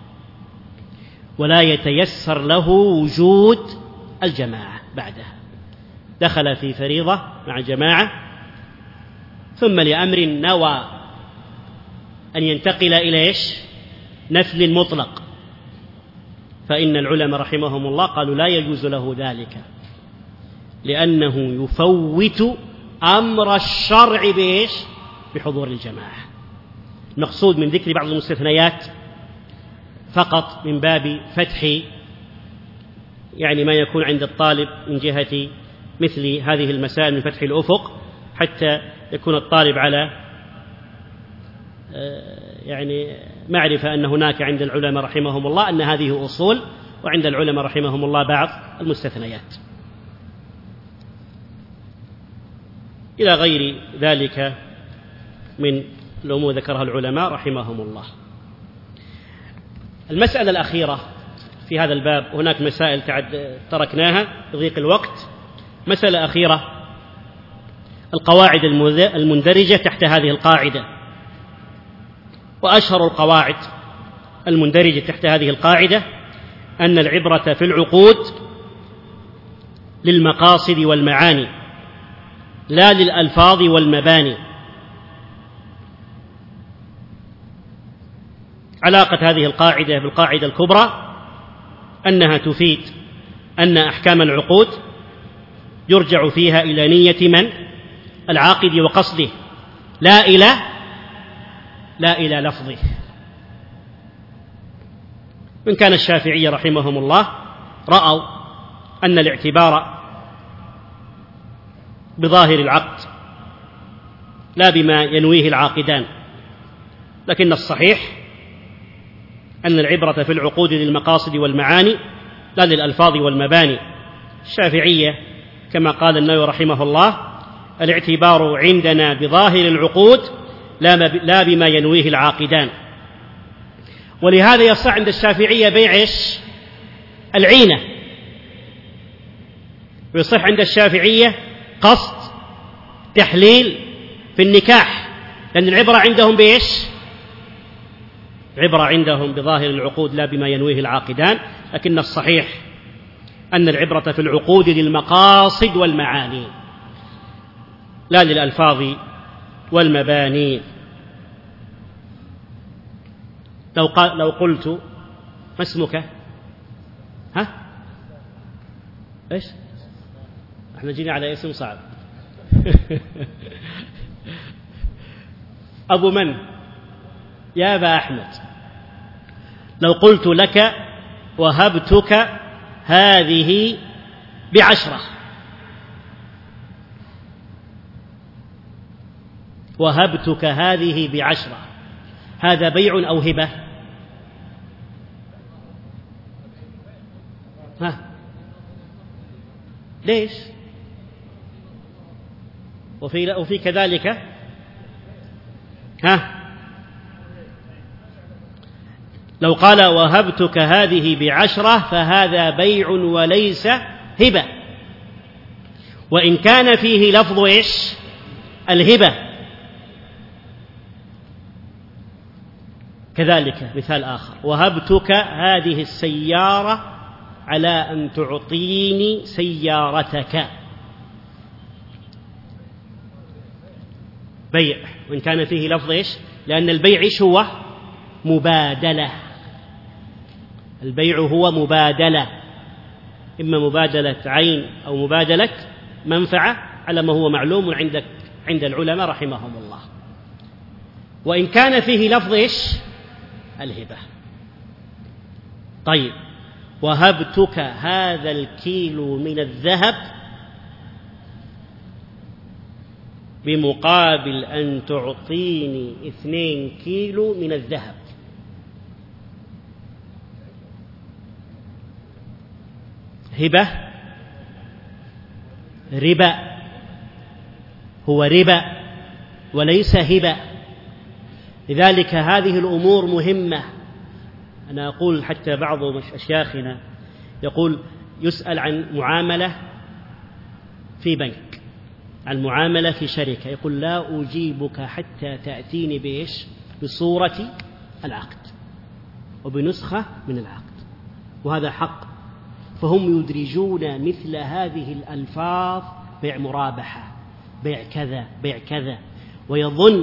ولا يتيسر له وجود الجماعة بعدها، دخل في فريضة مع جماعة ثم لأمر نوى أن ينتقل إلى إيش؟ نفل مطلق، فإن العلماء رحمهم الله قالوا لا يجوز له ذلك، لأنه يفوت أمر الشرع بإيش؟ بحضور الجماعة. المقصود من ذكر بعض المستثنيات فقط من باب فتح يعني ما يكون عند الطالب من جهة مثل هذه المسائل من فتح الأفق، حتى يكون الطالب على يعني معرفة أن هناك عند العلماء رحمهم الله أن هذه أصول، وعند العلماء رحمهم الله بعض المستثنيات، إلى غير ذلك من الأمور ذكرها العلماء رحمهم الله. المسألة الأخيرة في هذا الباب، هناك مسائل تعد تركناها بضيق الوقت. مسألة أخيرة القواعد المندرجة تحت هذه القاعدة، وأشهر القواعد المندرجة تحت هذه القاعدة أن العبرة في العقود للمقاصد والمعاني لا للألفاظ والمباني. علاقة هذه القاعدة بالقاعدة الكبرى أنها تفيد أن أحكام العقود يرجع فيها إلى نية من؟ العاقد وقصده، لا إلى لا إلى لفظه. من كان الشافعي رحمهم الله رأوا أن الاعتبار بظاهر العقد لا بما ينويه العاقدان، لكن الصحيح أن العبرة في العقود للمقاصد والمعاني لا للألفاظ والمباني. الشافعية كما قال النووي رحمه الله الاعتبار عندنا بظاهر العقود لا بما ينويه العاقدان. ولهذا يصح عند الشافعية بيع إيش؟ العينة، ويصح عند الشافعية قصد تحليل في النكاح، لأن العبرة عندهم بإيش؟ العبرة عندهم بظاهر العقود لا بما ينويه العاقدان، لكن الصحيح أن العبرة في العقود للمقاصد والمعاني لا للألفاظ والمباني. لو, قال لو قلت ما اسمك؟ ها؟ إيش؟ احنا جينا على اسم صعب. أبو من؟ يا أبا أحمد. لو قلت لك وهبتك هذه بعشرة، وهبتك هذه بعشرة، هذا بيع أو هبة؟ ها؟ ليش؟ وفي, وفي كذلك ها؟ لو قال وهبتك هذه بعشرة فهذا بيع وليس هبة، وإن كان فيه لفظ إيش؟ الهبة. كذلك مثال آخر وهبتك هذه السيارة على أن تعطيني سيارتك، بيع وإن كان فيه لفظ إيش؟ لأن البيع إيش هو؟ مبادلة. البيع هو مبادلة، إما مبادلة عين أو مبادلة منفعة على ما هو معلوم عندك عند العلماء رحمهم الله. وإن كان فيه لفظ إيش؟ الهبة. طيب وهبتك هذا الكيلو من الذهب بمقابل أن تعطيني اثنين كيلو من الذهب، هبة ربا، هو ربا وليس هبة. لذلك هذه الأمور مهمة. أنا أقول حتى بعض أشياخنا يقول يسأل عن معاملة في بنك، عن معاملة في شركة، يقول لا أجيبك حتى تأتيني بإيش؟ بصورة العقد وبنسخة من العقد، وهذا حق. فهم يدرجون مثل هذه الألفاظ بيع مرابحة، بيع كذا، بيع كذا، ويظن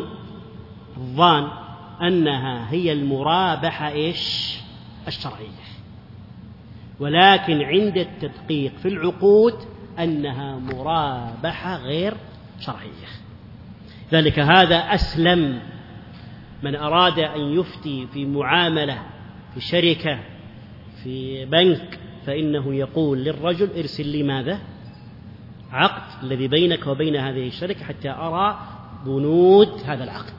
الظان أنها هي المرابحة إيش؟ الشرعية. ولكن عند التدقيق في العقود أنها مرابحة غير شرعية. ذلك هذا أسلم. من أراد أن يفتي في معاملة في شركة في بنك فإنه يقول للرجل ارسل لي ماذا؟ عقد الذي بينك وبين هذه الشركة حتى أرى بنود هذا العقد.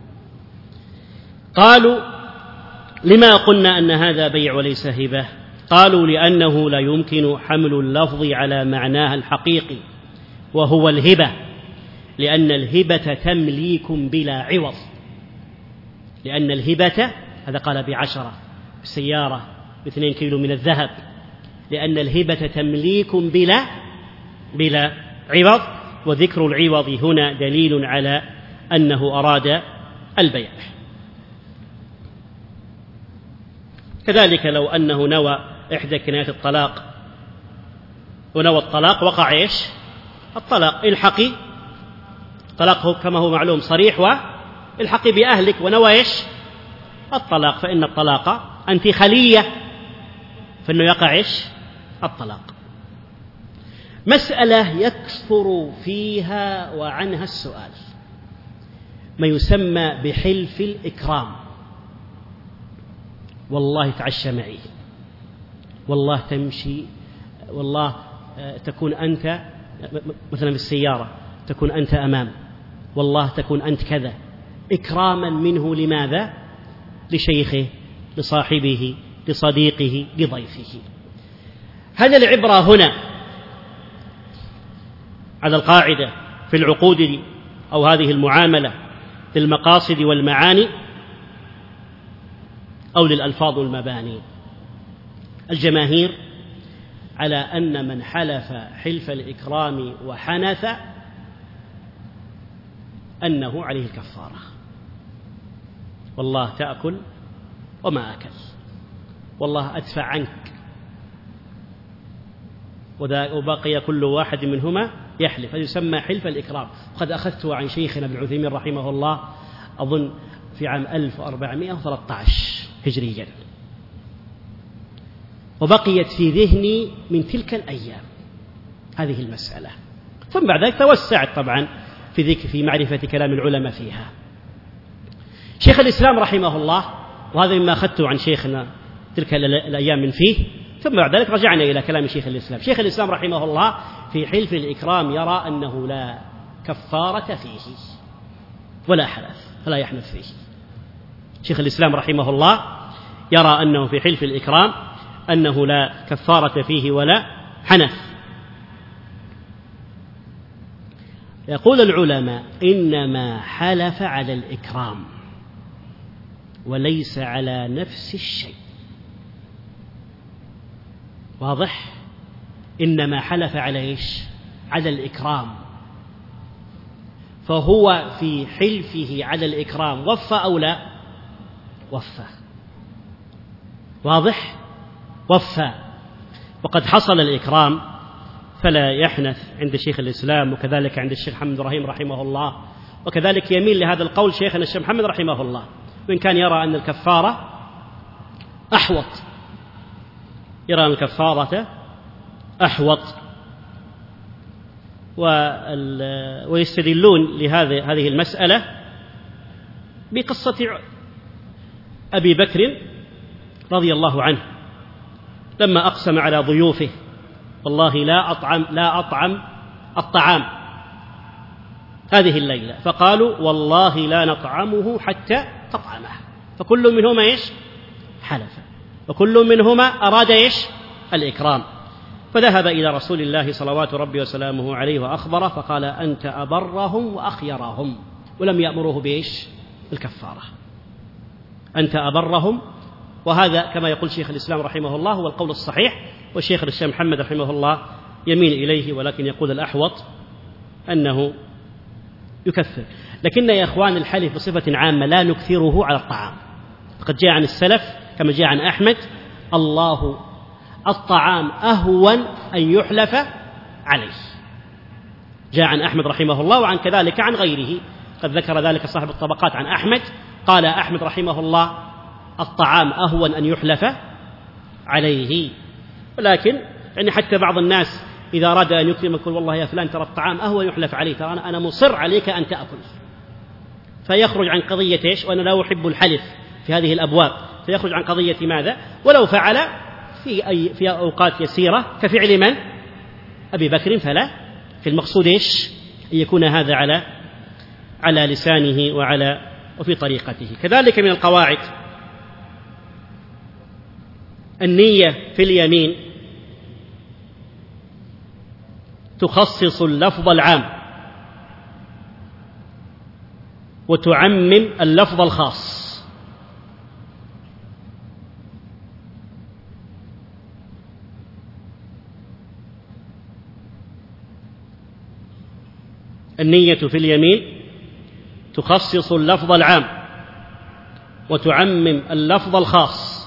قالوا لما قلنا أن هذا بيع وليس هبة؟ قالوا لأنه لا يمكن حمل اللفظ على معناها الحقيقي وهو الهبة، لأن الهبة تمليك بلا عوض. لأن الهبة هذا قال بعشرة بالسيارة باثنين كيلو من الذهب، لأن الهبة تمليك بلا بلا عوض، وذكر العوض هنا دليل على أنه أراد البيع. كذلك لو أنه نوى إحدى كنايات الطلاق ونوى الطلاق وقع إيش؟ الطلاق. الحقي طلاقه كما هو معلوم صريح، والحقي بأهلك، ونوى إيش؟ الطلاق، فإن الطلاق أنت خلية، فإنه يقع إيش؟ الطلاق. مسألة يكثر فيها وعنها السؤال، ما يسمى بحلف الإكرام. والله تعشى معي، والله تمشي، والله تكون أنت مثلا في السيارة تكون أنت أمام، والله تكون أنت كذا، إكراما منه لماذا؟ لشيخه، لصاحبه، لصديقه، لضيفه. هذا العبرة هنا على القاعدة في العقود أو هذه المعاملة للمقاصد والمعاني أو للألفاظ والمباني. الجماهير على أن من حلف حلف الإكرام وحنث أنه عليه الكفارة، والله تأكل وما أكل، والله أدفع عنك، وبقي كل واحد منهما يحلف. هذا يسمى حلف الإكرام. وقد أخذته عن شيخنا ابن عثيمين رحمه الله أظن في عام ألف وأربعمائة وثلاثة عشر هجريا، وبقيت في ذهني من تلك الأيام هذه المسألة. ثم بعد ذلك توسعت طبعا في ذيك في معرفة كلام العلماء فيها. شيخ الإسلام رحمه الله، وهذا مما أخذته عن شيخنا تلك الأيام من فيه، ثم بعد ذلك رجعنا إلى كلام شيخ الإسلام. شيخ الإسلام رحمه الله في حلف الإكرام يرى أنه لا كفارة فيه ولا حنث، فلا يحنث فيه. شيخ الإسلام رحمه الله يرى أنه في حلف الإكرام أنه لا كفارة فيه ولا حنث. يقول العلماء إنما حلف على الإكرام وليس على نفس الشيء. واضح؟ إنما حلف على إيش؟ على الإكرام، فهو في حلفه على الإكرام وفى أو لا؟ وفى. واضح؟ وفى. وقد حصل الإكرام فلا يحنث عند شيخ الإسلام، وكذلك عند الشيخ محمد إبراهيم رحمه الله، وكذلك يميل لهذا القول شيخنا الشيخ محمد رحمه الله، وإن كان يرى أن الكفارة أحوط، يرى أن الكفارة أحوط. ويستدلون لهذه هذه المسألة بقصة أبي بكر رضي الله عنه لما أقسم على ضيوفه والله لا أطعم لا أطعم الطعام هذه الليلة، فقالوا والله لا نطعمه حتى تطعمه، فكل منهما إيش؟ حلف، وكل منهما أراد إيش؟ الإكرام. فذهب إلى رسول الله صلوات ربي وسلامه عليه وأخبره، فقال أنت أبرهم وأخيرهم، ولم يأمره بإيش؟ الكفارة. أنت أبرهم، وهذا كما يقول شيخ الإسلام رحمه الله هو القول الصحيح، والشيخ الشيخ محمد رحمه الله يميل إليه، ولكن يقول الأحوط أنه يكفر. لكن يا إخوان الحلف بصفة عامة لا نكثره على الطعام، فقد جاء عن السلف كما جاء عن أحمد الله الطعام أهون أن يحلف عليه، جاء عن أحمد رحمه الله، وعن كذلك عن غيره، قد ذكر ذلك صاحب الطبقات عن أحمد، قال أحمد رحمه الله الطعام أهون أن يحلف عليه. ولكن يعني حتى بعض الناس إذا أراد أن يكرم يقول والله يا فلان ترى الطعام أهو يحلف عليه، ترى أنا مصر عليك أن تأكل، فيخرج عن قضية إيش؟ وأنا لا أحب الحلف في هذه الأبواب، فيخرج عن قضية ماذا؟ ولو فعل في أي في أوقات يسيرة كفعل من؟ أبي بكر فلا. في المقصود إيش؟ أن يكون هذا على على لسانه وعلى وفي طريقته. كذلك من القواعد النية في اليمين تخصص اللفظ العام وتعمم اللفظ الخاص. النية في اليمين تخصص اللفظ العام وتعمم اللفظ الخاص.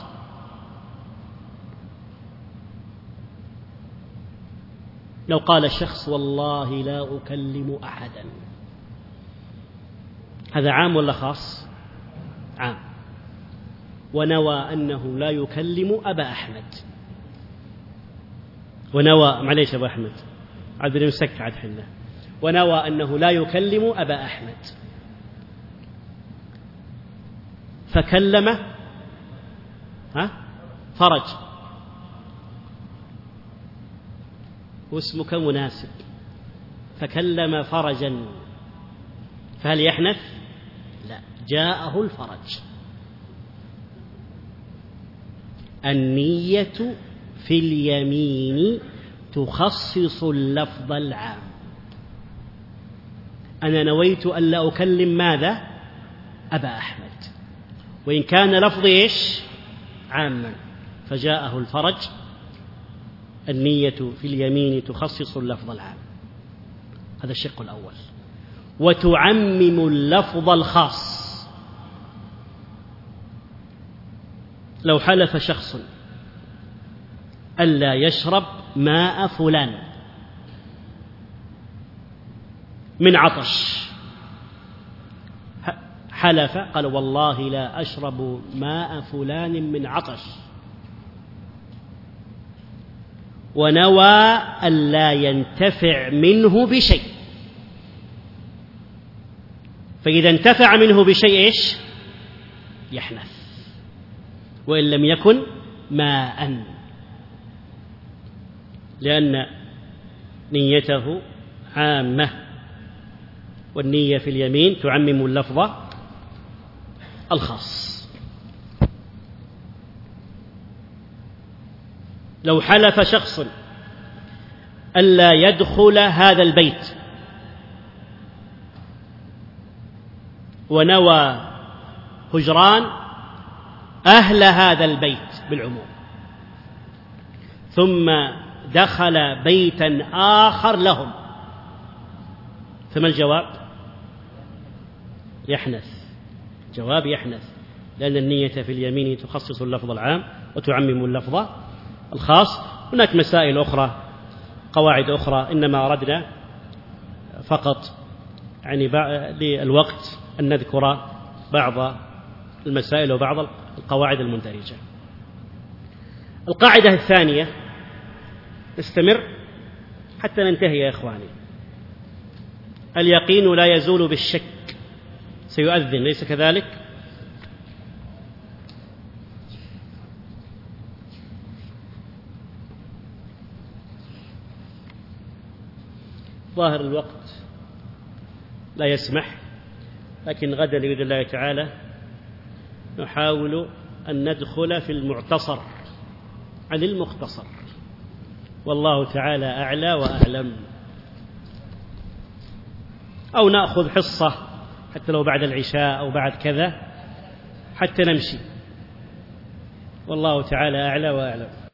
لو قال الشخص والله لا أكلم أحدا، هذا عام ولا خاص؟ عام. ونوى أنه لا يكلم أبا أحمد، ونوى معليش أبا أحمد عبد المسك عاد حله، ونوى أنه لا يكلم أبا أحمد، فكلم ها فرج، واسمك مناسب، فكلم فرجا، فهل يحنث؟ لا، جاءه الفرج. النية في اليمين تخصص اللفظ العام. أنا نويت ألا أكلم ماذا؟ أبا أحمد، وإن كان لفظي إيش؟ عاما، فجاءه الفرج. النية في اليمين تخصص اللفظ العام، هذا الشق الأول. وتعمم اللفظ الخاص. لو حلف شخص ألا يشرب ماء فلان من عطش، حلف قال والله لا أشرب ماء فلان من عطش، ونوى ألا ينتفع منه بشيء، فإذا انتفع منه بشيء إيش؟ يحنث، وإن لم يكن ماء، لأن نيته عامة. والنية في اليمين تعمم اللفظ الخاص. لو حلف شخص ألا يدخل هذا البيت ونوى هجران أهل هذا البيت بالعموم، ثم دخل بيتا آخر لهم، فما الجواب؟ يحنث. جواب يحنث، لأن النية في اليمين تخصص اللفظ العام وتعمم اللفظ الخاص. هناك مسائل أخرى، قواعد أخرى، إنما أردنا فقط يعني للوقت أن نذكر بعض المسائل وبعض القواعد المندرجة. القاعدة الثانية، نستمر حتى ننتهي يا إخواني. اليقين لا يزول بالشك. سيؤذن ليس كذلك؟ ظاهر الوقت لا يسمح، لكن غدا بإذن الله تعالى نحاول أن ندخل في المعتصر عن المختصر، والله تعالى أعلى وأعلم. أو نأخذ حصة حتى لو بعد العشاء أو بعد كذا حتى نمشي، والله تعالى أعلى وأعلم.